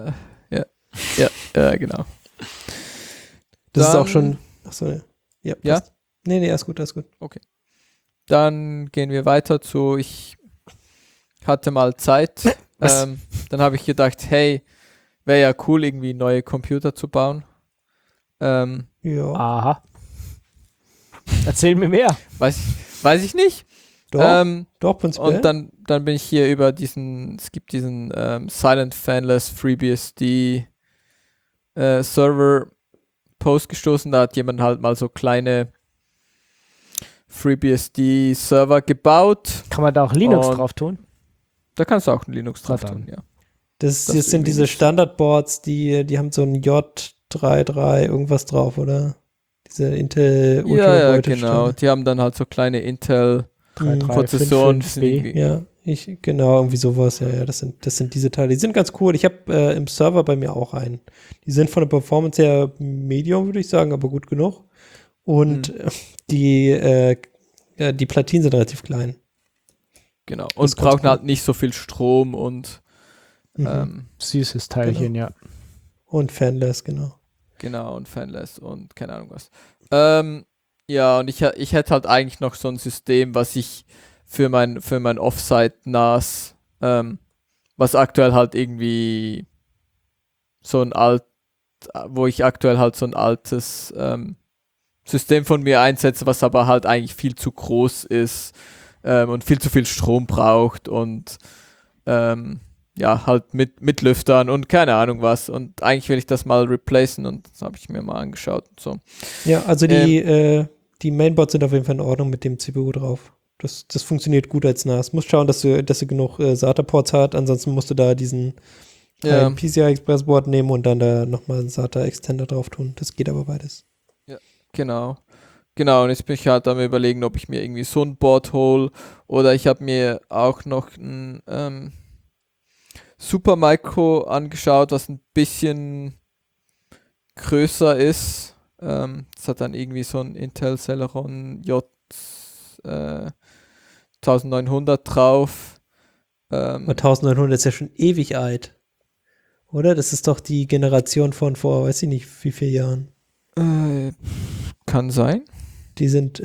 Ja, genau. Das ist Dann, auch schon, achso, ja. Ja, passt. Ja? Nee, alles gut. Okay. Dann gehen wir weiter zu, ich hatte mal Zeit. Dann habe ich gedacht, hey, wäre ja cool, irgendwie neue Computer zu bauen. Ja. Aha. Erzähl mir mehr. Weiß ich nicht. Doch, prinzipiell. Und dann bin ich hier über es gibt diesen Silent Fanless FreeBSD Server Post gestoßen. Da hat jemand halt mal so kleine FreeBSD Server gebaut. Kann man da auch Linux drauf tun? Da kannst du auch ein Linux drauf tun, ja. Das sind diese Standardboards, die haben so ein J33 irgendwas drauf, oder? Diese Intel Ja, genau. Die haben dann halt so kleine Intel Prozessoren. Ja, genau, irgendwie sowas. Ja, das sind diese Teile. Die sind ganz cool. Ich habe im Server bei mir auch einen. Die sind von der Performance her Medium, würde ich sagen, aber gut genug. Und die Platinen sind relativ klein. Genau. Und brauchen halt nicht so viel Strom und Süßes Teilchen, ja. Und Fanless, genau. Genau, und Fanless und keine Ahnung was. Ja, und ich hätte halt eigentlich noch so ein System, was ich für mein Offsite-NAS, was aktuell halt irgendwie wo ich aktuell halt so ein altes System von mir einsetze, was aber halt eigentlich viel zu groß ist und viel zu viel Strom braucht und ja, halt mit Lüftern und keine Ahnung was. Und eigentlich will ich das mal replacen und das habe ich mir mal angeschaut und so. Ja, also die Mainboards sind auf jeden Fall in Ordnung mit dem CPU drauf. Das funktioniert gut als NAS. Musst schauen, dass du genug SATA-Ports hat, ansonsten musst du da diesen PCI-Express-Board nehmen und dann da nochmal einen SATA-Extender drauf tun. Das geht aber beides. Ja, genau. Genau, und jetzt bin ich halt am Überlegen, ob ich mir irgendwie so ein Board hole oder ich habe mir auch noch ein Supermicro angeschaut, was ein bisschen größer ist. Das hat dann irgendwie so ein Intel Celeron J 1900 drauf. 1900 ist ja schon ewig alt. Oder? Das ist doch die Generation von vor, weiß ich nicht, wie viele Jahren. Kann sein. Die sind,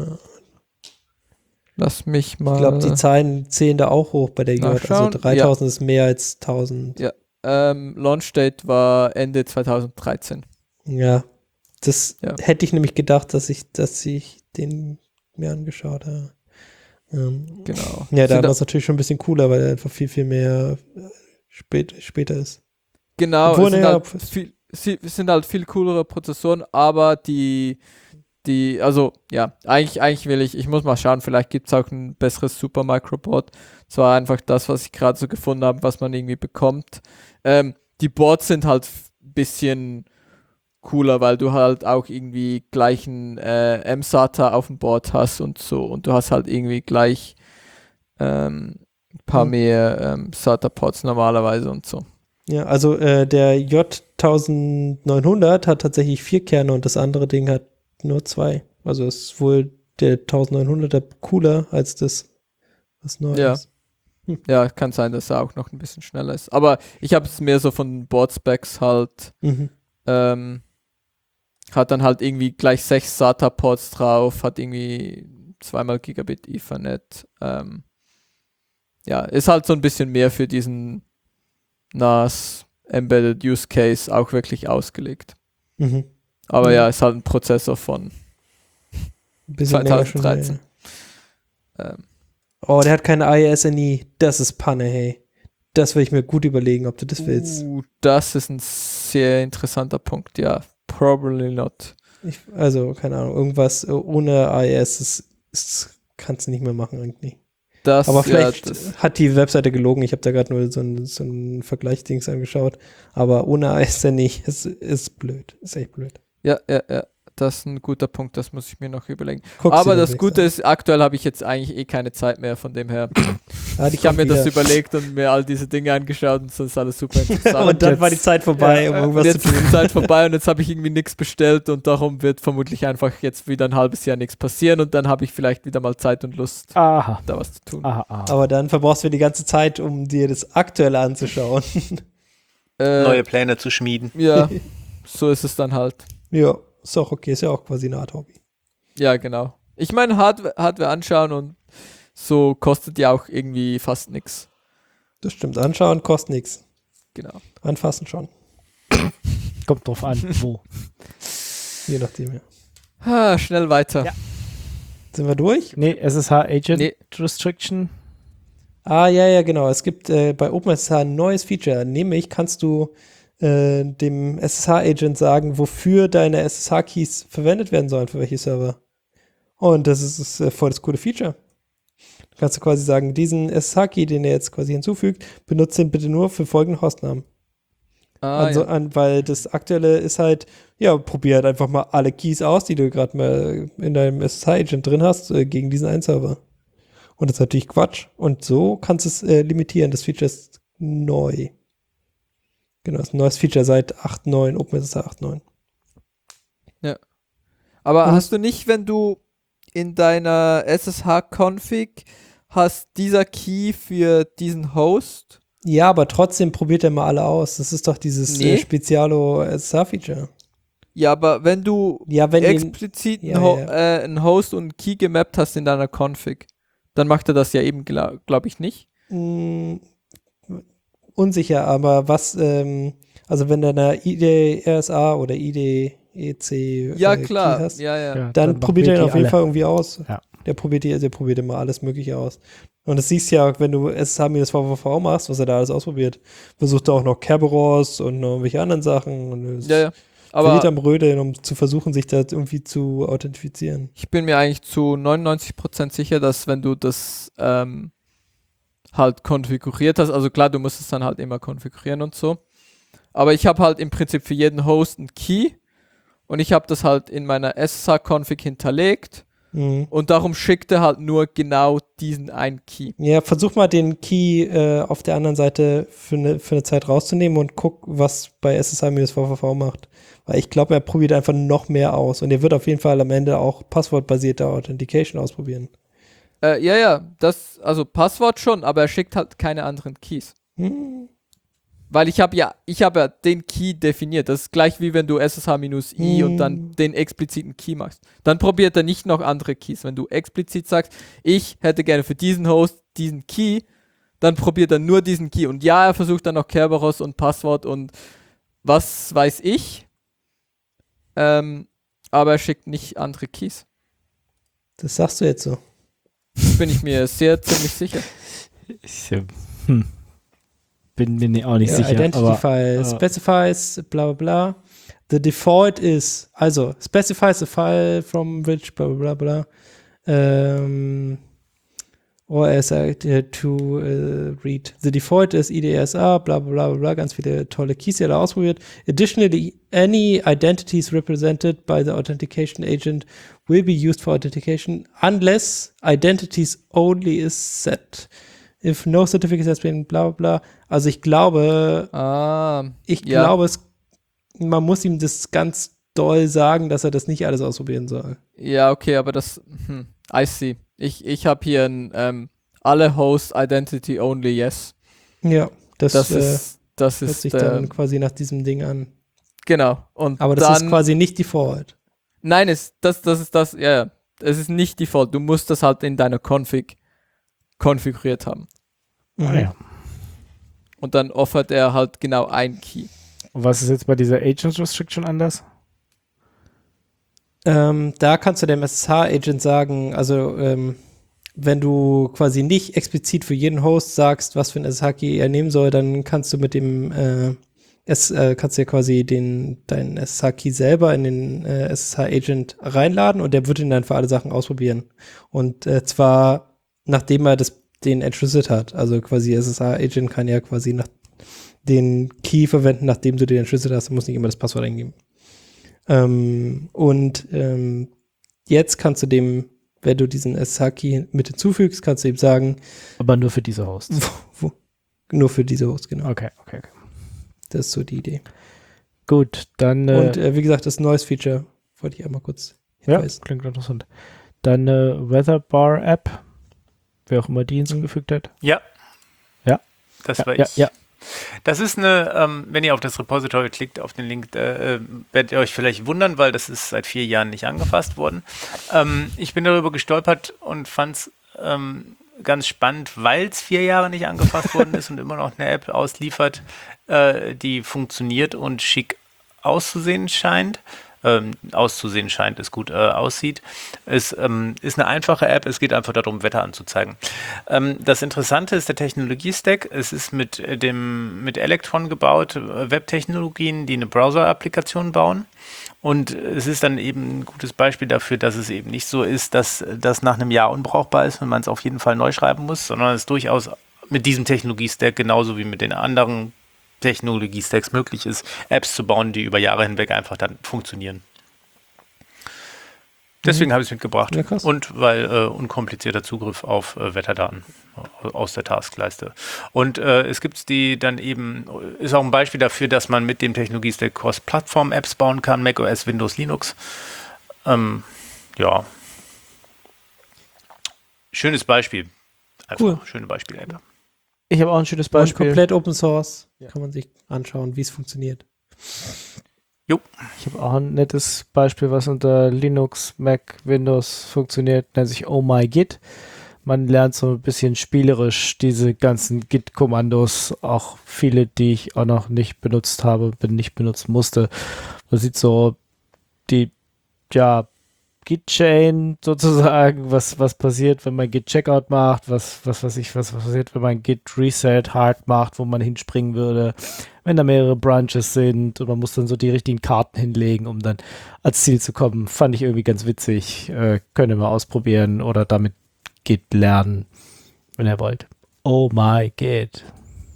Lass mich mal. ich glaube, die Zahlen zählen da auch hoch bei der J. Also nachschauen. 3000 ist mehr als 1000. Ja. Launch Date war Ende 2013. Ja. Das Ja. hätte ich nämlich gedacht, dass ich den mir angeschaut habe. Genau. Ja, da Sind war es natürlich schon ein bisschen cooler, weil er einfach viel, viel mehr später ist. Genau, Obwohl, es sind halt viel coolere Prozessoren, aber also ja, eigentlich ich muss mal schauen, vielleicht gibt es auch ein besseres Supermicroboard. Das war einfach das, was ich gerade so gefunden habe, was man irgendwie bekommt. Die Boards sind halt ein bisschen cooler, weil du halt auch irgendwie gleichen M-SATA auf dem Board hast und so und du hast halt irgendwie gleich ein paar mehr SATA-Ports normalerweise und so. Ja, also der J1900 hat tatsächlich 4 Kerne und das andere Ding hat nur 2. Also ist wohl der 1900er cooler als das, was neu ist. Ja, kann sein, dass er auch noch ein bisschen schneller ist. Aber ich habe es mehr so von Board-Specs halt. Hat dann halt irgendwie gleich 6 SATA-Ports drauf, hat irgendwie 2 Gigabit Ethernet. Ja, ist halt so ein bisschen mehr für diesen NAS Embedded Use Case auch wirklich ausgelegt. Aber ja, ist halt ein Prozessor von 2013. Oh, der hat keine ISNI. Das ist Panne, hey. Das will ich mir gut überlegen, ob du das willst. Das ist ein sehr interessanter Punkt, ja. Probably not. Also, keine Ahnung, irgendwas ohne IS kannst du nicht mehr machen irgendwie. Aber vielleicht hat die Webseite gelogen. Ich habe da gerade nur so ein Vergleich-Dings angeschaut. Aber ohne ISNI ist blöd. Ist echt blöd. Ja. Das ist ein guter Punkt, das muss ich mir noch überlegen. Aber das Gute ist, aktuell habe ich jetzt eigentlich keine Zeit mehr, von dem her. Ich habe mir das überlegt und mir all diese Dinge angeschaut und das ist alles super interessant. Und dann war die Zeit vorbei, um irgendwas zu tun. Jetzt ist die Zeit vorbei und jetzt habe ich irgendwie nichts bestellt und darum wird vermutlich einfach jetzt wieder ein halbes Jahr nichts passieren und dann habe ich vielleicht wieder mal Zeit und Lust, da was zu tun. Aber dann verbrauchst du die ganze Zeit, um dir das Aktuelle anzuschauen. Neue Pläne zu schmieden. Ja, so ist es dann halt. Ja. Ist auch okay, ist ja auch quasi eine Art Hobby. Ja, genau. Ich meine, Hardware anschauen und so kostet ja auch irgendwie fast nichts. Das stimmt, anschauen kostet nichts. Genau. Anfassen schon. Kommt drauf an, wo. Je nachdem, ja. Schnell weiter. Ja. Sind wir durch? Nee, SSH Agent Restriction. Ja, genau. Es gibt bei OpenSSH ein neues Feature, nämlich kannst du dem SSH-Agent sagen, wofür deine SSH-Keys verwendet werden sollen, für welche Server. Und das ist voll das coole Feature. Du kannst quasi sagen, diesen SSH-Key, den er jetzt quasi hinzufügt, benutzt den bitte nur für folgende Hostnamen. Weil das Aktuelle ist halt, ja, probier halt einfach mal alle Keys aus, die du gerade mal in deinem SSH-Agent drin hast, gegen diesen einen Server. Und das ist natürlich Quatsch. Und so kannst du es limitieren. Das Feature ist neu. Genau, das ist ein neues Feature seit 8.9, OpenSSH 8.9. Ja. Aber hast du nicht, wenn du in deiner SSH-Config hast, dieser Key für diesen Host? Ja, aber trotzdem probiert er mal alle aus. Das ist doch dieses Nee. Spezialo-SSH-Feature. Ja, aber wenn du Ja, wenn explizit Ja, einen Host und einen Key gemappt hast in deiner Config, dann macht er das ja eben, glaube ich, nicht. Unsicher, aber was, also wenn du eine IDE-RSA oder IDE-EC Ja, Key klar. hast, Ja, ja. Ja, dann probiert er ihn wirklich auf jeden alle. Fall irgendwie aus. Ja. Der probiert immer alles Mögliche aus. Und das siehst du ja, wenn du SSH-VVV machst, was er da alles ausprobiert. Versucht er auch noch Kerberos und noch irgendwelche anderen Sachen. Und es Ja, ja. verliert Aber am Rödeln, um zu versuchen, sich da irgendwie zu authentifizieren. ich bin mir eigentlich zu 99% sicher, dass wenn du das halt konfiguriert hast, also klar, du musst es dann halt immer konfigurieren und so. Aber ich habe halt im Prinzip für jeden Host einen Key und ich habe das halt in meiner SSH-Config hinterlegt Mhm. und darum schickt er halt nur genau diesen einen Key. Ja, versuch mal den Key auf der anderen Seite für eine Zeit rauszunehmen und guck, was bei SSH-VVV macht. Weil ich glaube, er probiert einfach noch mehr aus und er wird auf jeden Fall am Ende auch passwortbasierte Authentication ausprobieren. Ja, also Passwort schon, aber er schickt halt keine anderen Keys. Hm. Weil ich habe ja den Key definiert. Das ist gleich wie wenn du SSH-I und dann den expliziten Key machst. Dann probiert er nicht noch andere Keys. Wenn du explizit sagst, ich hätte gerne für diesen Host diesen Key, dann probiert er nur diesen Key. Und ja, er versucht dann noch Kerberos und Passwort und was weiß ich. Aber er schickt nicht andere Keys. Das sagst du jetzt so. Bin ich mir ziemlich sicher. Ich bin mir auch nicht sicher. Identify aber, specifies bla bla bla. The default is, also specifies a file from which bla bla bla. Or as to read. The default is IDRSA, bla bla bla bla, ganz viele tolle Keys, die er da ausprobiert. Additionally, any identities represented by the authentication agent will be used for authentication unless identities only is set. If no certificate has been bla bla bla. Also ich glaube, man muss ihm das ganz doll sagen, dass er das nicht alles ausprobieren soll. Ja, okay, aber I see. Ich habe hier ein alle Host Identity Only Yes. Ja, das ist hört sich dann quasi nach diesem Ding an. Genau. Und aber das ist quasi nicht Default. Nein, das ist das, ja. Es ist nicht Default. Du musst das halt in deiner Config konfiguriert haben. Ja. Und dann offert er halt genau ein Key. Und was ist jetzt bei dieser Agent Restriction anders? Da kannst du dem SSH-Agent sagen, also wenn du quasi nicht explizit für jeden Host sagst, was für ein SSH-Key er nehmen soll, dann kannst du mit dem kannst du ja quasi deinen SSH-Key selber in den SSH-Agent reinladen und der wird ihn dann für alle Sachen ausprobieren. Und zwar nachdem er den entschlüsselt hat. Also quasi SSH-Agent kann ja quasi den Key verwenden, nachdem du den entschlüsselt hast. Du musst nicht immer das Passwort eingeben. Jetzt kannst du dem, wenn du diesen SSH-Key mit hinzufügst, kannst du ihm sagen. Aber nur für diese Hosts. Nur für diese Hosts, genau. Okay. Das ist so die Idee. Gut, dann. Und wie gesagt, das neues Feature wollte ich einmal kurz hinweisen. Ja, klingt interessant. Dann Weatherbar App, wer auch immer die hinzugefügt hat. Ja. Ja. Das war ich. Ja. Das ist wenn ihr auf das Repository klickt, auf den Link, werdet ihr euch vielleicht wundern, weil das ist seit 4 Jahren nicht angefasst worden. Ich bin darüber gestolpert und fand es ganz spannend, weil es 4 Jahre nicht angefasst worden ist und immer noch eine App ausliefert, die funktioniert und schick auszusehen scheint. Ist gut, aussieht. Es ist eine einfache App, es geht einfach darum, Wetter anzuzeigen. Das Interessante ist der Technologie-Stack. Es ist mit Electron gebaut, Web-Technologien, die eine Browser-Applikation bauen. Und es ist dann eben ein gutes Beispiel dafür, dass es eben nicht so ist, dass das nach einem Jahr unbrauchbar ist und man es auf jeden Fall neu schreiben muss, sondern es durchaus mit diesem Technologie-Stack genauso wie mit den anderen Technologie-Stacks möglich ist, Apps zu bauen, die über Jahre hinweg einfach dann funktionieren. Deswegen habe ich es mitgebracht. Ja, krass. Und weil unkomplizierter Zugriff auf Wetterdaten aus der Taskleiste. Und es gibt die dann eben, ist auch ein Beispiel dafür, dass man mit dem Technologie-Stack Cross-Plattform-Apps bauen kann, macOS, Windows, Linux. Ja. Schönes Beispiel. Einfach Cool. schöne Beispiel-App. Ich habe auch ein schönes Und Beispiel. komplett Open Source. Ja. Kann man sich anschauen, wie es funktioniert. Ich habe auch ein nettes Beispiel, was unter Linux, Mac, Windows funktioniert, nennt sich Oh My Git. Man lernt so ein bisschen spielerisch diese ganzen Git-Kommandos, auch viele, die ich auch noch nicht benutzt habe, nicht benutzen musste. Man sieht so die, Git-Chain sozusagen, was passiert, wenn man Git-Checkout macht, was passiert, wenn man Git-Reset hard macht, wo man hinspringen würde, wenn da mehrere Branches sind und man muss dann so die richtigen Karten hinlegen, um dann als Ziel zu kommen. Fand ich irgendwie ganz witzig. Könnt ihr mal ausprobieren oder damit Git lernen, wenn ihr wollt. Oh my Git.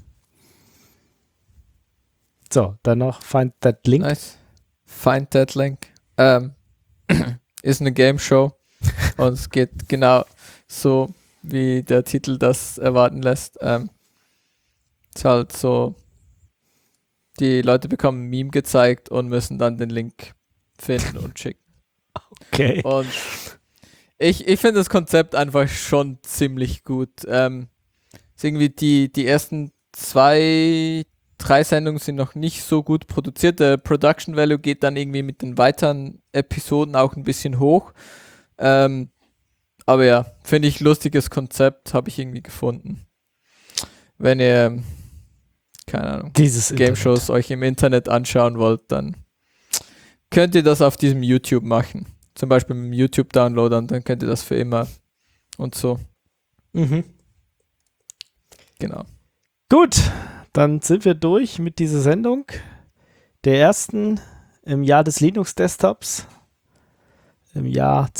So, dann noch Find That Link. Nice. Find That Link. Ist eine Game Show und es geht genau so, wie der Titel das erwarten lässt. Ist halt so, die Leute bekommen ein Meme gezeigt und müssen dann den Link finden und schicken. Okay. Und ich finde das Konzept einfach schon ziemlich gut. Ist irgendwie die ersten 2, 3 Sendungen sind noch nicht so gut produziert. Der Production Value geht dann irgendwie mit den weiteren Episoden auch ein bisschen hoch. Aber ja, finde ich lustiges Konzept, habe ich irgendwie gefunden. Wenn ihr, keine Ahnung, Dieses Game Shows euch im Internet anschauen wollt, dann könnt ihr das auf diesem YouTube machen. Zum Beispiel mit dem YouTube-Downloadern, dann könnt ihr das für immer und so. Mhm. Genau. Gut, dann sind wir durch mit dieser Sendung. Der ersten im Jahr des Linux-Desktops. Im Jahr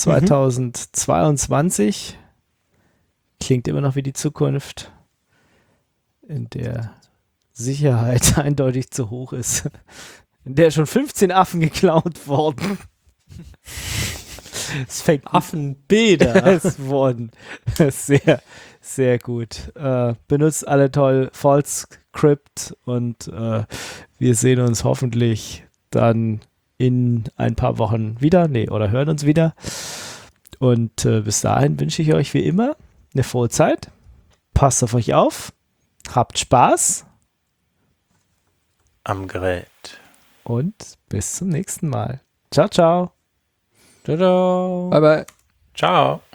2022. Klingt immer noch wie die Zukunft, in der Sicherheit eindeutig zu hoch ist. In der schon 15 Affen geklaut wurden. Es fängt Affenbilder. es wurden. Sehr, sehr gut. Benutzt alle toll False-Script und wir sehen uns hoffentlich dann in ein paar Wochen wieder. Oder hören uns wieder. Und bis dahin wünsche ich euch wie immer eine frohe Zeit. Passt auf euch auf. Habt Spaß. Am Gerät. Und bis zum nächsten Mal. Ciao, ciao. Tada. Bye bye. Ciao.